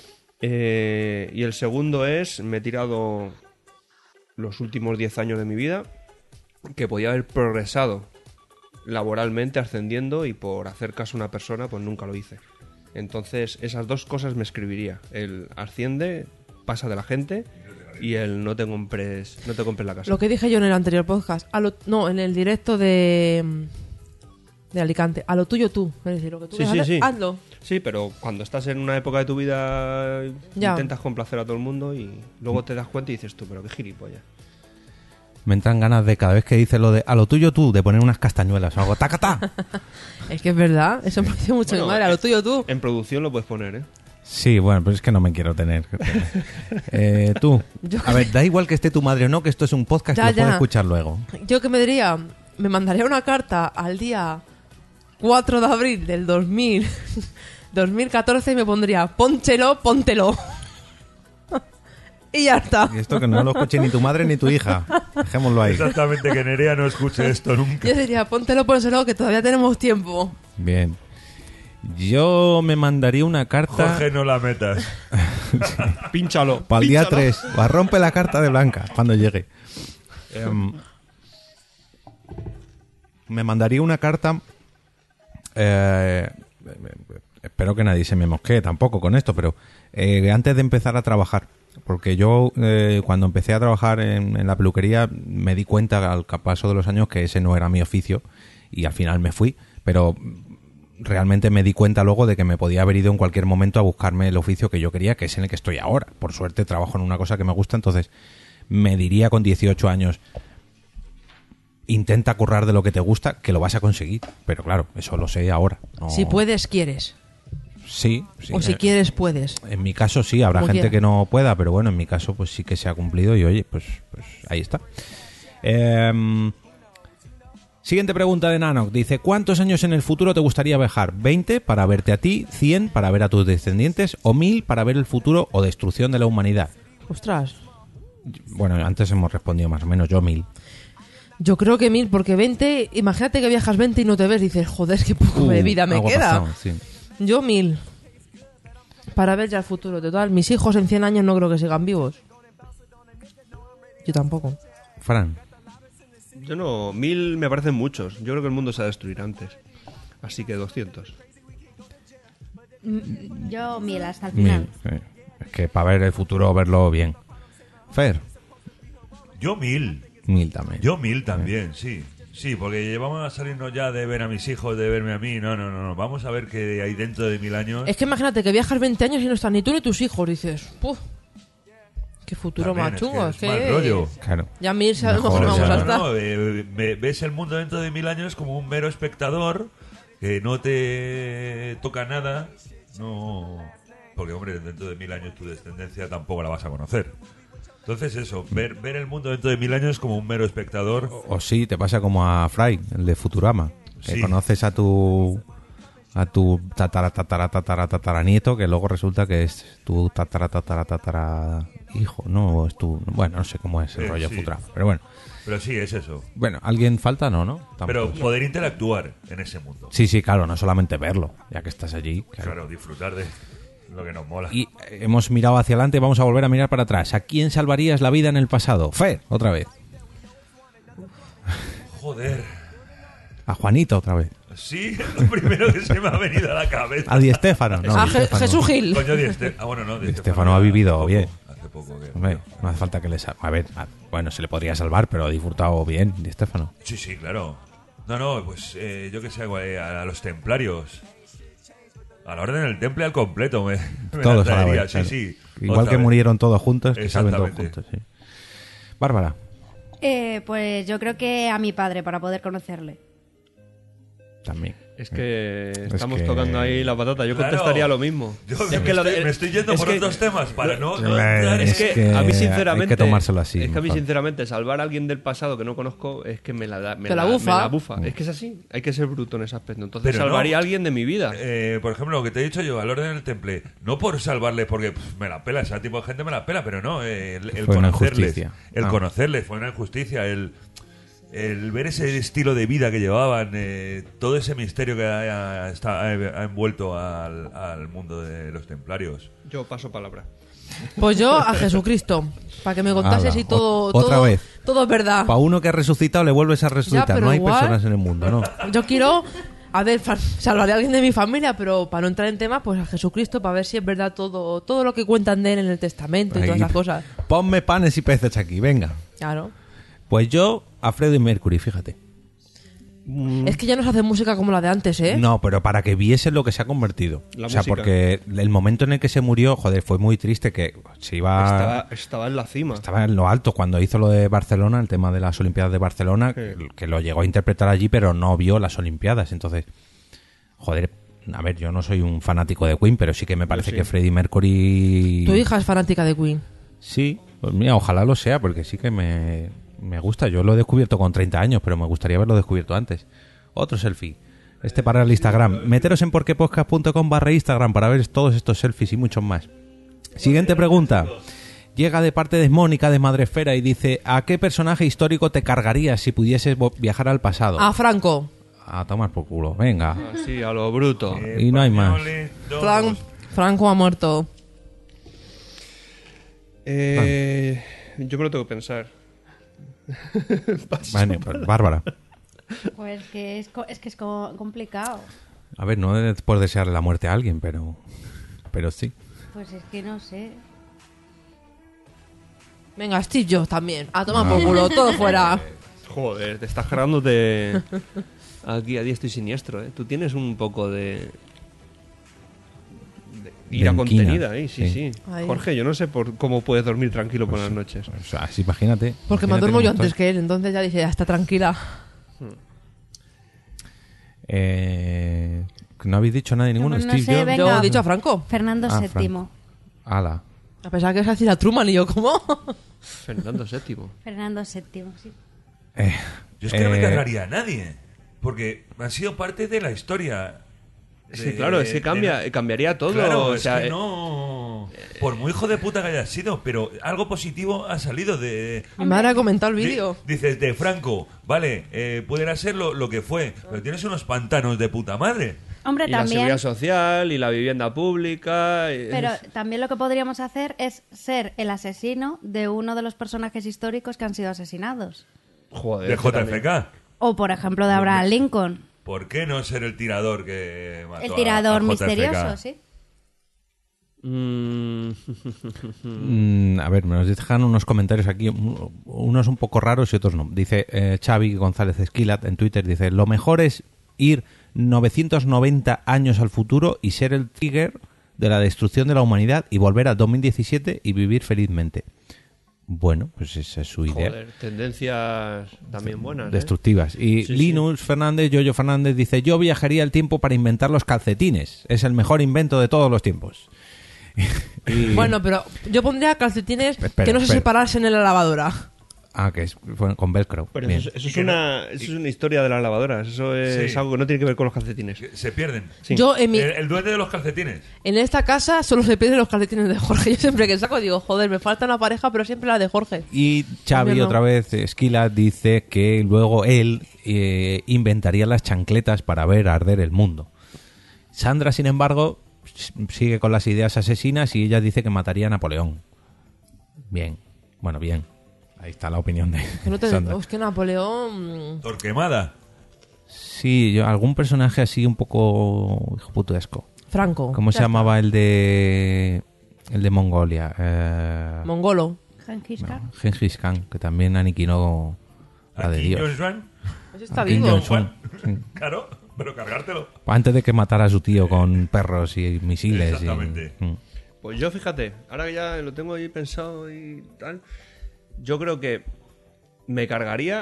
Speaker 6: Eh, y el segundo es, me he tirado los últimos diez años de mi vida que podía haber progresado laboralmente, ascendiendo, y por hacer caso a una persona, pues nunca lo hice. Entonces, esas dos cosas me escribiría. El asciende, pasa de la gente, y el no te compres, no te compres la casa.
Speaker 3: Lo que dije yo en el anterior podcast. A lo, no, en el directo de... De Alicante. A lo tuyo tú. Es decir, lo que tú
Speaker 6: Sí,
Speaker 3: quieras
Speaker 6: sí,
Speaker 3: hacer,
Speaker 6: sí.
Speaker 3: hazlo.
Speaker 6: Sí, pero cuando estás en una época de tu vida
Speaker 3: Ya.
Speaker 6: intentas complacer a todo el mundo y luego te das cuenta y dices tú, pero qué gilipollas.
Speaker 2: Me entran ganas de cada vez que dice lo de a lo tuyo tú, de poner unas castañuelas o algo. ¡Tacata!
Speaker 3: Es que es verdad. Eso me dice mucho
Speaker 6: Bueno,
Speaker 3: mi madre. A lo tuyo tú.
Speaker 6: En producción lo puedes poner, ¿eh?
Speaker 2: Sí, bueno, pero es que no me quiero tener. que tener. Eh, tú,
Speaker 3: Yo-
Speaker 2: a ver, da igual que esté tu madre o no, que esto es un podcast
Speaker 3: Ya,
Speaker 2: y lo puedes
Speaker 3: ya.
Speaker 2: escuchar luego.
Speaker 3: Yo que me diría... Me mandaría una carta al día cuatro de abril del dos mil, dos mil catorce y me pondría pónchelo, póntelo. Y ya está.
Speaker 2: Y esto que no lo escuche ni tu madre ni tu hija. Dejémoslo ahí.
Speaker 4: Exactamente, que Nerea no escuche esto nunca.
Speaker 3: Yo diría, póntelo, pónselo, que todavía tenemos tiempo.
Speaker 2: Bien. Yo me mandaría una carta
Speaker 4: Jorge, no la metas.
Speaker 6: Pínchalo.
Speaker 2: para el día
Speaker 6: pínchalo.
Speaker 2: tres. Va, rompe la carta de Blanca cuando llegue. Em, me mandaría una carta... eh, espero que nadie se me mosquee tampoco con esto, pero eh, antes de empezar a trabajar, porque yo eh, cuando empecé a trabajar en, en la peluquería me di cuenta al paso de los años que ese no era mi oficio y al final me fui, pero realmente me di cuenta luego de que me podía haber ido en cualquier momento a buscarme el oficio que yo quería, que es en el que estoy ahora. Por suerte trabajo en una cosa que me gusta, entonces me diría con dieciocho años, intenta currar de lo que te gusta, que lo vas a conseguir. Pero claro, eso lo sé ahora. No-
Speaker 3: Si puedes, quieres.
Speaker 2: Sí, sí.
Speaker 3: O si
Speaker 2: eh,
Speaker 3: quieres, puedes.
Speaker 2: En mi caso sí, habrá
Speaker 3: Como
Speaker 2: gente
Speaker 3: quiera.
Speaker 2: que no pueda, pero bueno, en mi caso pues sí que se ha cumplido y oye, pues, pues ahí está. Eh, siguiente pregunta de Nanok. Dice, ¿cuántos años en el futuro te gustaría viajar? ¿veinte para verte a ti? ¿cien para ver a tus descendientes? ¿O mil para ver el futuro o destrucción de la humanidad?
Speaker 3: Ostras.
Speaker 2: Bueno, antes hemos respondido más o menos, yo mil.
Speaker 3: Yo creo que mil, porque veinte, imagínate que viajas veinte y no te ves, dices, joder, qué poco
Speaker 2: Uh,
Speaker 3: de vida me
Speaker 2: algo ha
Speaker 3: queda.
Speaker 2: pasado, sí.
Speaker 3: Yo mil. Para ver ya el futuro. Total, mis hijos en cien años no creo que sigan vivos. Yo tampoco.
Speaker 2: Fran,
Speaker 6: Yo no, mil me parecen muchos. Yo creo que el mundo se va a destruir antes. Así que doscientos.
Speaker 5: Yo mil hasta el
Speaker 2: mil.
Speaker 5: final.
Speaker 2: Sí. Es que para ver el futuro, verlo bien. Fer,
Speaker 4: Yo mil.
Speaker 2: mil también.
Speaker 4: Yo mil también, sí. Sí, porque vamos a salirnos ya de ver a mis hijos, de verme a mí. No, no, no, no. Vamos a ver qué hay dentro de mil años.
Speaker 3: Es que imagínate que viajas veinte años y no están ni tú ni tus hijos. Dices, puf, qué futuro
Speaker 4: También,
Speaker 3: más
Speaker 4: es
Speaker 3: chungo.
Speaker 4: que
Speaker 3: Es
Speaker 4: es
Speaker 3: que
Speaker 4: mal rollo.
Speaker 2: Claro.
Speaker 3: ya mil sabemos
Speaker 2: Mejor
Speaker 3: que no vamos
Speaker 2: ya.
Speaker 3: a
Speaker 4: No,
Speaker 3: estar.
Speaker 4: no, eh, ve- ves el mundo dentro de mil años como un mero espectador que no te toca nada. No, porque hombre, dentro de mil años tu descendencia tampoco la vas a conocer. Entonces eso, ver, ver el mundo dentro de mil años como un mero espectador.
Speaker 2: O sí, te pasa como a Fry, el de Futurama. Que
Speaker 4: Sí.
Speaker 2: conoces a tu a tu tatara tatara tatara tatara nieto, que luego resulta que es tu tatara tatara tatara hijo, no, es tu, bueno, no sé cómo es el
Speaker 4: Eh,
Speaker 2: rollo
Speaker 4: sí.
Speaker 2: Futurama, pero bueno.
Speaker 4: Pero sí, es eso.
Speaker 2: Bueno, ¿alguien falta? No, ¿no? Tampoco.
Speaker 4: Pero poder interactuar en ese mundo.
Speaker 2: Sí, sí, claro, no solamente verlo, ya que estás allí. Claro.
Speaker 4: Claro, disfrutar de lo que nos mola.
Speaker 2: Y eh, hemos mirado hacia adelante, vamos a volver a mirar para atrás. ¿A quién salvarías la vida en el pasado? Fer, otra vez.
Speaker 4: Joder.
Speaker 2: A Juanito, otra vez.
Speaker 4: Sí, es lo primero que se me ha venido a la cabeza.
Speaker 2: A Di Stéfano. No,
Speaker 3: A
Speaker 2: Di
Speaker 3: Je-
Speaker 2: Stéfano.
Speaker 3: Jesús Gil.
Speaker 4: Coño, Di Ste- Ah, bueno, no, Di
Speaker 2: Di
Speaker 4: Stéfano
Speaker 2: Stéfano ha
Speaker 4: hace
Speaker 2: vivido
Speaker 4: poco,
Speaker 2: bien.
Speaker 4: Hace poco que...
Speaker 2: Hombre, no hace falta que le salve. A ver, a- bueno, se le podría salvar, pero ha disfrutado bien, Di Stéfano.
Speaker 4: Sí, sí, claro. No, no, pues eh, yo que sé, güey, a, a los templarios. A la orden del temple al completo me, me
Speaker 2: Todos
Speaker 4: la
Speaker 2: a la
Speaker 4: traería,
Speaker 2: vez,
Speaker 4: sí,
Speaker 2: claro.
Speaker 4: sí.
Speaker 2: Igual
Speaker 4: Otra
Speaker 2: que
Speaker 4: vez.
Speaker 2: murieron todos juntos, que salven todos
Speaker 4: Exactamente.
Speaker 2: juntos, sí. Bárbara,
Speaker 5: Eh, pues yo creo que a mi padre para poder conocerle.
Speaker 2: también.
Speaker 6: Es que
Speaker 2: Es
Speaker 6: estamos
Speaker 2: que-
Speaker 6: tocando ahí la patata. Yo
Speaker 4: Claro.
Speaker 6: contestaría lo mismo.
Speaker 4: Yo
Speaker 6: Es
Speaker 4: me,
Speaker 6: que lo
Speaker 4: estoy,
Speaker 6: de-
Speaker 4: me estoy yendo
Speaker 6: es
Speaker 4: por
Speaker 6: que-
Speaker 4: otros temas para no... no
Speaker 2: Eh,
Speaker 4: entrar en-
Speaker 6: Es que,
Speaker 2: que
Speaker 6: a mí
Speaker 2: hay
Speaker 6: sinceramente
Speaker 2: que tomárselo así,
Speaker 6: es que a mí
Speaker 2: mejor.
Speaker 6: sinceramente salvar a alguien del pasado que no conozco es que me la da, me
Speaker 3: Te la bufa.
Speaker 6: me la bufa. Es que es así, hay que ser bruto en ese aspecto. Entonces
Speaker 4: Pero
Speaker 6: salvaría
Speaker 4: no.
Speaker 6: a alguien de mi vida.
Speaker 4: Eh, por ejemplo, lo que te he dicho yo, al orden del temple, no por salvarle porque pf, me la pela, ese tipo de gente me la pela, pero no, eh, el, el
Speaker 2: Fue una
Speaker 4: conocerles,
Speaker 2: injusticia.
Speaker 4: el
Speaker 2: Ah.
Speaker 4: conocerles fue una injusticia, el, el ver ese estilo de vida que llevaban, eh, todo ese misterio que ha, ha- está, ha- ha envuelto al, al mundo de los templarios.
Speaker 6: Yo paso palabra.
Speaker 3: Pues yo a Jesucristo, para que me contases
Speaker 2: Hala,
Speaker 3: y todo,
Speaker 2: ot- otra
Speaker 3: todo,
Speaker 2: vez.
Speaker 3: todo es verdad.
Speaker 2: Para uno que ha resucitado le vuelves a resucitar.
Speaker 3: pero
Speaker 2: No hay
Speaker 3: igual-
Speaker 2: personas en el mundo, ¿no?
Speaker 3: Yo quiero, a ver, fa- salvaré a alguien de mi familia, pero para no entrar en temas, pues a Jesucristo, para ver si es verdad todo, todo lo que cuentan de él en el testamento y todas
Speaker 2: Ahí,
Speaker 3: esas cosas.
Speaker 2: Ponme panes y peces aquí, venga.
Speaker 3: Claro.
Speaker 2: Pues yo, a Freddie Mercury, fíjate.
Speaker 3: Es que ya no se hace música como la de antes, ¿eh?
Speaker 2: No, pero para que viese lo que se ha convertido.
Speaker 6: La
Speaker 2: o sea,
Speaker 6: música.
Speaker 2: porque el momento en el que se murió, joder, fue muy triste que se iba...
Speaker 6: Estaba, estaba en la cima.
Speaker 2: Estaba en lo alto cuando hizo lo de Barcelona, el tema de las Olimpiadas de Barcelona,
Speaker 6: Sí.
Speaker 2: que lo llegó a interpretar allí, pero no vio las Olimpiadas. Entonces, joder, a ver, yo no soy un fanático de Queen, pero sí que me parece
Speaker 6: sí.
Speaker 2: que Freddie Mercury...
Speaker 3: Tu hija es fanática de Queen.
Speaker 2: Sí, pues mira, ojalá lo sea, porque sí que me, me gusta. Yo lo he descubierto con treinta años, pero me gustaría haberlo descubierto antes. Otro selfie. Este para el Instagram. Meteros en porquepodcast.com barra Instagram para ver todos estos selfies y muchos más. Siguiente pregunta. Llega de parte de Mónica de Madresfera y dice: ¿a qué personaje histórico te cargarías si pudieses vo- viajar al pasado?
Speaker 3: A Franco.
Speaker 2: A tomar por culo. Venga.
Speaker 6: Así, a lo bruto.
Speaker 2: Y no hay más.
Speaker 4: Españoles, todos.
Speaker 3: Fran- Franco ha muerto.
Speaker 6: Eh, yo me lo tengo que pensar.
Speaker 2: Vale, pues, Bárbara.
Speaker 5: Pues que es, co- es que es co- complicado.
Speaker 2: A ver, no puedes desearle la muerte a alguien, pero, pero sí.
Speaker 5: Pues es que no sé.
Speaker 3: Venga, Steve Jobs también. A tomar por culo, todo fuera.
Speaker 6: Joder, te estás cargándote aquí a diestro y siniestro, ¿eh? Tú tienes un poco de... de ira
Speaker 2: De inquina,
Speaker 6: contenida ahí, sí,
Speaker 2: sí.
Speaker 6: sí.
Speaker 3: Ay.
Speaker 6: Jorge, yo no sé por cómo puedes dormir tranquilo por las noches.
Speaker 2: O sea, sí, imagínate.
Speaker 3: Porque me
Speaker 2: imagínate
Speaker 3: duermo yo
Speaker 2: cómo
Speaker 3: antes
Speaker 2: estoy.
Speaker 3: que él, entonces ya dice, ya está tranquila.
Speaker 2: Eh, No habéis dicho nada de ninguno.
Speaker 5: No, no
Speaker 2: Steve
Speaker 5: sé,
Speaker 2: Jobs.
Speaker 5: venga.
Speaker 3: Yo he dicho a Franco.
Speaker 5: Fernando
Speaker 2: Ah,
Speaker 5: séptimo.
Speaker 2: Ala.
Speaker 3: A pesar que es decir a Truman y yo, ¿cómo?
Speaker 6: Fernando séptimo.
Speaker 5: Fernando séptimo, sí.
Speaker 2: Eh,
Speaker 4: Yo es que no me
Speaker 2: eh,
Speaker 4: cargaría a nadie. Porque han sido parte de la historia.
Speaker 6: Sí,
Speaker 4: De-
Speaker 6: claro, es que
Speaker 4: de-
Speaker 6: cambia, cambiaría todo.
Speaker 4: Claro,
Speaker 6: o
Speaker 4: es
Speaker 6: sea,
Speaker 4: que
Speaker 6: eh,
Speaker 4: no... Por muy hijo de puta que haya sido, pero algo positivo ha salido de...
Speaker 3: Mi madre ha comentado el
Speaker 4: Di-
Speaker 3: vídeo.
Speaker 4: Dices, de Franco, vale, eh, pudiera ser lo, lo que fue, pero tienes unos pantanos de puta madre.
Speaker 5: Hombre,
Speaker 6: y la
Speaker 5: también...
Speaker 6: seguridad social y la vivienda pública. y-
Speaker 5: Pero también lo que podríamos hacer es ser el asesino de uno de los personajes históricos que han sido asesinados.
Speaker 6: Joder,
Speaker 4: De
Speaker 6: es que
Speaker 4: J
Speaker 6: también-
Speaker 4: F K.
Speaker 5: O, por ejemplo, de Abraham Lincoln.
Speaker 4: ¿Por qué no ser el tirador que mató
Speaker 5: El
Speaker 4: a-
Speaker 5: tirador
Speaker 4: a J F K?
Speaker 5: misterioso, sí.
Speaker 6: Mm,
Speaker 2: Mm, a ver, me nos dejan unos comentarios aquí, un- unos un poco raros y otros no. Dice eh, Xavi González Esquilat en Twitter, dice, lo mejor es ir novecientos noventa años al futuro y ser el trigger de la destrucción de la humanidad y volver a dos mil diecisiete y vivir felizmente. Bueno, pues esa es su idea.
Speaker 6: joder, tendencias también buenas. ¿eh?
Speaker 2: Destructivas. Y
Speaker 6: Sí,
Speaker 2: Linus Fernández, Yoyo Fernández, dice, yo viajaría el tiempo para inventar los calcetines. Es el mejor invento de todos los tiempos. Y-
Speaker 3: Bueno, pero yo pondría calcetines
Speaker 2: Espera,
Speaker 3: que no se
Speaker 2: espera.
Speaker 3: separasen en la lavadora.
Speaker 2: Ah, que es fue con velcro.
Speaker 6: Pero
Speaker 2: Bien.
Speaker 6: eso, es- eso
Speaker 4: Y
Speaker 6: es
Speaker 4: que no-
Speaker 6: una, eso es una historia de las lavadoras. Eso es
Speaker 4: Sí.
Speaker 6: algo que no tiene que ver con los calcetines.
Speaker 4: Que Se pierden.
Speaker 6: Sí.
Speaker 3: Yo en, mi,
Speaker 4: El, el duende de los calcetines.
Speaker 3: en esta casa solo se pierden los calcetines de Jorge. Yo siempre que saco digo, joder, me falta una pareja, pero siempre la de Jorge.
Speaker 2: Y Xavi,
Speaker 3: Yo no.
Speaker 2: otra vez, Esquila, dice que luego él eh, inventaría las chancletas para ver arder el mundo. Sandra, sin embargo, s- sigue con las ideas asesinas y ella dice que mataría a Napoleón. Bien, bueno, bien. Ahí está la opinión de
Speaker 3: Que no te
Speaker 2: Sandra.
Speaker 3: es que Napoleón...
Speaker 4: Torquemada.
Speaker 2: Sí, yo, algún personaje así un poco hijoputesco.
Speaker 3: Franco.
Speaker 2: ¿Cómo se
Speaker 3: Ya
Speaker 2: llamaba el de el de Mongolia? Eh,
Speaker 3: está. Mongolo.
Speaker 5: Gengis Khan.
Speaker 2: no, Gengis Khan, que también aniquiló la de
Speaker 4: Aquí,
Speaker 2: Dios.
Speaker 4: John Swan.
Speaker 3: Ese está
Speaker 2: A Kim
Speaker 3: vivo.
Speaker 2: Jong-un, sí.
Speaker 4: Claro, pero cargártelo.
Speaker 2: Antes de que matara a su tío con perros y misiles. y-
Speaker 4: Exactamente.
Speaker 2: Mm.
Speaker 6: Pues yo, fíjate, ahora que ya lo tengo ahí pensado y tal, yo creo que me cargaría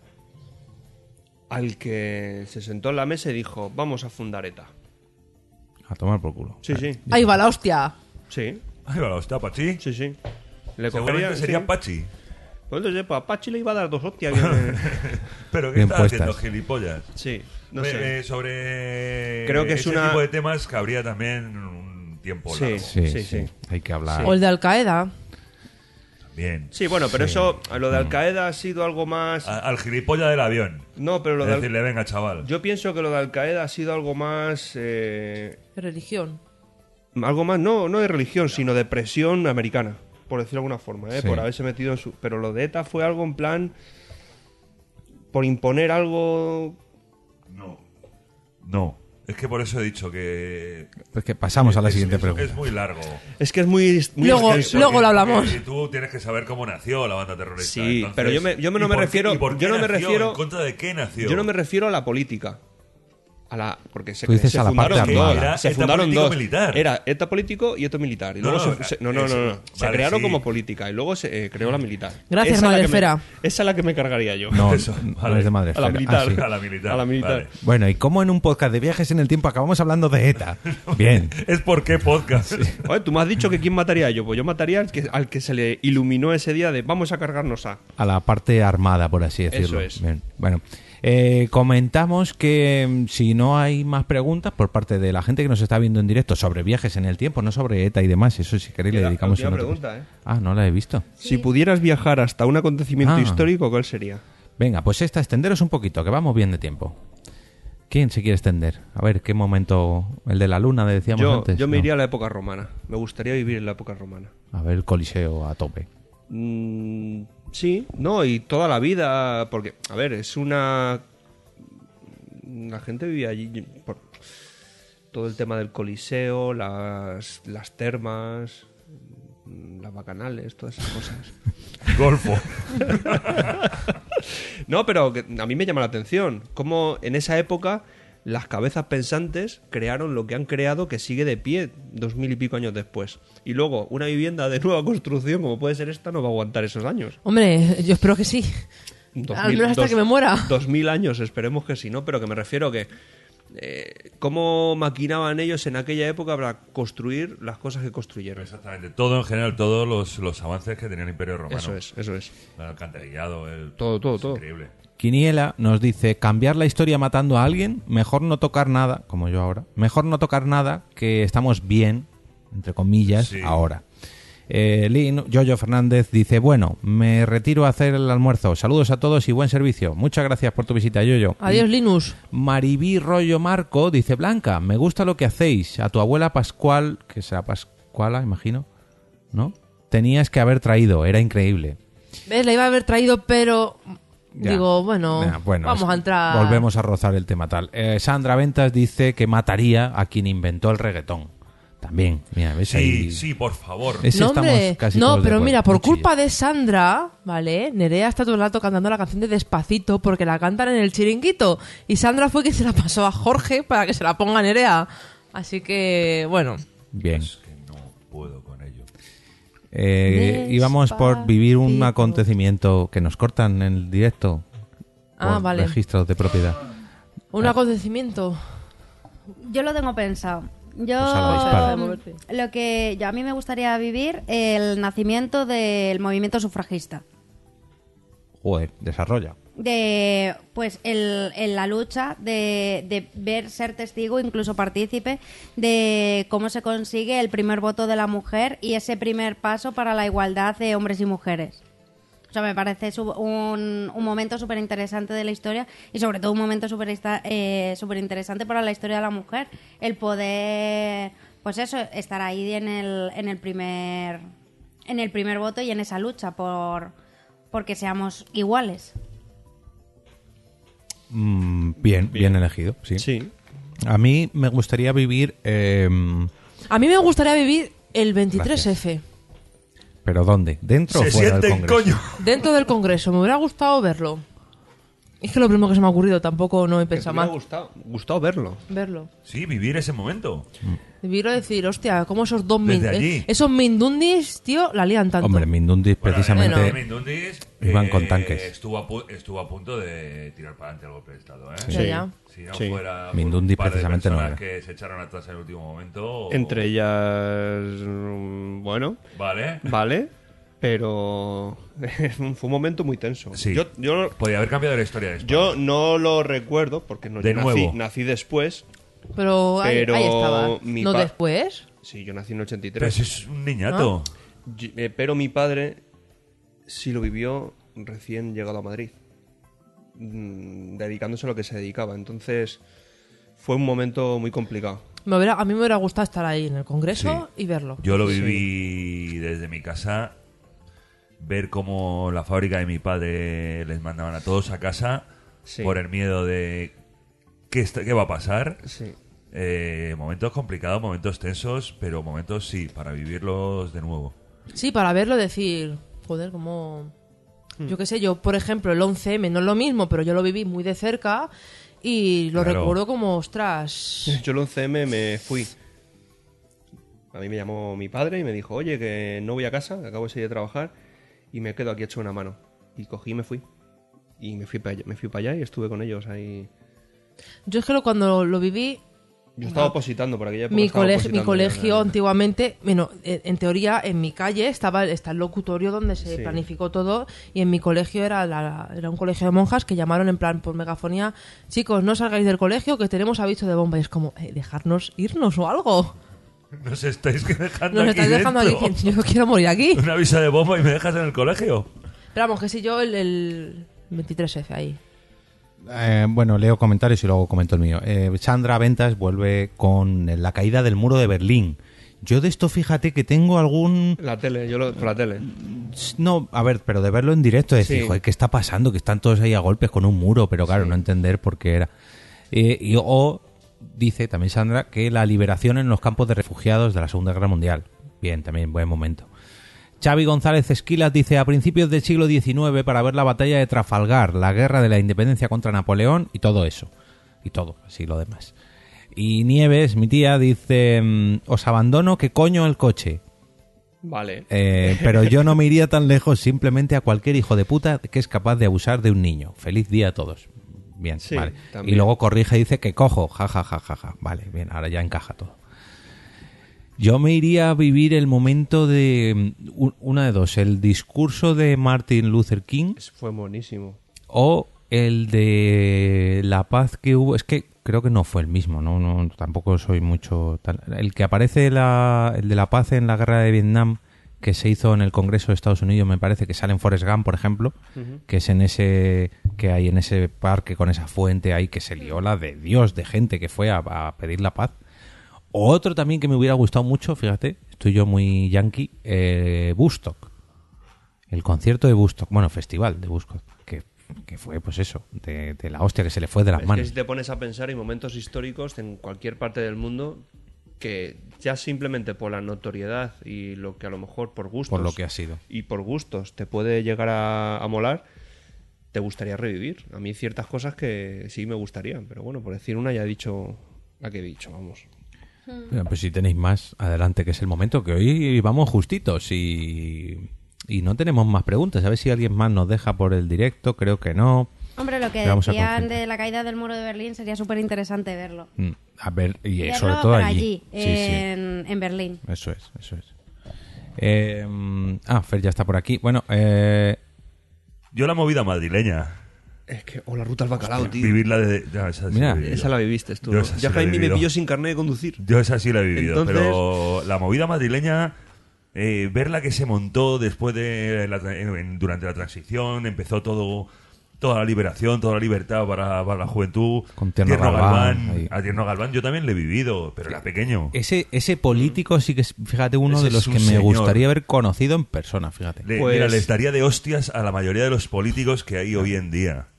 Speaker 6: al que se sentó en la mesa y dijo, vamos a fundar ETA.
Speaker 2: A tomar por culo.
Speaker 6: Sí, sí,
Speaker 3: Ahí va la hostia.
Speaker 6: sí,
Speaker 4: Ahí va la hostia, Pachi.
Speaker 6: sí, sí. Le
Speaker 4: Seguramente
Speaker 6: cogería,
Speaker 4: sería
Speaker 6: sí.
Speaker 4: Pachi.
Speaker 6: Pues entonces, pues a Pachi le iba a dar dos hostias. que me-
Speaker 4: Pero ¿qué
Speaker 2: Bien
Speaker 4: está haciendo,
Speaker 2: puestas.
Speaker 4: gilipollas?
Speaker 6: Sí, no
Speaker 4: Eh,
Speaker 6: sé.
Speaker 4: eh, sobre
Speaker 6: Creo que es
Speaker 4: ese
Speaker 6: una-
Speaker 4: tipo de temas cabría también un tiempo
Speaker 6: Sí.
Speaker 4: largo.
Speaker 2: Sí,
Speaker 6: Sí,
Speaker 2: sí,
Speaker 6: sí.
Speaker 2: Hay que hablar.
Speaker 3: O el de Al Qaeda.
Speaker 4: Bien.
Speaker 6: Sí, bueno, pero
Speaker 2: Sí.
Speaker 6: eso, lo de Al Qaeda ha sido algo más...
Speaker 4: A- al gilipollas del avión.
Speaker 6: No, pero lo
Speaker 4: Es
Speaker 6: de Al-
Speaker 4: decirle, venga, chaval.
Speaker 6: Yo pienso que lo de Al Qaeda ha sido algo más... eh,
Speaker 3: Religión.
Speaker 6: Algo más, no, no de religión, sino de presión americana, por decirlo de alguna forma, ¿eh?
Speaker 2: Sí.
Speaker 6: Por haberse metido en su... Pero lo de ETA fue algo en plan... Por imponer algo...
Speaker 4: No. No. Es que por eso he dicho que...
Speaker 2: Pues que pasamos a la
Speaker 4: es-
Speaker 2: siguiente
Speaker 4: es,
Speaker 2: pregunta.
Speaker 4: Es muy largo.
Speaker 6: Es que es muy... muy
Speaker 3: Luego-
Speaker 6: extenso.
Speaker 3: luego lo hablamos.
Speaker 4: Y tú tienes que saber cómo nació la banda terrorista.
Speaker 6: Sí,
Speaker 4: Entonces,
Speaker 6: pero yo me- yo me- no
Speaker 4: ¿y
Speaker 6: me
Speaker 4: por qué-
Speaker 6: refiero-
Speaker 4: y por qué
Speaker 6: yo no me
Speaker 4: nació?
Speaker 6: refiero-
Speaker 4: ¿En contra de qué nació?
Speaker 6: Yo no me refiero a la política. A la, porque se,
Speaker 2: Tú dices
Speaker 6: se
Speaker 2: a la
Speaker 6: fundaron
Speaker 2: parte
Speaker 6: dos.
Speaker 2: armada.
Speaker 4: Era
Speaker 6: Se
Speaker 4: ETA
Speaker 6: fundaron
Speaker 4: político
Speaker 6: dos.
Speaker 4: militar.
Speaker 6: Era ETA político y ETA militar. Y
Speaker 4: No,
Speaker 6: luego
Speaker 4: no,
Speaker 6: se, se- no, no,
Speaker 4: eso.
Speaker 6: no, no. Se
Speaker 4: Vale,
Speaker 6: crearon
Speaker 4: sí.
Speaker 6: como política y luego se eh, creó la militar.
Speaker 3: Gracias,
Speaker 6: Esa es la
Speaker 3: Madre
Speaker 6: que me-
Speaker 3: Esfera.
Speaker 6: Esa es la que me cargaría yo.
Speaker 2: No,
Speaker 4: Eso,
Speaker 2: no
Speaker 4: vale.
Speaker 2: es de madre
Speaker 6: A la
Speaker 2: esfera.
Speaker 6: militar.
Speaker 2: Ah, sí.
Speaker 4: A la militar.
Speaker 6: A la militar.
Speaker 4: Vale.
Speaker 2: Bueno, ¿y cómo en un podcast de viajes en el tiempo acabamos hablando de ETA? Bien.
Speaker 4: Es por qué podcast.
Speaker 6: Oye, tú me has dicho que quién mataría yo. Pues yo mataría al que, al que se le iluminó ese día de vamos a cargarnos a.
Speaker 2: A la parte armada, por así decirlo.
Speaker 6: Eso es.
Speaker 2: Bien. Bueno, eh, comentamos que mm, si no hay más preguntas por parte de la gente que nos está viendo en directo sobre viajes en el tiempo, no sobre ETA y demás, eso si queréis le
Speaker 6: Mira,
Speaker 2: dedicamos
Speaker 6: última
Speaker 2: un otro-
Speaker 6: pregunta, ¿eh?
Speaker 2: Ah, no la he visto.
Speaker 6: Si pudieras viajar hasta un acontecimiento
Speaker 2: Ah.
Speaker 6: histórico, ¿cuál sería?
Speaker 2: Venga, pues esta, extenderos un poquito, que vamos bien de tiempo. ¿Quién se quiere extender? A ver, ¿qué momento? ¿El de la luna decíamos
Speaker 6: Yo,
Speaker 2: antes?
Speaker 6: yo me
Speaker 2: No.
Speaker 6: iría a la época romana. Me gustaría vivir en la época romana.
Speaker 2: A ver, el Coliseo a tope.
Speaker 6: Mm, sí, no, y toda la vida, porque, a ver, es una... La gente vivía allí por todo el tema del coliseo, las, las termas, las bacanales, todas esas cosas.
Speaker 4: Golfo.
Speaker 6: No, pero que a mí me llama la atención cómo en esa época las cabezas pensantes crearon lo que han creado que sigue de pie dos mil y pico años después. Y luego una vivienda de nueva construcción como puede ser esta no va a aguantar esos años.
Speaker 3: Hombre, yo espero que sí.
Speaker 6: Dos
Speaker 3: Al
Speaker 6: mil-
Speaker 3: menos hasta
Speaker 6: dos-
Speaker 3: que me muera.
Speaker 6: Dos mil años, esperemos que sí, ¿no? Pero que me refiero que eh, cómo maquinaban ellos en aquella época para construir las cosas que construyeron.
Speaker 4: Exactamente. Todo en general, todos los, los avances que tenía el Imperio Romano.
Speaker 6: Eso es, eso es.
Speaker 4: El alcantarillado, el...
Speaker 6: Todo, todo,
Speaker 4: es
Speaker 6: todo.
Speaker 4: Increíble.
Speaker 2: Quiniela nos dice, cambiar la historia matando a alguien, mejor no tocar nada, como yo ahora, mejor no tocar nada, que estamos bien, entre comillas,
Speaker 4: Sí.
Speaker 2: ahora. Eh, Lin- Yoyo Fernández dice, bueno, me retiro a hacer el almuerzo. Saludos a todos y buen servicio. Muchas gracias por tu visita, Yoyo.
Speaker 3: Adiós, Linus.
Speaker 2: Maribí Rollo Marco dice, Blanca, me gusta lo que hacéis. A tu abuela Pascual, que será Pascuala, imagino, ¿no? Tenías que haber traído, era increíble.
Speaker 3: ¿Ves? La iba a haber traído, pero...
Speaker 2: Ya.
Speaker 3: Digo, bueno,
Speaker 2: Ya, bueno,
Speaker 3: vamos
Speaker 2: es-
Speaker 3: a entrar...
Speaker 2: Volvemos a rozar el tema tal. Eh, Sandra Ventas dice que mataría a quien inventó el reggaetón. También, mira, ¿ves?
Speaker 4: Sí,
Speaker 2: Ahí-
Speaker 4: sí, por favor.
Speaker 2: Ese
Speaker 3: No,
Speaker 2: estamos
Speaker 3: hombre,
Speaker 2: casi
Speaker 3: no,
Speaker 2: todos de
Speaker 3: pero
Speaker 2: acuerdo.
Speaker 3: mira, por
Speaker 2: Cuchillo.
Speaker 3: culpa de Sandra, ¿vale? Nerea está todo el rato cantando la canción de Despacito porque la cantan en el chiringuito. Y Sandra fue quien se la pasó a Jorge para que se la ponga Nerea. Así que, bueno.
Speaker 2: Bien.
Speaker 4: Es que no puedo con ello.
Speaker 2: Eh, íbamos por vivir un
Speaker 3: Despacito.
Speaker 2: acontecimiento que nos cortan en el directo.
Speaker 3: Ah,
Speaker 2: por
Speaker 3: vale.
Speaker 2: registros de propiedad.
Speaker 3: Un acontecimiento.
Speaker 5: Yo lo tengo pensado. Yo
Speaker 2: Pues a la dispara.
Speaker 5: mm, lo que yo a mí me gustaría vivir el nacimiento del movimiento sufragista.
Speaker 2: Joder, desarrolla.
Speaker 5: De pues el, en la lucha de, de ver, ser testigo, incluso partícipe de cómo se consigue el primer voto de la mujer y ese primer paso para la igualdad de hombres y mujeres. O sea, me parece su- un, un momento súper interesante de la historia y sobre todo un momento súper esta- eh, súper interesante para la historia de la mujer. El poder, pues eso, estar ahí en el, en el primer en el primer voto y en esa lucha por porque seamos iguales.
Speaker 2: Mm, bien, bien, elegido, sí.
Speaker 6: Sí.
Speaker 2: A mí me gustaría vivir... eh,
Speaker 3: A mí me gustaría vivir el veintitrés efe.
Speaker 2: ¿Pero dónde? ¿Dentro
Speaker 4: Se
Speaker 2: o fuera del
Speaker 4: sienten,
Speaker 2: Congreso?
Speaker 4: coño.
Speaker 3: Dentro del Congreso. Me hubiera gustado verlo. Es que lo primero que se me ha ocurrido, tampoco no he
Speaker 6: Que
Speaker 3: pensado
Speaker 6: me ha
Speaker 3: más.
Speaker 6: gustado, gustado verlo.
Speaker 3: Verlo.
Speaker 4: Sí, vivir ese momento.
Speaker 3: Quiero decir, hostia, cómo esos dos
Speaker 4: Desde
Speaker 3: min-
Speaker 4: allí.
Speaker 3: eh, esos mindundis, tío, la lían tanto.
Speaker 2: Hombre, Mindundis
Speaker 4: Bueno,
Speaker 2: precisamente...
Speaker 4: además, Mindundis,
Speaker 2: iban
Speaker 4: eh,
Speaker 2: con tanques.
Speaker 4: Estuvo a, pu- estuvo a punto de tirar para adelante el golpe de Estado, ¿eh?
Speaker 3: Ya, ya.
Speaker 4: Si no
Speaker 6: Sí.
Speaker 4: fuera
Speaker 2: Mindundi
Speaker 4: un par de
Speaker 2: precisamente no
Speaker 4: personas
Speaker 2: era.
Speaker 4: que se echaron atrás en el último momento. o-
Speaker 6: Entre ellas, mm, bueno,
Speaker 4: Vale.
Speaker 6: vale, pero fue un momento muy tenso.
Speaker 4: Sí.
Speaker 6: Yo, yo,
Speaker 4: Podría haber cambiado la historia de España.
Speaker 6: yo no lo recuerdo porque no,
Speaker 4: De
Speaker 6: yo nací,
Speaker 4: nuevo.
Speaker 6: nací después.
Speaker 3: Pero ahí,
Speaker 6: Pero
Speaker 3: ahí estaba.
Speaker 6: mi
Speaker 3: ¿No
Speaker 6: pa-
Speaker 3: después?
Speaker 6: Sí, yo nací en ochenta y
Speaker 4: Pero
Speaker 6: tres.
Speaker 4: si es un niñato.
Speaker 6: Y- eh, Pero mi padre sí lo vivió recién llegado a Madrid, mm, dedicándose a lo que se dedicaba. Entonces fue un momento muy complicado.
Speaker 3: Me hubiera- a mí me hubiera gustado estar ahí en el Congreso y verlo.
Speaker 4: Yo lo viví desde mi casa, ver cómo la fábrica de mi padre les mandaban a todos a casa
Speaker 6: Sí.
Speaker 4: por el miedo de qué, está- qué va a pasar.
Speaker 6: Sí.
Speaker 4: Eh, momentos complicados, momentos tensos, pero momentos sí, para vivirlos de nuevo.
Speaker 3: Sí, para verlo decir, joder, como...
Speaker 6: Hmm.
Speaker 3: Yo qué sé, yo, por ejemplo, el once eme no es lo mismo, pero yo lo viví muy de cerca y lo
Speaker 4: Claro.
Speaker 3: recuerdo como, ostras...
Speaker 6: Yo el once eme me fui. A mí me llamó mi padre y me dijo, oye, que no voy a casa, que acabo de salir de trabajar y me quedo aquí hecho una mano. Y cogí y me fui. Y me fui para allá, me fui para allá y estuve con ellos ahí.
Speaker 3: Yo es que lo- cuando lo viví,
Speaker 6: Yo estaba opositando por aquella época.
Speaker 3: mi,
Speaker 6: estaba
Speaker 3: colegio,
Speaker 6: opositando
Speaker 3: mi
Speaker 6: ya,
Speaker 3: colegio
Speaker 6: ya.
Speaker 3: antiguamente, bueno, en, en teoría en mi calle estaba está el locutorio donde se
Speaker 6: Sí.
Speaker 3: planificó todo y en mi colegio era, la- era un colegio de monjas que llamaron en plan por megafonía, chicos, no salgáis del colegio que tenemos aviso de bomba y es como, eh, dejarnos irnos o algo.
Speaker 4: Nos estáis dejando
Speaker 3: Nos
Speaker 4: aquí
Speaker 3: estáis dejando
Speaker 4: dentro.
Speaker 3: aquí, yo no quiero morir aquí.
Speaker 4: Un aviso de bomba y me dejas en el colegio.
Speaker 3: Pero vamos, que si yo el, el veintitrés efe ahí.
Speaker 2: Eh, bueno, leo comentarios y luego comento el mío. Eh, Sandra Ventas vuelve con la caída del muro de Berlín. Yo de esto fíjate que tengo algún...
Speaker 6: La tele, yo lo, por la tele.
Speaker 2: No, a ver, pero de verlo en directo, decir,
Speaker 6: Sí.
Speaker 2: joder, ¿qué está pasando? Que están todos ahí a golpes con un muro, pero claro,
Speaker 6: Sí.
Speaker 2: no entender por qué era. Eh, y, o dice también Sandra que la liberación en los campos de refugiados de la Segunda Guerra Mundial. Bien, también buen momento. Xavi González Esquilas dice, a principios del siglo diecinueve para ver la batalla de Trafalgar, la guerra de la independencia contra Napoleón y todo eso. Y todo, así lo demás. Y Nieves, mi tía, dice, mm, os abandono, que coño el coche.
Speaker 6: Vale.
Speaker 2: Eh, pero yo no me iría tan lejos, simplemente a cualquier hijo de puta que es capaz de abusar de un niño. Feliz día a todos. bien,
Speaker 6: Sí,
Speaker 2: vale.
Speaker 6: también.
Speaker 2: Y luego corrige y dice que cojo, ja, ja, ja, ja, ja. Vale, bien, ahora ya encaja todo. Yo me iría a vivir el momento de un- una de dos, el discurso de Martin Luther King
Speaker 6: Ese fue buenísimo.
Speaker 2: o el de la paz que hubo. Es que creo que no fue el mismo, no, no tampoco soy mucho tal. El que aparece la, el de la paz en la guerra de Vietnam, que se hizo en el Congreso de Estados Unidos, me parece que sale en Forrest Gump, por ejemplo,
Speaker 6: Ujú.
Speaker 2: que es en ese que hay en ese parque con esa fuente ahí que se lió la de Dios de gente que fue a, a pedir la paz. O otro también que me hubiera gustado mucho, fíjate, estoy yo muy yankee, eh, Woodstock. El concierto de Woodstock, bueno, festival de Woodstock, que, que fue pues eso, de, de la hostia que se le fue de las
Speaker 6: Es que
Speaker 2: manos.
Speaker 6: si te pones a pensar, hay momentos históricos en cualquier parte del mundo que ya simplemente por la notoriedad y lo que a lo mejor por gustos
Speaker 2: Por lo que ha sido.
Speaker 6: y por gustos te puede llegar a, a molar, te gustaría revivir. A mí ciertas cosas que sí me gustarían, pero bueno, por decir una ya he dicho la que he dicho, vamos.
Speaker 2: Bueno, pues si tenéis más, adelante, que es el momento, que hoy vamos justitos y, y no tenemos más preguntas. A ver si alguien más nos deja por el directo, creo que no.
Speaker 5: Hombre, lo que
Speaker 2: Le vamos a
Speaker 5: decían
Speaker 2: concentrar.
Speaker 5: de la caída del muro de Berlín sería súper interesante verlo.
Speaker 2: Mm, A ver, y
Speaker 5: Verlo,
Speaker 2: sobre todo
Speaker 5: pero
Speaker 2: allí. Sí, sí.
Speaker 5: en, en Berlín.
Speaker 2: Eso es, eso es. Eh, ah, Fer ya está por aquí. Bueno, eh,
Speaker 4: Yo la movida madrileña.
Speaker 6: Es que, o la ruta al bacalao, tío.
Speaker 4: Vivirla de... ya, esa sí
Speaker 2: Mira,
Speaker 4: la he vivido.
Speaker 6: Esa la viviste tú.
Speaker 4: Yo
Speaker 6: ¿no?
Speaker 4: esa sí
Speaker 6: Ya
Speaker 4: la he
Speaker 6: Jaime me
Speaker 4: vivido.
Speaker 6: pilló sin carnet de conducir.
Speaker 4: Yo esa sí la he vivido,
Speaker 6: Entonces-
Speaker 4: pero la movida madrileña, eh, verla que se montó después de la tra- en- durante la transición, empezó todo, toda la liberación, toda la libertad para, para la juventud.
Speaker 2: Con Tierno Galván, ahí.
Speaker 4: a Tierno Galván yo también le he vivido, pero era pequeño.
Speaker 2: ese, ese político sí que es, fíjate, uno
Speaker 4: Ese
Speaker 2: de
Speaker 4: es
Speaker 2: los
Speaker 4: un
Speaker 2: que me
Speaker 4: señor.
Speaker 2: gustaría haber conocido en persona, fíjate.
Speaker 4: Le-
Speaker 6: Pues-
Speaker 4: Mira, les daría de hostias a la mayoría de los políticos que hay hoy en día.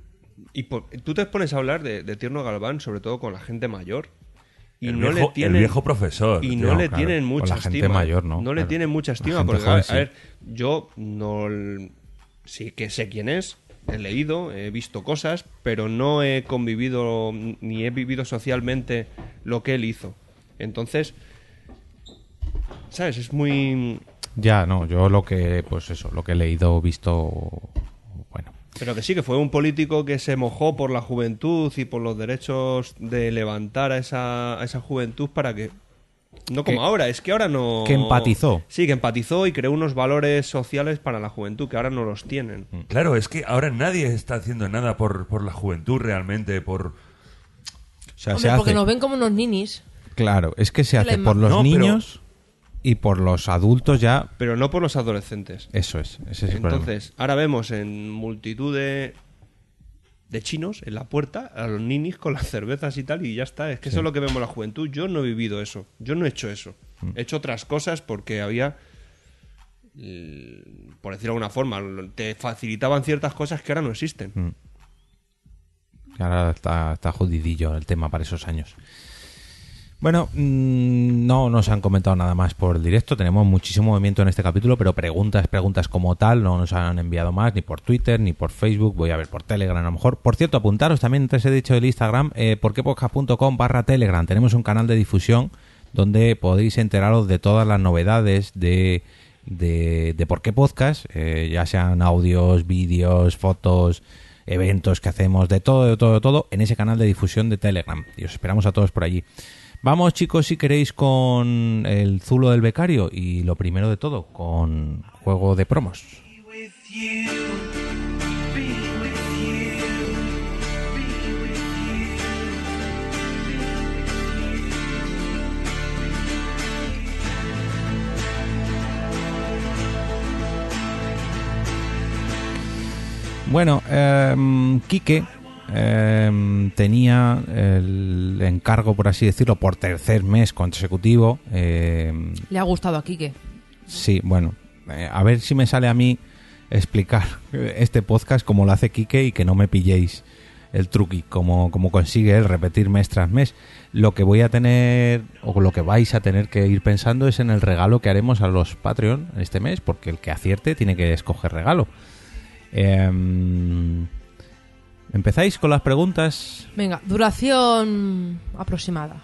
Speaker 6: Y por- tú te pones a hablar de, de Tierno Galván, sobre todo con la gente mayor. Y
Speaker 4: El
Speaker 6: no
Speaker 4: viejo-
Speaker 6: le tienen,
Speaker 4: el viejo profesor,
Speaker 6: Y
Speaker 4: tío,
Speaker 6: no le
Speaker 2: claro.
Speaker 6: tienen
Speaker 2: Con
Speaker 6: mucha
Speaker 2: la gente
Speaker 6: estima.
Speaker 2: mayor, ¿no?
Speaker 6: le
Speaker 2: Claro.
Speaker 6: tienen mucha
Speaker 2: La
Speaker 6: estima.
Speaker 2: gente
Speaker 6: Porque,
Speaker 2: joven,
Speaker 6: a
Speaker 2: sí.
Speaker 6: ver, yo no. l- Sí que sé quién es, he leído, he visto cosas, pero no he convivido ni he vivido socialmente lo que él hizo. Entonces, ¿sabes? Es muy.
Speaker 2: Ya, no, yo lo que, pues eso, lo que he leído, visto, bueno.
Speaker 6: Pero que sí, que fue un político que se mojó por la juventud y por los derechos de levantar a esa, a esa juventud para que... No como
Speaker 2: Que-
Speaker 6: ahora, es que ahora no...
Speaker 2: que empatizó.
Speaker 6: Sí, que empatizó y creó unos valores sociales para la juventud que ahora no los tienen.
Speaker 4: Claro, es que ahora nadie está haciendo nada por, por la juventud realmente, por...
Speaker 2: O sea,
Speaker 3: Hombre,
Speaker 2: se
Speaker 3: porque
Speaker 2: hace,
Speaker 3: nos ven como unos ninis.
Speaker 2: claro, es que se hace
Speaker 3: Problema.
Speaker 2: por los
Speaker 4: No, pero-
Speaker 2: niños y por los adultos ya,
Speaker 6: Pero no por los adolescentes.
Speaker 2: eso es, ese es el problema.
Speaker 6: Entonces, ahora vemos en multitud de, de chinos en la puerta a los ninis con las cervezas y tal, y ya está. Es que eso es lo que vemos en la juventud. Yo no he vivido eso. Yo no he hecho eso.
Speaker 2: Mm.
Speaker 6: He hecho otras cosas porque había, eh, por decirlo de alguna forma, te facilitaban ciertas cosas que ahora no existen.
Speaker 2: Que ahora está, está jodidillo el tema para esos años. Bueno, mmm, no nos han comentado nada más por el directo. Tenemos muchísimo movimiento en este capítulo, pero preguntas, preguntas como tal no nos han enviado más, ni por Twitter, ni por Facebook. Voy a ver por Telegram a lo mejor. Por cierto, apuntaros también, antes he dicho el Instagram, eh, porquepodcast.com barra Telegram. Tenemos un canal de difusión donde podéis enteraros de todas las novedades de, de, de Por qué Podcast, eh, ya sean audios, vídeos, fotos, eventos que hacemos, de todo, de todo, de todo, en ese canal de difusión de Telegram. Y os esperamos a todos por allí. Vamos, chicos, si queréis, con el Zulo del Becario y lo primero de todo, con juego de promos. Bueno, eh, Quique eh, tenía el encargo, por así decirlo, por tercer mes consecutivo. Eh,
Speaker 3: Le ha gustado a Quique.
Speaker 2: sí, bueno, eh, a ver si me sale a mí explicar este podcast como lo hace Quique y que no me pilléis el truqui, como, como consigue él repetir mes tras mes. Lo que voy a tener, o lo que vais a tener que ir pensando es en el regalo que haremos a los Patreon este mes, porque el que acierte tiene que escoger regalo. Eh, ¿Empezáis con las preguntas?
Speaker 3: Venga, duración aproximada.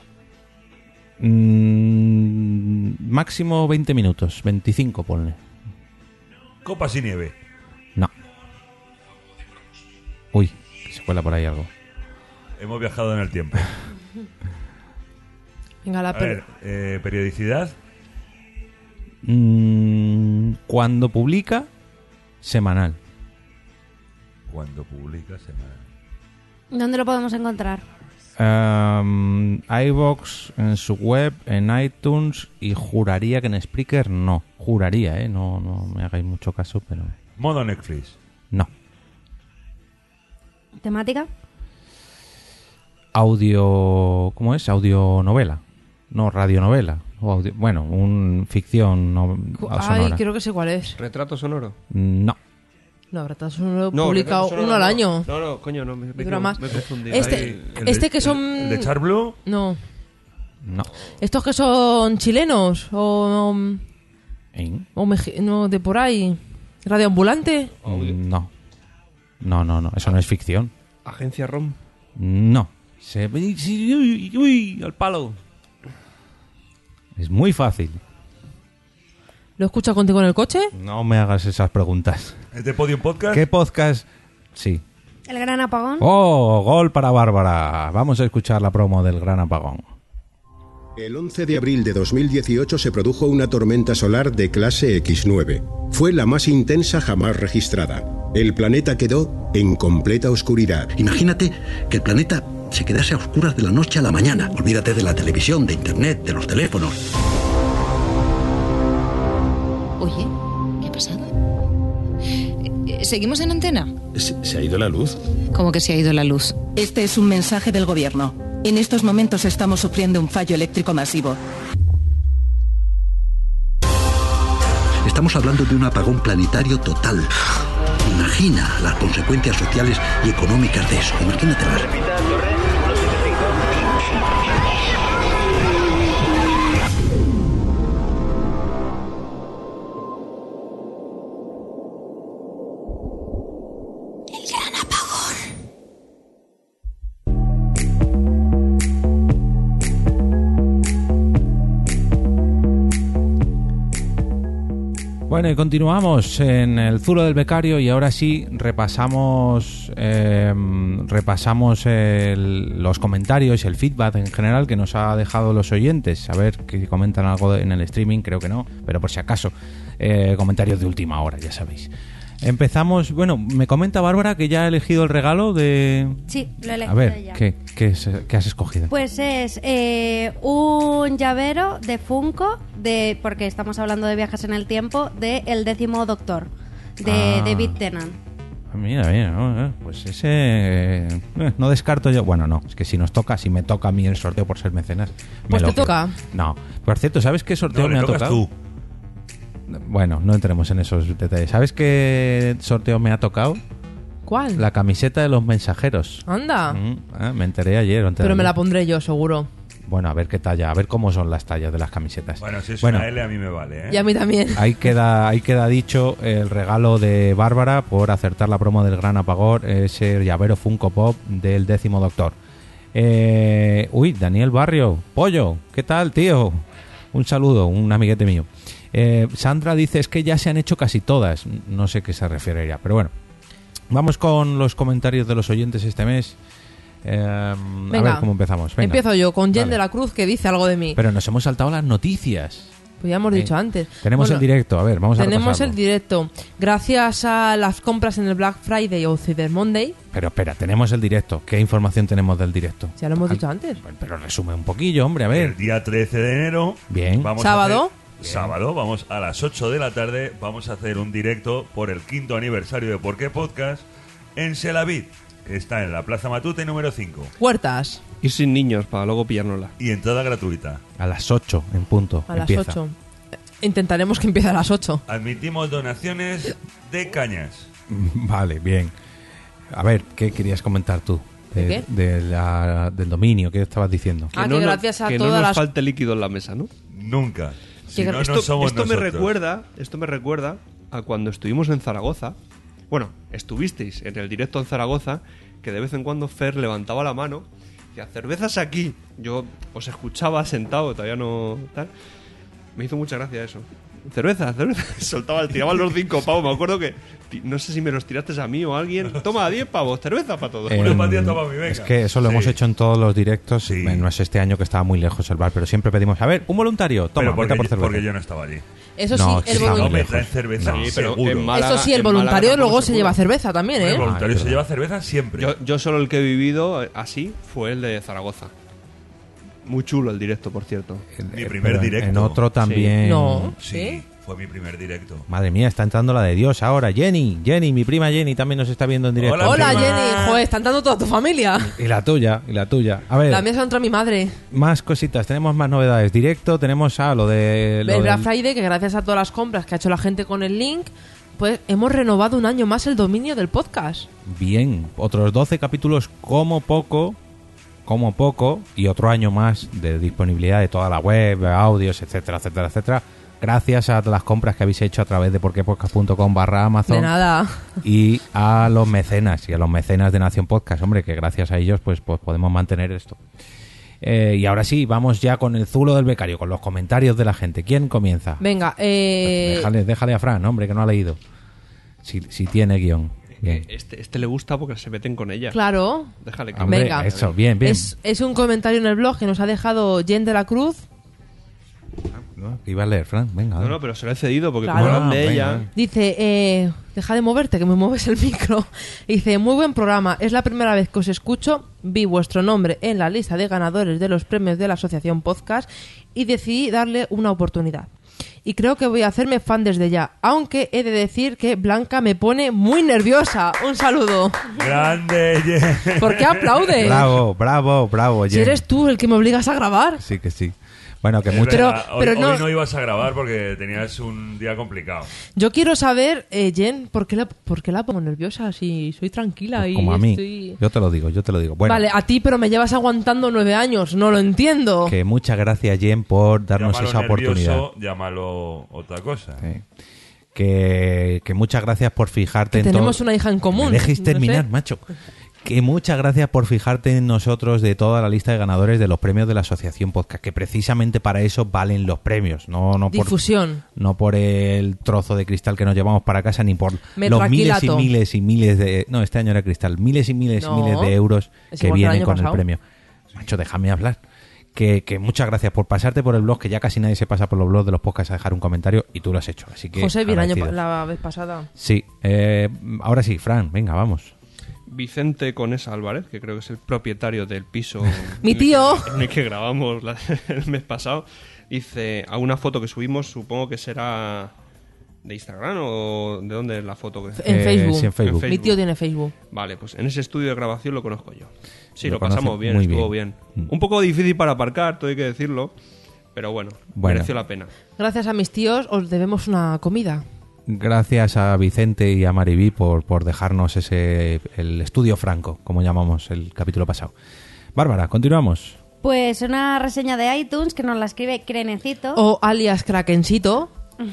Speaker 2: Mm, máximo veinte minutos, veinticinco ponle.
Speaker 4: Copas y nieve.
Speaker 2: No. Uy, se cuela por ahí algo.
Speaker 4: Hemos viajado en el tiempo.
Speaker 3: Venga, la
Speaker 4: A ver, eh, periodicidad.
Speaker 2: Mm, cuando publica, semanal.
Speaker 4: Cuando publica semana.
Speaker 5: ¿Dónde lo podemos encontrar?
Speaker 2: Um, iVoox en su web, en iTunes, y juraría que en Spreaker no. Juraría, ¿eh? No, no me hagáis mucho caso, pero
Speaker 4: Modo Netflix.
Speaker 2: no.
Speaker 5: ¿Temática?
Speaker 2: Audio... ¿Cómo es? Audionovela. No, radionovela. O audio, bueno, un ficción no,
Speaker 3: Ay,
Speaker 2: sonora.
Speaker 3: creo que sé cuál es.
Speaker 6: ¿Retrato sonoro?
Speaker 2: No.
Speaker 3: No, ahora solo
Speaker 6: No,
Speaker 3: publicado
Speaker 6: retrato sonoro
Speaker 3: uno al
Speaker 6: no.
Speaker 3: año.
Speaker 6: No, no, coño, no. Me, me,
Speaker 3: Dura
Speaker 6: he-
Speaker 3: más.
Speaker 6: me he confundido.
Speaker 3: Este,
Speaker 6: Ahí-
Speaker 4: El
Speaker 3: este
Speaker 4: de-
Speaker 3: que son...
Speaker 4: El, el de Char Blue.
Speaker 3: No.
Speaker 2: No.
Speaker 3: Estos que son chilenos o,
Speaker 2: ¿Eh?
Speaker 3: o meji- no, de por ahí. Radioambulante.
Speaker 2: No. No, no, no. Eso no es ficción.
Speaker 6: Agencia ROM.
Speaker 2: No. Se... Uy, uy, al palo. Es muy fácil.
Speaker 3: ¿Lo escucha contigo en el coche?
Speaker 2: No me hagas esas preguntas.
Speaker 4: ¿Es de Podium Podcast?
Speaker 2: ¿Qué podcast? Sí.
Speaker 5: ¿El gran apagón?
Speaker 2: ¡Oh! Gol para Bárbara. Vamos a escuchar la promo del Gran Apagón.
Speaker 8: El once de abril de dos mil dieciocho se produjo una tormenta solar de clase equis nueve. Fue la más intensa jamás registrada. El planeta quedó en completa oscuridad.
Speaker 9: Imagínate que el planeta se quedase a oscuras de la noche a la mañana. Olvídate de la televisión, de internet, de los teléfonos.
Speaker 10: Oye, ¿qué ha pasado? Eh, ¿Seguimos en antena?
Speaker 9: ¿Se, se ha ido la luz?
Speaker 10: ¿Cómo que se ha ido la luz?
Speaker 11: Este es un mensaje del gobierno. En estos momentos estamos sufriendo un fallo eléctrico masivo.
Speaker 9: Estamos hablando de un apagón planetario total. Imagina las consecuencias sociales y económicas de eso. Imagínatelas.
Speaker 2: Bueno, y continuamos en el Zulo del Becario y ahora sí repasamos eh, repasamos el- los comentarios y el feedback en general que nos ha dejado los oyentes. A ver que comentan algo en el streaming, creo que no, pero por si acaso, eh, comentarios de última hora, ya sabéis. Empezamos, bueno, me comenta Bárbara que ya ha elegido el regalo de...
Speaker 5: Sí, lo he
Speaker 2: A
Speaker 5: elegido
Speaker 2: ver,
Speaker 5: ya.
Speaker 2: ¿qué, qué, es- qué has escogido?
Speaker 5: Pues es eh, un llavero de Funko, de, porque estamos hablando de viajes en el tiempo, de El décimo doctor, de
Speaker 2: Ah.
Speaker 5: David Tennant.
Speaker 2: Mira, mira, ¿no? Eh, pues ese eh, no descarto yo. Bueno, no, es que si nos toca, si me toca a mí el sorteo por ser mecenas, me
Speaker 3: Pues
Speaker 2: lo
Speaker 3: te
Speaker 2: quedo.
Speaker 3: toca.
Speaker 2: No, por cierto, ¿sabes qué sorteo
Speaker 4: No,
Speaker 2: me
Speaker 4: le
Speaker 2: ha
Speaker 4: tocas
Speaker 2: tocado?
Speaker 4: tú.
Speaker 2: Bueno, no entremos en esos detalles. ¿Sabes qué sorteo me ha tocado?
Speaker 3: ¿Cuál?
Speaker 2: La camiseta de los mensajeros.
Speaker 3: Anda.
Speaker 2: Mm, ah, me enteré ayer. o antes de
Speaker 3: Pero me la
Speaker 2: ayer.
Speaker 3: pondré yo, seguro.
Speaker 2: Bueno, a ver qué talla, a ver cómo son las tallas de las camisetas.
Speaker 4: Bueno, si es
Speaker 2: Bueno,
Speaker 4: una L a mí me vale, ¿eh?
Speaker 3: Y a mí también.
Speaker 2: Ahí queda, ahí queda dicho el regalo de Bárbara por acertar la promo del Gran Apagón, ese llavero Funko Pop del décimo doctor. Eh, uy, Daniel Barrio, Pollo, ¿qué tal, tío? Un saludo, un amiguete mío. Eh, Sandra dice, es que ya se han hecho casi todas. No sé qué se refiere ella, pero bueno. Vamos con los comentarios de los oyentes este mes. Eh, a
Speaker 3: Venga,
Speaker 2: ver cómo empezamos. Venga.
Speaker 3: Empiezo yo con Jen
Speaker 2: Dale.
Speaker 3: de la Cruz que dice algo de mí.
Speaker 2: Pero nos hemos saltado las noticias.
Speaker 3: Pues ya hemos
Speaker 2: Eh,
Speaker 3: dicho antes.
Speaker 2: Tenemos
Speaker 3: Bueno,
Speaker 2: el directo, a ver, vamos a
Speaker 3: Tenemos
Speaker 2: repasarlo.
Speaker 3: el directo. Gracias a las compras en el Black Friday o Cyber Monday.
Speaker 2: Pero espera, tenemos el directo. ¿Qué información tenemos del directo?
Speaker 3: Ya lo hemos
Speaker 2: Al-
Speaker 3: dicho antes.
Speaker 2: Pero resume un poquillo, hombre, a ver.
Speaker 4: El día trece de enero.
Speaker 2: Bien.
Speaker 4: Vamos
Speaker 3: ¿Sábado?
Speaker 4: A hacer- sábado, vamos a las ocho de la tarde. Vamos a hacer un directo por el quinto aniversario de Por qué Podcast en Selavid, que está en la Plaza Matute número cinco.
Speaker 3: Huertas.
Speaker 6: Ir sin niños para luego pillárnosla.
Speaker 4: Y entrada gratuita.
Speaker 2: A las ocho en punto.
Speaker 3: A las
Speaker 2: empieza.
Speaker 3: ocho. Intentaremos que empiece a las ocho.
Speaker 4: Admitimos donaciones de cañas.
Speaker 2: Vale, bien. A ver, ¿qué querías comentar tú?
Speaker 3: ¿De qué?
Speaker 2: de la- del dominio, ¿qué estabas diciendo?
Speaker 3: Ah, que
Speaker 6: no nos-
Speaker 3: gracias a
Speaker 6: que
Speaker 3: todas
Speaker 6: no nos
Speaker 3: las-
Speaker 6: falte líquido en la mesa, ¿no?
Speaker 4: Nunca. Si
Speaker 3: Que
Speaker 4: no,
Speaker 3: esto-
Speaker 4: no
Speaker 6: Esto,
Speaker 4: somos
Speaker 6: esto me
Speaker 4: nosotros.
Speaker 6: recuerda, esto me recuerda a cuando estuvimos en Zaragoza. Bueno, estuvisteis en el directo en Zaragoza, que de vez en cuando Fer levantaba la mano y decía, cervezas aquí. Yo os escuchaba sentado, todavía no tal. Me hizo mucha gracia eso. cerveza, cerveza. Soltaba, tiraban los cinco pavos. Me acuerdo que, no sé si me los tiraste a mí o a alguien. Toma, diez pavos, cerveza para todos.
Speaker 2: Eh,
Speaker 4: Una empatía, toma mi, venga.
Speaker 2: Es que eso lo
Speaker 4: Sí.
Speaker 2: hemos hecho en todos los directos.
Speaker 4: Sí.
Speaker 2: No es este año que estaba muy lejos el bar, pero siempre pedimos, a ver, un voluntario, toma,
Speaker 4: Pero porque,
Speaker 2: vete por
Speaker 4: yo-
Speaker 2: cerveza.
Speaker 4: porque yo no estaba allí.
Speaker 3: Eso
Speaker 2: No,
Speaker 3: sí,
Speaker 2: que
Speaker 3: el
Speaker 2: está muy
Speaker 4: No,
Speaker 3: voluntario.
Speaker 4: me
Speaker 2: lejos.
Speaker 4: traen cerveza,
Speaker 6: Sí, pero
Speaker 4: seguro.
Speaker 6: en Málaga-
Speaker 3: Eso sí, el
Speaker 6: en Málaga
Speaker 3: voluntario
Speaker 6: tampoco
Speaker 3: luego
Speaker 6: se
Speaker 3: se
Speaker 6: puede.
Speaker 3: lleva cerveza también,
Speaker 4: El
Speaker 3: ¿eh?
Speaker 4: voluntario
Speaker 2: Ah, es
Speaker 4: se
Speaker 2: verdad.
Speaker 4: lleva cerveza siempre.
Speaker 6: Yo, yo solo el que he vivido así fue el de Zaragoza. Muy chulo el directo, por cierto.
Speaker 4: Mi
Speaker 2: Eh,
Speaker 4: primer
Speaker 2: pero en-
Speaker 4: directo.
Speaker 2: En otro también.
Speaker 3: No.
Speaker 4: Sí,
Speaker 3: ¿Sí?
Speaker 4: fue mi primer directo.
Speaker 2: Madre mía, está entrando la de Dios ahora. Jenny, Jenny, mi prima Jenny también nos está viendo en directo.
Speaker 4: Hola,
Speaker 3: Hola,
Speaker 4: prima.
Speaker 3: Jenny. Joder, están dando toda tu familia.
Speaker 2: Y la tuya, y la tuya. A ver,
Speaker 3: La mía se entra mi madre.
Speaker 2: más cositas, tenemos más novedades. Directo, tenemos a lo de... Lo
Speaker 3: El Black
Speaker 2: del-
Speaker 3: Friday, que gracias a todas las compras que ha hecho la gente con el link, pues hemos renovado un año más el dominio del podcast.
Speaker 2: Bien, otros doce capítulos como poco, como poco, y otro año más de disponibilidad de toda la web, audios, etcétera, etcétera, etcétera. Gracias a las compras que habéis hecho a través de porquepodcast punto com barra Amazon.
Speaker 3: De nada.
Speaker 2: Y a los mecenas y a los mecenas de Nación Podcast, hombre, que gracias a ellos pues, pues podemos mantener esto. Eh, y ahora sí, vamos ya con el zulo del becario, con los comentarios de la gente. ¿Quién comienza?
Speaker 3: Venga, eh...
Speaker 2: Déjale, déjale a Fran, hombre, que no ha leído. Si, si tiene guión. Bien.
Speaker 6: Este, este le gusta porque se meten con ella.
Speaker 3: Claro.
Speaker 6: Déjale que
Speaker 2: Hombre,
Speaker 3: Venga.
Speaker 2: eso, bien, bien.
Speaker 3: Es, es un comentario en el blog que nos ha dejado Jen de la Cruz.
Speaker 2: ¿No? Iba a leer, Fran, venga.
Speaker 6: No,
Speaker 2: dale.
Speaker 6: no, pero se lo he cedido porque
Speaker 3: Claro.
Speaker 6: como hablan de
Speaker 2: Ah,
Speaker 6: ella.
Speaker 2: venga.
Speaker 3: Dice, eh, deja de moverte, que me mueves el micro. Dice, muy buen programa. Es la primera vez que os escucho. Vi vuestro nombre en la lista de ganadores de los premios de la Asociación Podcast y decidí darle una oportunidad. Y creo que voy a hacerme fan desde ya. Aunque he de decir que Blanca me pone muy nerviosa. Un saludo.
Speaker 4: Grande, Jen.
Speaker 3: ¿Por qué aplaudes?
Speaker 2: Bravo, bravo, bravo,
Speaker 3: Si
Speaker 2: Jen.
Speaker 3: eres tú el que me obligas a grabar.
Speaker 2: Sí que sí. Bueno, que
Speaker 4: Es
Speaker 2: mucho...
Speaker 3: Pero-
Speaker 4: verdad, hoy,
Speaker 3: pero
Speaker 4: hoy
Speaker 3: no-
Speaker 4: no... ibas a grabar porque tenías un día complicado.
Speaker 3: Yo quiero saber, eh, Jen, ¿por qué, la, ¿por qué la pongo nerviosa? Si soy tranquila y
Speaker 2: Como a mí.
Speaker 3: estoy...
Speaker 2: Yo te lo digo, yo te lo digo. Bueno,
Speaker 3: Vale, a ti, pero me llevas aguantando nueve años. No lo entiendo.
Speaker 2: que muchas gracias, Jen, por darnos
Speaker 4: Llámalo
Speaker 2: esa oportunidad.
Speaker 4: nervioso, llámalo otra cosa.
Speaker 2: Sí. Que, que muchas gracias por fijarte
Speaker 3: Que
Speaker 2: en
Speaker 3: tenemos
Speaker 2: todo-
Speaker 3: una hija en común.
Speaker 2: Me dejes
Speaker 3: No
Speaker 2: terminar,
Speaker 3: sé.
Speaker 2: macho. Que muchas gracias por fijarte en nosotros de toda la lista de ganadores de los premios de la Asociación Podcast, que precisamente para eso valen los premios, no, no por
Speaker 3: Difusión.
Speaker 2: no por el trozo de cristal que nos llevamos para casa, ni por los miles y
Speaker 3: Metraquilato.
Speaker 2: miles y miles de... No, este año era cristal. Miles y miles
Speaker 3: No,
Speaker 2: y miles de euros
Speaker 3: es
Speaker 2: que
Speaker 3: igual que el
Speaker 2: vienen
Speaker 3: año
Speaker 2: con
Speaker 3: pasado.
Speaker 2: el premio. Macho, déjame hablar. Que, que muchas gracias por pasarte por el blog, que ya casi nadie se pasa por los blogs de los podcasts a dejar un comentario, y tú lo has hecho. Así que
Speaker 3: José, vi el año pa-
Speaker 2: agradecidos.
Speaker 3: la vez pasada.
Speaker 2: Sí, eh, ahora sí, Fran, venga, vamos.
Speaker 6: Vicente Conesa Álvarez, que creo que es el propietario del piso
Speaker 3: Mi
Speaker 6: en el
Speaker 3: tío.
Speaker 6: que- en el que grabamos la- el mes pasado, dice a una foto que subimos, supongo que será de Instagram o de dónde es la foto que
Speaker 3: En
Speaker 2: Eh,
Speaker 3: Facebook.
Speaker 2: sí, en Facebook.
Speaker 6: En
Speaker 3: Mi tío tiene Facebook.
Speaker 6: Vale, pues en ese estudio de grabación lo conozco yo. Sí,
Speaker 2: Lo
Speaker 6: lo,
Speaker 2: conoce
Speaker 6: pasamos bien,
Speaker 2: muy
Speaker 6: estuvo bien.
Speaker 2: bien. Mm.
Speaker 6: Un poco difícil para aparcar, todo hay que decirlo, pero bueno,
Speaker 2: Bueno.
Speaker 6: mereció la pena.
Speaker 3: Gracias a mis tíos os debemos una comida.
Speaker 2: Gracias a Vicente y a Maribí por, por dejarnos ese el estudio franco, como llamamos el capítulo pasado. Bárbara, continuamos.
Speaker 5: Pues una reseña de iTunes que nos la escribe Crenecito,
Speaker 3: O alias Krakencito.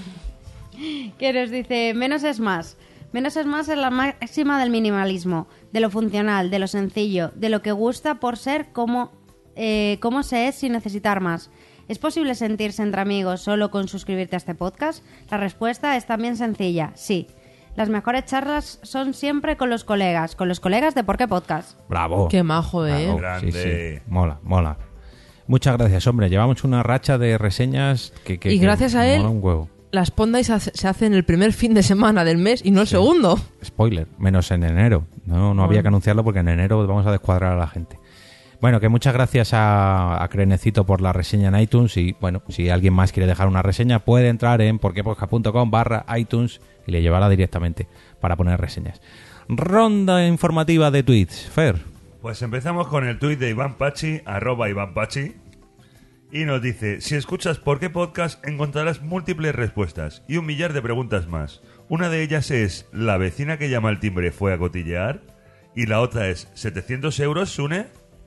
Speaker 5: que nos dice, menos es más. Menos es más es la máxima del minimalismo, de lo funcional, de lo sencillo, de lo que gusta por ser como, eh, como se es sin necesitar más. ¿Es posible sentirse entre amigos solo con suscribirte a este podcast? La respuesta es también sencilla, sí. Las mejores charlas son siempre con los colegas, con los colegas de Por qué Podcast.
Speaker 2: Bravo.
Speaker 3: Qué majo, ¿eh?
Speaker 2: Bravo.
Speaker 4: Grande.
Speaker 2: Sí, sí. Mola, mola. Muchas gracias, hombre. Llevamos una racha de reseñas que, que
Speaker 3: Y
Speaker 2: que
Speaker 3: gracias a él-
Speaker 2: mola un huevo.
Speaker 3: Las Pondays hace- se hacen el primer fin de semana del mes y no el segundo.
Speaker 2: Spoiler, menos en enero. No, no había
Speaker 3: Bueno.
Speaker 2: que anunciarlo porque en enero vamos a descuadrar a la gente. Bueno, que muchas gracias a, a Crenecito por la reseña en iTunes, y bueno, si alguien más quiere dejar una reseña puede entrar en porquepodcast punto com barra iTunes y le llevará directamente para poner reseñas. Ronda informativa de tweets. Fer.
Speaker 4: Pues empezamos con el tuit de Iván Pachi, arroba Iván Pachi, y nos dice, si escuchas Por qué Podcast encontrarás múltiples respuestas y un millar de preguntas más. Una de ellas es, ¿la vecina que llama al timbre fue a cotillear? Y la otra es, ¿setecientos euros, Sune?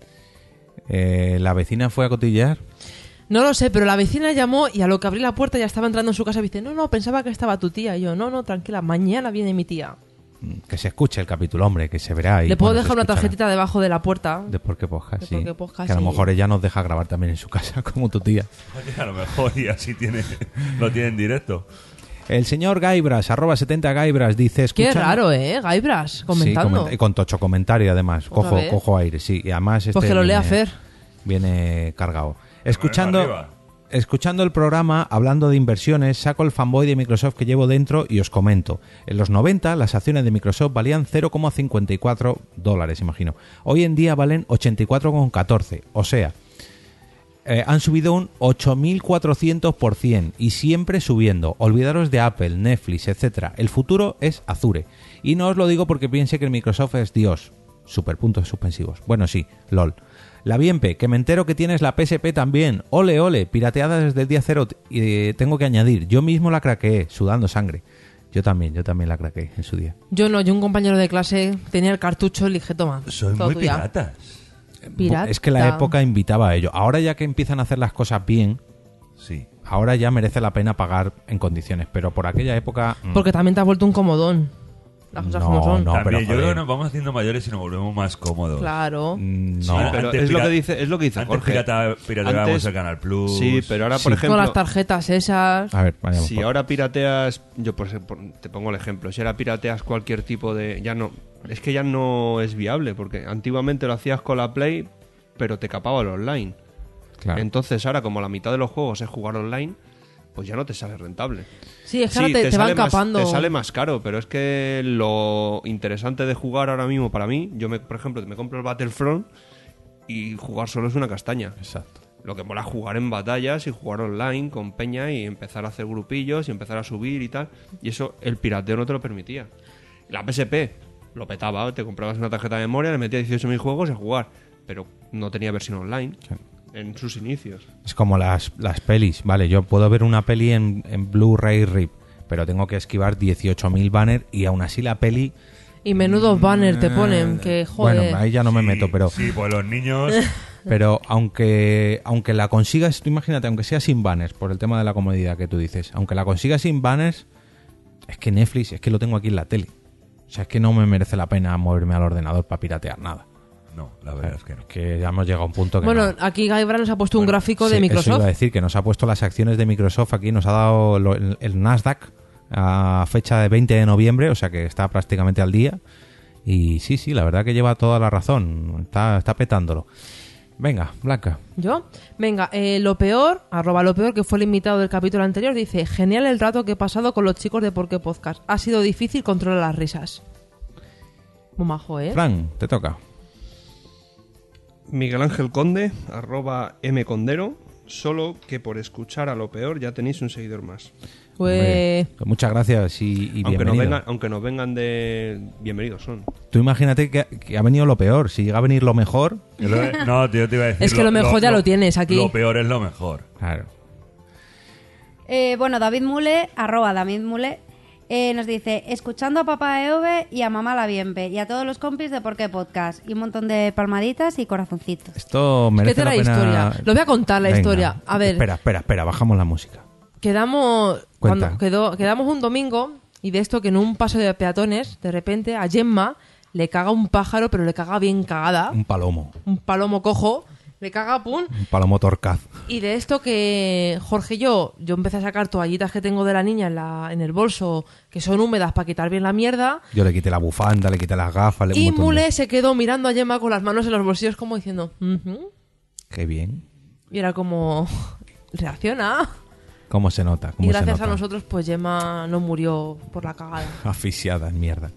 Speaker 2: Eh, ¿La vecina fue a cotillear?
Speaker 3: No lo sé, pero la vecina llamó y a lo que abrí la puerta ya estaba entrando en su casa y dice, no, no, pensaba que estaba tu tía. Y yo, no, no, tranquila, mañana viene mi tía.
Speaker 2: que se escuche el capítulo, hombre, que se verá. Y,
Speaker 3: Le puedo
Speaker 2: bueno,
Speaker 3: dejar
Speaker 2: se
Speaker 3: una
Speaker 2: escuchará.
Speaker 3: tarjetita debajo de la puerta.
Speaker 2: De por qué podcast,
Speaker 3: De
Speaker 2: sí.
Speaker 3: por qué podcast,
Speaker 2: que a lo
Speaker 3: sí.
Speaker 2: mejor ella nos deja grabar también en su casa, como tu tía.
Speaker 4: Oye, a lo mejor y así tiene, lo tiene en directo.
Speaker 2: El señor Gaibras, arroba setenta Gaibras, dice...
Speaker 3: Qué
Speaker 2: escuchan-
Speaker 3: raro, ¿eh? Gaibras, comentando.
Speaker 2: Sí, comenta- y con tocho comentario, además.
Speaker 3: ¿Otra
Speaker 2: Cojo,
Speaker 3: vez?
Speaker 2: cojo aire, sí. Y además este
Speaker 3: Pues que lo lea
Speaker 2: viene-
Speaker 3: Fer.
Speaker 2: Viene cargado.
Speaker 4: arriba.
Speaker 2: Escuchando, escuchando el programa, hablando de inversiones, saco el fanboy de Microsoft que llevo dentro y os comento. En los noventa, las acciones de Microsoft valían cero coma cincuenta y cuatro dólares, imagino. Hoy en día valen ochenta y cuatro coma catorce. O sea, eh, han subido un ocho mil cuatrocientos por ciento y siempre subiendo. Olvidaros de Apple, Netflix, etcétera. El futuro es Azure. Y no os lo digo porque piense que el Microsoft es Dios. Super puntos suspensivos. Bueno, sí, lol. La Bienpe, que me entero que tienes la P S P también. Ole, ole, pirateada desde el día cero. Y eh, tengo que añadir, yo mismo la craqueé, sudando sangre. Yo también, yo también la craqueé en su día.
Speaker 3: Yo no, yo un compañero de clase tenía el cartucho y le dije, toma.
Speaker 4: Soy
Speaker 3: todo
Speaker 4: muy
Speaker 3: tuya.
Speaker 4: piratas.
Speaker 3: Pirata.
Speaker 2: Es que la época invitaba a ello. Ahora ya que empiezan a hacer las cosas bien,
Speaker 4: Sí.
Speaker 2: ahora ya merece la pena pagar en condiciones. Pero por aquella época... mm,
Speaker 3: Porque también te has vuelto un comodón. Las cosas
Speaker 2: No,
Speaker 3: como son.
Speaker 2: no.
Speaker 4: También,
Speaker 2: pero,
Speaker 4: yo creo
Speaker 2: joder.
Speaker 4: que nos vamos haciendo mayores y nos volvemos más cómodos.
Speaker 3: Claro.
Speaker 2: mm,
Speaker 4: Sí,
Speaker 2: no,
Speaker 6: pero
Speaker 4: antes
Speaker 6: es lo
Speaker 4: pira-
Speaker 6: que dice, es lo que dice
Speaker 4: Antes
Speaker 6: Jorge.
Speaker 4: pirata, pirateábamos
Speaker 6: Antes-
Speaker 4: el Canal Plus.
Speaker 6: Sí, pero ahora, por
Speaker 2: Sí.
Speaker 6: ejemplo...
Speaker 3: Con las tarjetas esas.
Speaker 2: A ver, vayamos
Speaker 6: Si
Speaker 2: por-
Speaker 6: ahora pirateas, yo por, por- te pongo el ejemplo, si ahora pirateas cualquier tipo de, ya no, es que ya no es viable, porque antiguamente lo hacías con la Play, pero te capaba el online.
Speaker 2: Claro.
Speaker 6: Entonces ahora como la mitad de los juegos es jugar online, pues ya no te sale rentable.
Speaker 3: Sí, es que ahora te, te
Speaker 6: sale
Speaker 3: van
Speaker 6: más-
Speaker 3: capando.
Speaker 6: te sale más caro, pero es que lo interesante de jugar ahora mismo para mí, yo me, por ejemplo, me compro el Battlefront y jugar solo es una castaña.
Speaker 2: Exacto.
Speaker 6: Lo que mola es jugar en batallas y jugar online con peña y empezar a hacer grupillos y empezar a subir y tal. Y eso el pirateo no te lo permitía. La P S P lo petaba, te comprabas una tarjeta de memoria, le metías dieciocho mil juegos y a jugar. Pero no tenía versión online en sus inicios.
Speaker 2: Es como las, las pelis, vale, yo puedo ver una peli en, en Blu-ray R I P, pero tengo que esquivar dieciocho mil banners y aún así la peli...
Speaker 3: Y menudos banners te ponen, que joder.
Speaker 2: Bueno, ahí ya no me
Speaker 4: Sí,
Speaker 2: meto, pero...
Speaker 4: Sí, pues los niños...
Speaker 2: Pero aunque aunque la consigas, tú imagínate, aunque sea sin banners, por el tema de la comodidad que tú dices, aunque la consigas sin banners, es que Netflix, es que lo tengo aquí en la tele. O sea, es que no me merece la pena moverme al ordenador para piratear nada.
Speaker 4: No, la verdad es que no.
Speaker 2: Es que ya hemos llegado a un punto que
Speaker 3: Bueno,
Speaker 2: no.
Speaker 3: aquí Gaibra nos ha puesto un
Speaker 4: Bueno,
Speaker 3: gráfico
Speaker 2: Sí,
Speaker 3: de
Speaker 2: eso
Speaker 3: Microsoft.
Speaker 2: iba a decir, que nos ha puesto las acciones de Microsoft aquí, nos ha dado lo- el, el Nasdaq a fecha de veinte de noviembre, o sea que está prácticamente al día. Y sí, sí, la verdad que lleva toda la razón, está, está petándolo. Venga, Blanca.
Speaker 3: ¿Yo? Venga, eh, lo peor, arroba lo peor, que fue el invitado del capítulo anterior, dice, genial el rato que he pasado con los chicos de Por qué Podcast. Ha sido difícil controlar las risas. Muy majo, ¿eh?
Speaker 2: Fran, te toca.
Speaker 6: Miguel Ángel Conde, arroba mcondero, solo que por escuchar a lo peor ya tenéis un seguidor más.
Speaker 3: Pues...
Speaker 2: Hombre, muchas gracias y, y
Speaker 6: Aunque nos,
Speaker 2: bienvenido.
Speaker 6: vengan, aunque nos vengan de... Bienvenidos son.
Speaker 2: Tú imagínate que, que ha venido lo peor, si llega a venir lo mejor...
Speaker 4: Yo lo- No, tío, te iba a decir...
Speaker 3: Es que lo mejor ya lo tienes aquí.
Speaker 4: Lo peor es lo mejor.
Speaker 2: Claro.
Speaker 5: Eh, bueno, David Mule, arroba David Mule, eh, nos dice, escuchando a papá Eove y a mamá La Bienpe y a todos los compis de Por qué Podcast y un montón de palmaditas y corazoncitos.
Speaker 2: Esto merece
Speaker 3: Vete
Speaker 2: la
Speaker 3: la
Speaker 2: pena...
Speaker 3: historia. Lo voy a contar la
Speaker 2: Venga.
Speaker 3: historia. A ver.
Speaker 2: Espera, espera, espera, bajamos la música.
Speaker 3: Quedamos
Speaker 2: Cuenta.
Speaker 3: cuando quedó, quedamos un domingo y de esto que en un paso de peatones, de repente a Gemma le caga un pájaro, pero le caga bien cagada.
Speaker 2: Un palomo,
Speaker 3: Un palomo cojo, le caga pum.
Speaker 2: un palomo torcaz.
Speaker 3: Y de esto que Jorge y yo, yo empecé a sacar toallitas que tengo de la niña en, la, en el bolso, que son húmedas para quitar bien la mierda.
Speaker 2: Yo le quité la bufanda, le quité las gafas... le- un
Speaker 3: Y
Speaker 2: montón de-
Speaker 3: Mule se quedó mirando a Gemma con las manos en los bolsillos como diciendo, "Ujú".
Speaker 2: Qué bien.
Speaker 3: Y era como, reacciona.
Speaker 2: ¿Cómo se nota? ¿Cómo
Speaker 3: Y
Speaker 2: se
Speaker 3: gracias a
Speaker 2: nota?
Speaker 3: nosotros, pues Gemma no murió por la cagada.
Speaker 2: Asfixiada, mierda.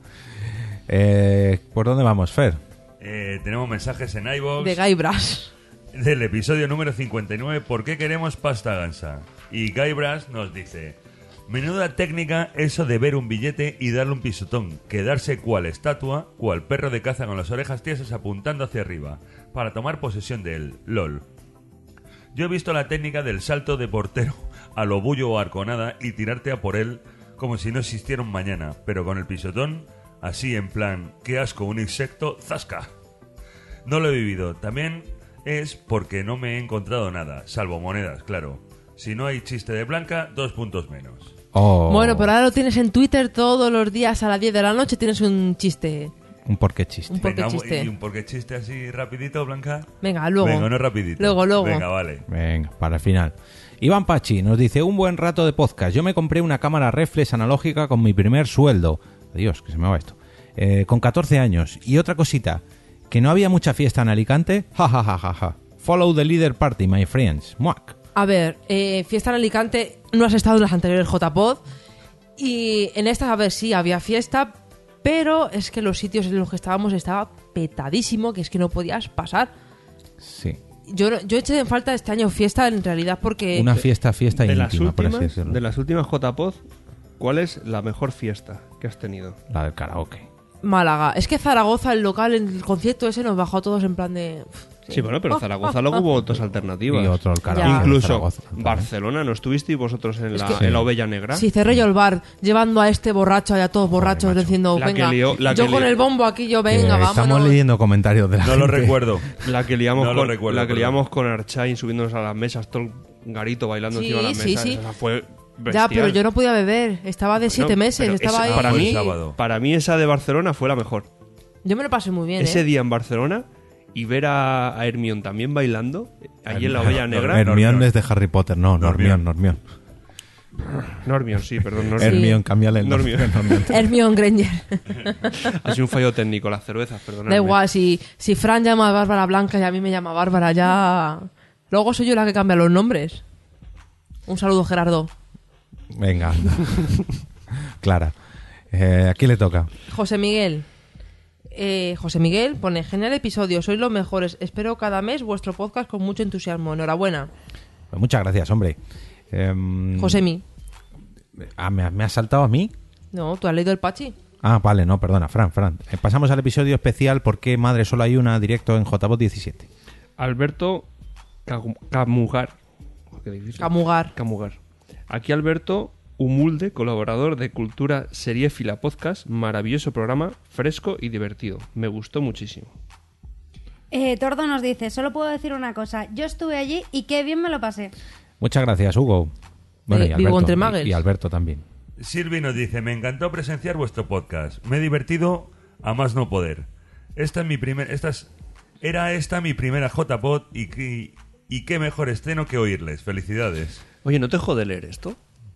Speaker 2: Eh, ¿Por dónde vamos, Fer?
Speaker 4: Eh, tenemos mensajes en iVoox
Speaker 3: De Gaibras.
Speaker 4: del episodio número cincuenta y nueve, ¿por qué queremos pasta gansa? Y Guybrush nos dice, menuda técnica eso de ver un billete y darle un pisotón, quedarse cual estatua, cual perro de caza con las orejas tiesas apuntando hacia arriba, para tomar posesión de él, lol. Yo he visto la técnica del salto de portero a lo bullo o arconada y tirarte a por él como si no existiera un mañana, pero con el pisotón, así en plan, qué asco, un insecto, ¡zasca! No lo he vivido, también es porque no me he encontrado nada, salvo monedas, claro. Si no hay chiste de Blanca, dos puntos menos.
Speaker 2: Oh,
Speaker 3: Bueno, pero ahora lo tienes en Twitter todos los días a las diez de la noche, tienes un chiste.
Speaker 2: un porqué chiste.
Speaker 3: Un porqué
Speaker 4: Venga,
Speaker 3: chiste.
Speaker 4: ¿y un porqué chiste así rapidito, Blanca?
Speaker 3: Venga, luego.
Speaker 4: Venga, no rapidito.
Speaker 3: Luego, luego.
Speaker 4: Venga, vale.
Speaker 2: Venga, para el final. Iván Pachi nos dice, un buen rato de podcast. Yo me compré una cámara reflex analógica con mi primer sueldo. Dios, que se me va esto. Eh, con catorce años. Y otra cosita, que no había mucha fiesta en Alicante. Ja, ja, ja, ja, ja. Follow the leader party, my friends. Muac.
Speaker 3: A ver, eh, fiesta en Alicante, no has estado en las anteriores J-Pod. Y en esta, a ver, sí, había fiesta, pero es que los sitios en los que estábamos estaba petadísimo, que es que no podías pasar.
Speaker 2: Sí.
Speaker 3: Yo, yo eché en falta este año fiesta en realidad porque...
Speaker 2: Una fiesta, fiesta
Speaker 6: de, las
Speaker 2: íntima, por así
Speaker 6: últimas,
Speaker 2: decirlo.
Speaker 6: de las últimas J-Pod, ¿cuál es la mejor fiesta que has tenido?
Speaker 2: La del karaoke.
Speaker 3: Málaga. Es que Zaragoza, el local, el concierto ese nos bajó a todos en plan de...
Speaker 6: Sí, bueno, pero Zaragoza luego hubo otras alternativas.
Speaker 2: Y otro el karaoke.
Speaker 3: Ya.
Speaker 2: de
Speaker 6: Incluso
Speaker 2: Zaragoza también.
Speaker 6: Barcelona, ¿no estuvisteis vosotros en,
Speaker 3: Es
Speaker 6: la,
Speaker 3: que-
Speaker 6: en la Ovella Negra?
Speaker 3: Sí, cerré yo el bar, llevando a este borracho y a todos borrachos,
Speaker 2: macho.
Speaker 3: diciendo,
Speaker 6: La que
Speaker 3: venga,
Speaker 6: lió- la
Speaker 3: yo
Speaker 6: que
Speaker 3: con
Speaker 6: lió-
Speaker 3: el bombo aquí, yo,
Speaker 2: Que
Speaker 3: venga, vámonos.
Speaker 2: estamos leyendo comentarios de la
Speaker 4: No lo
Speaker 2: gente.
Speaker 4: recuerdo.
Speaker 6: La que liamos,
Speaker 4: No lo
Speaker 6: con,
Speaker 4: recuerdo,
Speaker 6: la que
Speaker 4: perdón.
Speaker 6: liamos con Archain subiéndonos a las mesas, todo el garito bailando
Speaker 3: Sí,
Speaker 6: encima de las
Speaker 3: sí,
Speaker 6: mesas.
Speaker 3: sí.
Speaker 6: Esa fue
Speaker 3: Ya,
Speaker 6: bestial.
Speaker 3: pero yo no podía beber, estaba de siete
Speaker 6: No,
Speaker 3: meses,
Speaker 6: pero
Speaker 3: estaba
Speaker 6: esa-
Speaker 3: ahí.
Speaker 6: Para
Speaker 4: Fue el
Speaker 6: mí,
Speaker 4: sábado.
Speaker 6: para mí esa de Barcelona fue la mejor.
Speaker 3: Yo me lo pasé muy bien,
Speaker 6: Ese
Speaker 3: ¿eh?
Speaker 6: día en Barcelona y ver a, a Hermione también bailando, allí en la Ovella Negra.
Speaker 2: Hermione es de Harry Potter, no, Normión, Normión.
Speaker 6: No Hermione, sí, perdón. No
Speaker 2: Hermione, cámbiale el nombre.
Speaker 6: Normión.
Speaker 2: Normión.
Speaker 3: Hermione Granger.
Speaker 6: Ha sido un fallo técnico, las cervezas, perdón.
Speaker 3: Da igual, si, si Fran llama a Bárbara Blanca y a mí me llama Bárbara, ya... Luego soy yo la que cambia los nombres. Un saludo, Gerardo.
Speaker 2: Venga, anda. Clara. Eh, ¿A quién le toca?
Speaker 3: José Miguel. Eh, José Miguel pone, genial episodio, sois los mejores. Espero cada mes vuestro podcast con mucho entusiasmo. Enhorabuena.
Speaker 2: Pues muchas gracias, hombre. Em,
Speaker 3: Josemi.
Speaker 2: ah, ¿me, ¿Me has saltado a mí?
Speaker 3: No, ¿tú has leído el Pachi?
Speaker 2: Ah, vale, no, perdona, Fran, Fran. Eh, pasamos al episodio especial ¿Por qué madre solo hay una? Directo en J B O T diecisiete.
Speaker 6: Alberto Cagu- Camugar. Qué difícil.
Speaker 3: Camugar.
Speaker 6: Camugar. Aquí Alberto Humulde, colaborador de Cultura Seriéfila Podcast. Maravilloso programa, fresco y divertido. Me gustó muchísimo.
Speaker 5: Eh, Tordo nos dice, solo puedo decir una cosa, yo estuve allí y qué bien me lo pasé.
Speaker 2: Muchas gracias, Hugo. Bueno,
Speaker 3: Eh,
Speaker 2: y
Speaker 3: vivo
Speaker 2: Alberto,
Speaker 3: entre
Speaker 2: y-
Speaker 3: muggles.
Speaker 2: y Alberto también.
Speaker 4: Silvi nos dice, me encantó presenciar vuestro podcast. Me he divertido a más no poder. Esta es mi primer, esta es- era esta mi primera J-Pod y, qué- y qué mejor estreno que oírles. Felicidades.
Speaker 6: Oye, ¿no te jode leer esto?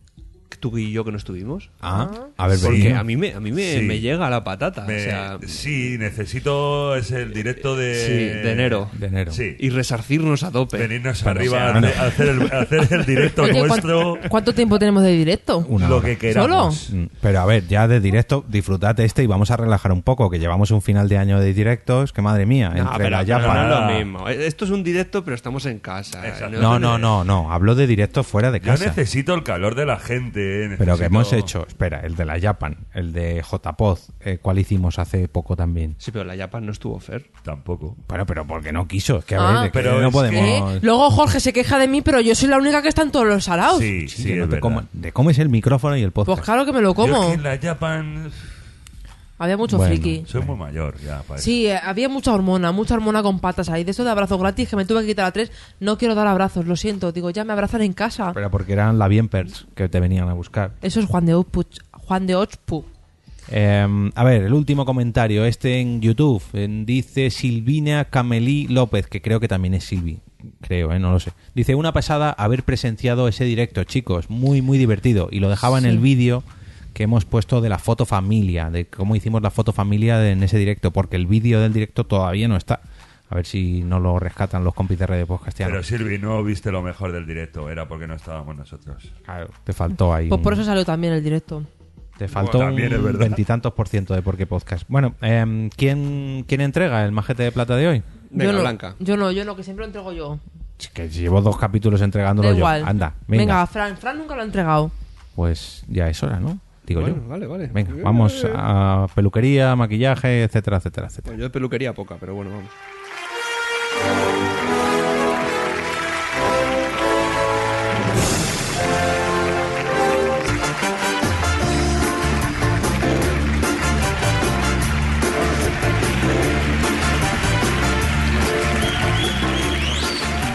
Speaker 6: Tú y yo que no estuvimos.
Speaker 2: Ah, a ver,
Speaker 6: Porque
Speaker 2: Berlín.
Speaker 6: a mí me, a mí me,
Speaker 4: Sí.
Speaker 6: me llega a la patata.
Speaker 4: Me-
Speaker 6: o sea,
Speaker 4: sí, necesito es el directo de...
Speaker 6: sí, de enero.
Speaker 2: De enero.
Speaker 4: Sí.
Speaker 6: Y resarcirnos a tope.
Speaker 4: Venirnos
Speaker 2: Pero,
Speaker 4: arriba
Speaker 2: o sea,
Speaker 4: a,
Speaker 2: no.
Speaker 4: a hacer el, a hacer el directo
Speaker 3: Oye,
Speaker 4: nuestro,
Speaker 3: ¿cuánto, cuánto tiempo tenemos de directo?
Speaker 2: Una
Speaker 4: lo
Speaker 2: hora.
Speaker 4: que queramos.
Speaker 2: Mm, Pero a ver, ya de directo, disfrutad este y vamos a relajar un poco, que llevamos un final de año de directos, que madre mía,
Speaker 6: No,
Speaker 2: entre
Speaker 6: pero,
Speaker 2: la
Speaker 6: pero
Speaker 2: Japa-
Speaker 6: no es
Speaker 4: Ah.
Speaker 6: lo mismo. Esto es un directo, pero estamos en casa.
Speaker 4: Exacto.
Speaker 2: No, no, no, no, hablo de directo fuera de
Speaker 4: Yo
Speaker 2: casa.
Speaker 4: necesito el calor de la gente.
Speaker 2: Pero que
Speaker 4: necesito-
Speaker 2: hemos hecho, espera, el de la Japan, el de J-Pod, eh, ¿cuál hicimos hace poco también?
Speaker 6: Sí, pero la Japan no estuvo Fer.
Speaker 4: Tampoco.
Speaker 2: Bueno, pero porque no quiso, es que a
Speaker 3: Ah.
Speaker 2: ver, es que
Speaker 4: Pero
Speaker 2: no
Speaker 4: es
Speaker 2: podemos...
Speaker 3: ¿Eh? Luego Jorge se queja de mí, pero yo soy la única que está en todos los salados.
Speaker 4: Sí,
Speaker 2: Sí,
Speaker 4: sí,
Speaker 2: que no
Speaker 4: es
Speaker 2: te
Speaker 4: verdad.
Speaker 2: coma- te comes el micrófono y el podcast.
Speaker 3: Pues claro que me lo
Speaker 4: Yo
Speaker 3: como.
Speaker 4: es que en la Japan
Speaker 3: Había mucho
Speaker 2: Bueno.
Speaker 3: friki.
Speaker 4: soy muy mayor ya. para eso.
Speaker 3: Sí, eh, había mucha hormona, mucha hormona con patas ahí. De eso de abrazos gratis que me tuve que quitar a tres. No quiero dar abrazos, lo siento. Digo, ya me abrazan en casa.
Speaker 2: Pero porque eran la Bienpers que te venían a buscar.
Speaker 3: Eso es Juan de Otspu. Juan de Otspu.
Speaker 2: Eh, a ver, el último comentario, este en YouTube, en- dice Silvina Camelí López, que creo que también es Silvi, creo, eh, no lo sé. Dice, una pasada haber presenciado ese directo, chicos, muy, muy divertido. Y lo dejaba en
Speaker 3: Sí.
Speaker 2: el vídeo que hemos puesto de la foto familia, de cómo hicimos la foto familia de- en ese directo, porque el vídeo del directo todavía no está. A ver si no lo rescatan los compis de Red Podcastiano.
Speaker 4: Pero Silvi, no viste lo mejor del directo. Era porque no estábamos nosotros.
Speaker 2: Claro, te faltó ahí.
Speaker 3: Pues por
Speaker 2: un-
Speaker 3: eso salió también el directo.
Speaker 2: Te faltó
Speaker 4: Bueno, también es
Speaker 2: un
Speaker 4: verdad.
Speaker 2: veintitantos por ciento de por qué podcast. Bueno, em, ¿quién, ¿quién entrega el majete de plata de hoy?
Speaker 6: Venga,
Speaker 3: yo no,
Speaker 6: Blanca.
Speaker 3: Yo no, yo no, que siempre lo entrego yo.
Speaker 2: Es que llevo dos capítulos entregándolo
Speaker 3: Da
Speaker 2: yo.
Speaker 3: igual.
Speaker 2: Anda, venga.
Speaker 3: Venga, Fran. Fran nunca lo ha entregado.
Speaker 2: Pues ya es hora, ¿no? Digo
Speaker 6: Bueno,
Speaker 2: yo.
Speaker 6: vale, vale.
Speaker 2: Venga,
Speaker 6: Eh,
Speaker 2: vamos
Speaker 6: eh,
Speaker 2: a peluquería, maquillaje, etcétera, etcétera, etcétera.
Speaker 6: Bueno, yo de peluquería poca, pero bueno, vamos.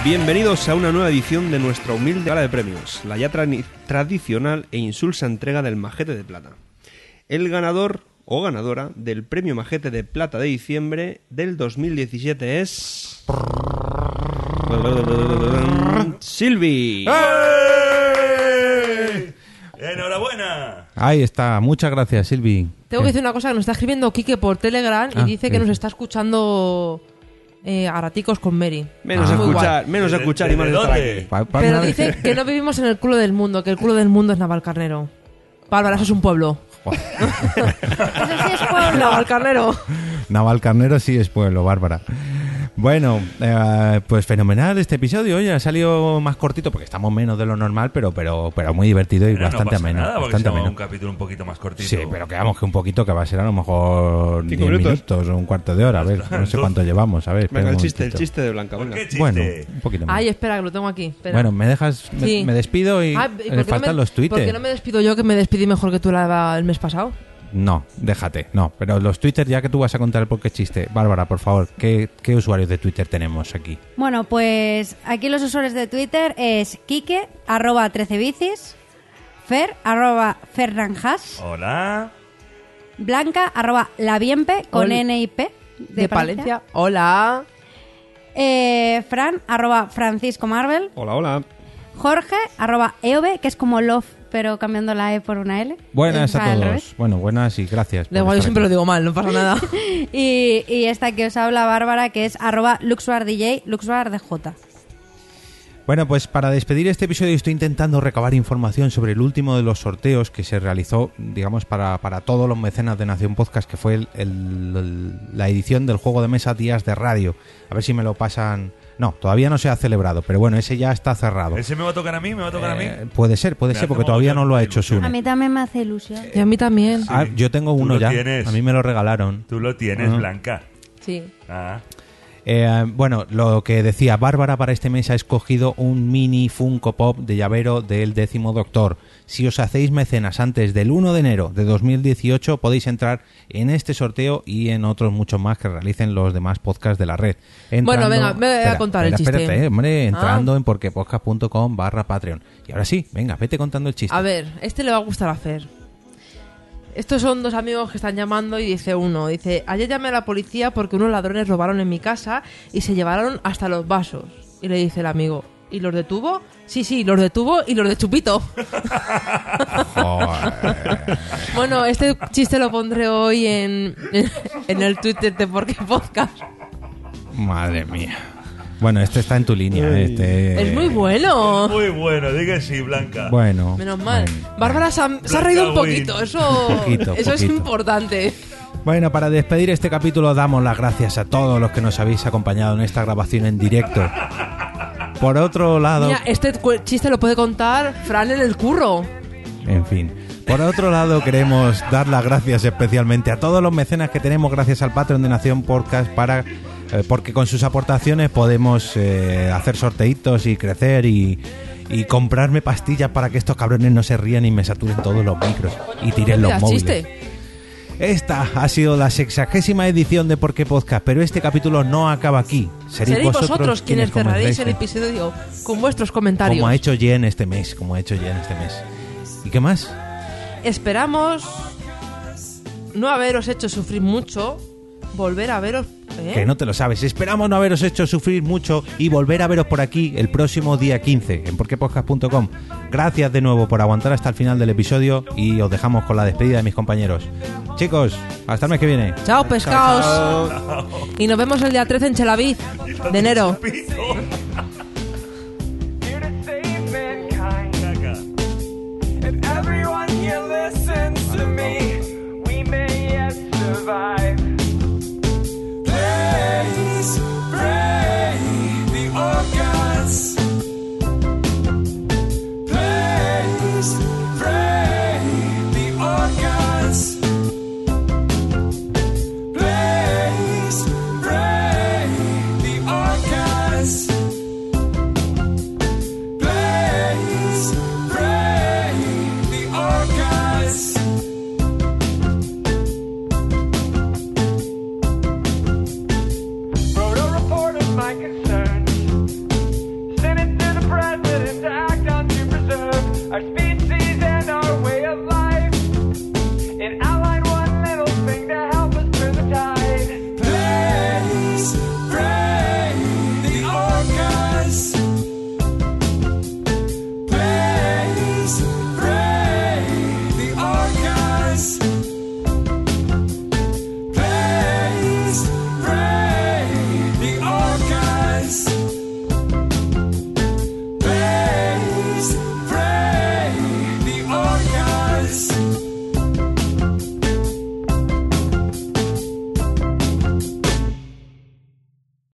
Speaker 6: Bienvenidos a una nueva edición de nuestra humilde gala de premios, la ya tra- tradicional e insulsa entrega del Majete de Plata. El ganador o ganadora del premio Majete de Plata de diciembre del dos mil diecisiete es... Silvi.
Speaker 4: ¡Hey! ¡Enhorabuena!
Speaker 2: Ahí está, muchas gracias, Silvi.
Speaker 3: Tengo que decir una cosa, que nos está escribiendo Quique por Telegram y
Speaker 2: Ah,
Speaker 3: dice que
Speaker 2: eso.
Speaker 3: nos está escuchando eh, a raticos con Mary.
Speaker 6: Menos
Speaker 2: Ah.
Speaker 6: a
Speaker 3: Muy
Speaker 6: escuchar,
Speaker 3: guay.
Speaker 6: menos a escuchar y más
Speaker 4: ¿Desde
Speaker 6: estar
Speaker 4: dónde?
Speaker 6: aquí.
Speaker 2: Pa- pa-
Speaker 3: Pero
Speaker 2: nada-
Speaker 3: dice que no vivimos en el culo del mundo, que el culo del mundo es Navalcarnero. Bárbara, eso es un pueblo.
Speaker 5: Eso sí es pueblo.
Speaker 3: Navalcarnero.
Speaker 2: Navalcarnero sí es pueblo, Bárbara. Bueno, eh, pues fenomenal este episodio. Oye, ha salido más cortito porque estamos menos de lo normal, pero pero pero muy divertido y
Speaker 4: Pero
Speaker 2: bastante
Speaker 4: no pasa
Speaker 2: ameno.
Speaker 4: nada porque
Speaker 2: Bastante
Speaker 4: se llama
Speaker 2: ameno.
Speaker 4: un capítulo un poquito más cortito.
Speaker 2: Sí, pero que vamos, que un poquito que va a ser a lo mejor diez
Speaker 6: Cinco
Speaker 2: minutos.
Speaker 6: minutos.
Speaker 2: o un cuarto de hora. A ver, no sé cuánto llevamos. A ver, espera
Speaker 6: Venga,
Speaker 2: un
Speaker 6: el chiste, el
Speaker 2: momentito.
Speaker 6: chiste de Blanca,
Speaker 4: ¿Por
Speaker 6: venga.
Speaker 4: qué chiste?
Speaker 2: Bueno, un poquito más.
Speaker 3: Ay, espera, que lo tengo aquí. Espera.
Speaker 2: Bueno, ¿me dejas? Me,
Speaker 3: Sí.
Speaker 2: me despido y
Speaker 3: Ay, ¿y por qué
Speaker 2: me
Speaker 3: no
Speaker 2: faltan
Speaker 3: me-
Speaker 2: los
Speaker 3: ¿Por qué
Speaker 2: Twitter.
Speaker 3: no me despido yo, que me despedí mejor que tú la- el mes pasado?
Speaker 2: No, déjate, no. Pero los Twitter, ya que tú vas a contar el por qué chiste. Bárbara, por favor, ¿qué, qué usuarios de Twitter tenemos aquí?
Speaker 5: Bueno, pues aquí los usuarios de Twitter es Quique, arroba trece bicis, Fer, arroba Ferranjas,
Speaker 4: Hola.
Speaker 5: Blanca, arroba Labiempe, con
Speaker 3: Ol-
Speaker 5: N y P, de,
Speaker 3: De Palencia. Hola.
Speaker 5: Eh, Fran, arroba Francisco Marvel,
Speaker 6: Hola, hola.
Speaker 5: Jorge, arroba Eove, que es como Love, pero cambiando la E por una L.
Speaker 2: Buenas
Speaker 5: O sea,
Speaker 2: a
Speaker 5: al
Speaker 2: todos.
Speaker 5: revés.
Speaker 2: Bueno, buenas y gracias.
Speaker 3: Da
Speaker 2: por
Speaker 3: igual, yo
Speaker 2: estar
Speaker 3: siempre lo
Speaker 2: aquí.
Speaker 3: digo mal, no pasa nada.
Speaker 5: Y, y esta que os habla Bárbara, que es arroba LuxuarDJ, LuxuarDJ.
Speaker 2: Bueno, pues para despedir este episodio estoy intentando recabar información sobre el último de los sorteos que se realizó, digamos, para, para todos los mecenas de Nación Podcast, que fue el- el- el- la edición del juego de mesa Días de Radio. A ver si me lo pasan... No, todavía no se ha celebrado, pero bueno, ese ya está cerrado.
Speaker 4: ¿Ese me va a tocar a mí? ¿Me va a tocar a mí?
Speaker 2: Eh, puede ser, puede
Speaker 4: Me
Speaker 2: ser,
Speaker 4: hace
Speaker 2: porque todavía no
Speaker 4: mogollón
Speaker 2: lo ha
Speaker 4: de
Speaker 2: hecho
Speaker 4: ilusión.
Speaker 5: A
Speaker 2: Sune.
Speaker 5: mí también me hace ilusión.
Speaker 3: Y a mí también.
Speaker 2: Ah, yo tengo
Speaker 4: Tú
Speaker 2: uno
Speaker 4: lo
Speaker 2: ya.
Speaker 4: tienes.
Speaker 2: A mí me lo regalaron.
Speaker 4: Tú lo tienes,
Speaker 2: Ah.
Speaker 4: Blanca.
Speaker 3: Sí.
Speaker 4: Ah.
Speaker 2: Eh, bueno, lo que decía, Bárbara para este mes ha escogido un mini Funko Pop de llavero del décimo Doctor. Si os hacéis mecenas antes del uno de enero de dos mil dieciocho podéis entrar en este sorteo y en otros muchos más que realicen los demás podcasts de la red.
Speaker 3: Bueno, venga, me voy a contar el chiste.
Speaker 2: Espérate, eh, hombre,
Speaker 3: Ah.
Speaker 2: entrando en porquepodcast.com barra Patreon. Y ahora sí, venga, vete contando el chiste.
Speaker 3: A ver, este le va a gustar a Fer. Estos son dos amigos que están llamando y dice uno, dice, ayer llamé a la policía porque unos ladrones robaron en mi casa y se llevaron hasta los vasos. Y le dice el amigo, ¿y los detuvo? Sí, sí, los detuvo y los de chupito.
Speaker 2: Joder.
Speaker 3: Bueno, este chiste lo pondré hoy en, en el Twitter de Porque Podcast.
Speaker 2: Madre mía. Bueno, este está en tu línea. eh, Este...
Speaker 3: Es muy bueno.
Speaker 4: Muy bueno, di que sí, Blanca.
Speaker 2: Bueno.
Speaker 3: Menos mal.
Speaker 2: bueno.
Speaker 3: Bárbara se ha, se ha reído un poquito, eso,
Speaker 2: Poquito,
Speaker 3: eso es
Speaker 2: poquito.
Speaker 3: importante.
Speaker 2: Bueno, para despedir este capítulo damos las gracias a todos los que nos habéis acompañado en esta grabación en directo. Por otro lado...
Speaker 3: Mira, este cu- chiste lo puede contar Fran en el curro.
Speaker 2: En fin. Por otro lado, queremos dar las gracias especialmente a todos los mecenas que tenemos gracias al Patreon de Nación Podcast para... eh, porque con sus aportaciones podemos eh, hacer sorteitos y crecer y... Y comprarme pastillas para que estos cabrones no se rían y me saturen todos los micros y tiren los
Speaker 3: Mira,
Speaker 2: móviles.
Speaker 3: chiste.
Speaker 2: Esta ha sido la sexagésima edición de Por qué Podcast, pero este capítulo no acaba aquí. Seréis,
Speaker 3: Seréis vosotros quienes cerraréis el
Speaker 2: comenzaréis,
Speaker 3: episodio con vuestros comentarios.
Speaker 2: como ha hecho Jen este mes, como ha hecho Jen este mes. ¿Y qué más?
Speaker 3: Esperamos no haberos hecho sufrir mucho, volver a veros... ¿eh?
Speaker 2: Que no te lo sabes. Esperamos no haberos hecho sufrir mucho y volver a veros por aquí el próximo día quince en porquepodcast punto com. Gracias de nuevo por aguantar hasta el final del episodio y os dejamos con la despedida de mis compañeros. Chicos, hasta el mes que viene.
Speaker 3: Chao, pescaos. Y nos vemos el día trece en Chelavid de enero.
Speaker 4: Pito.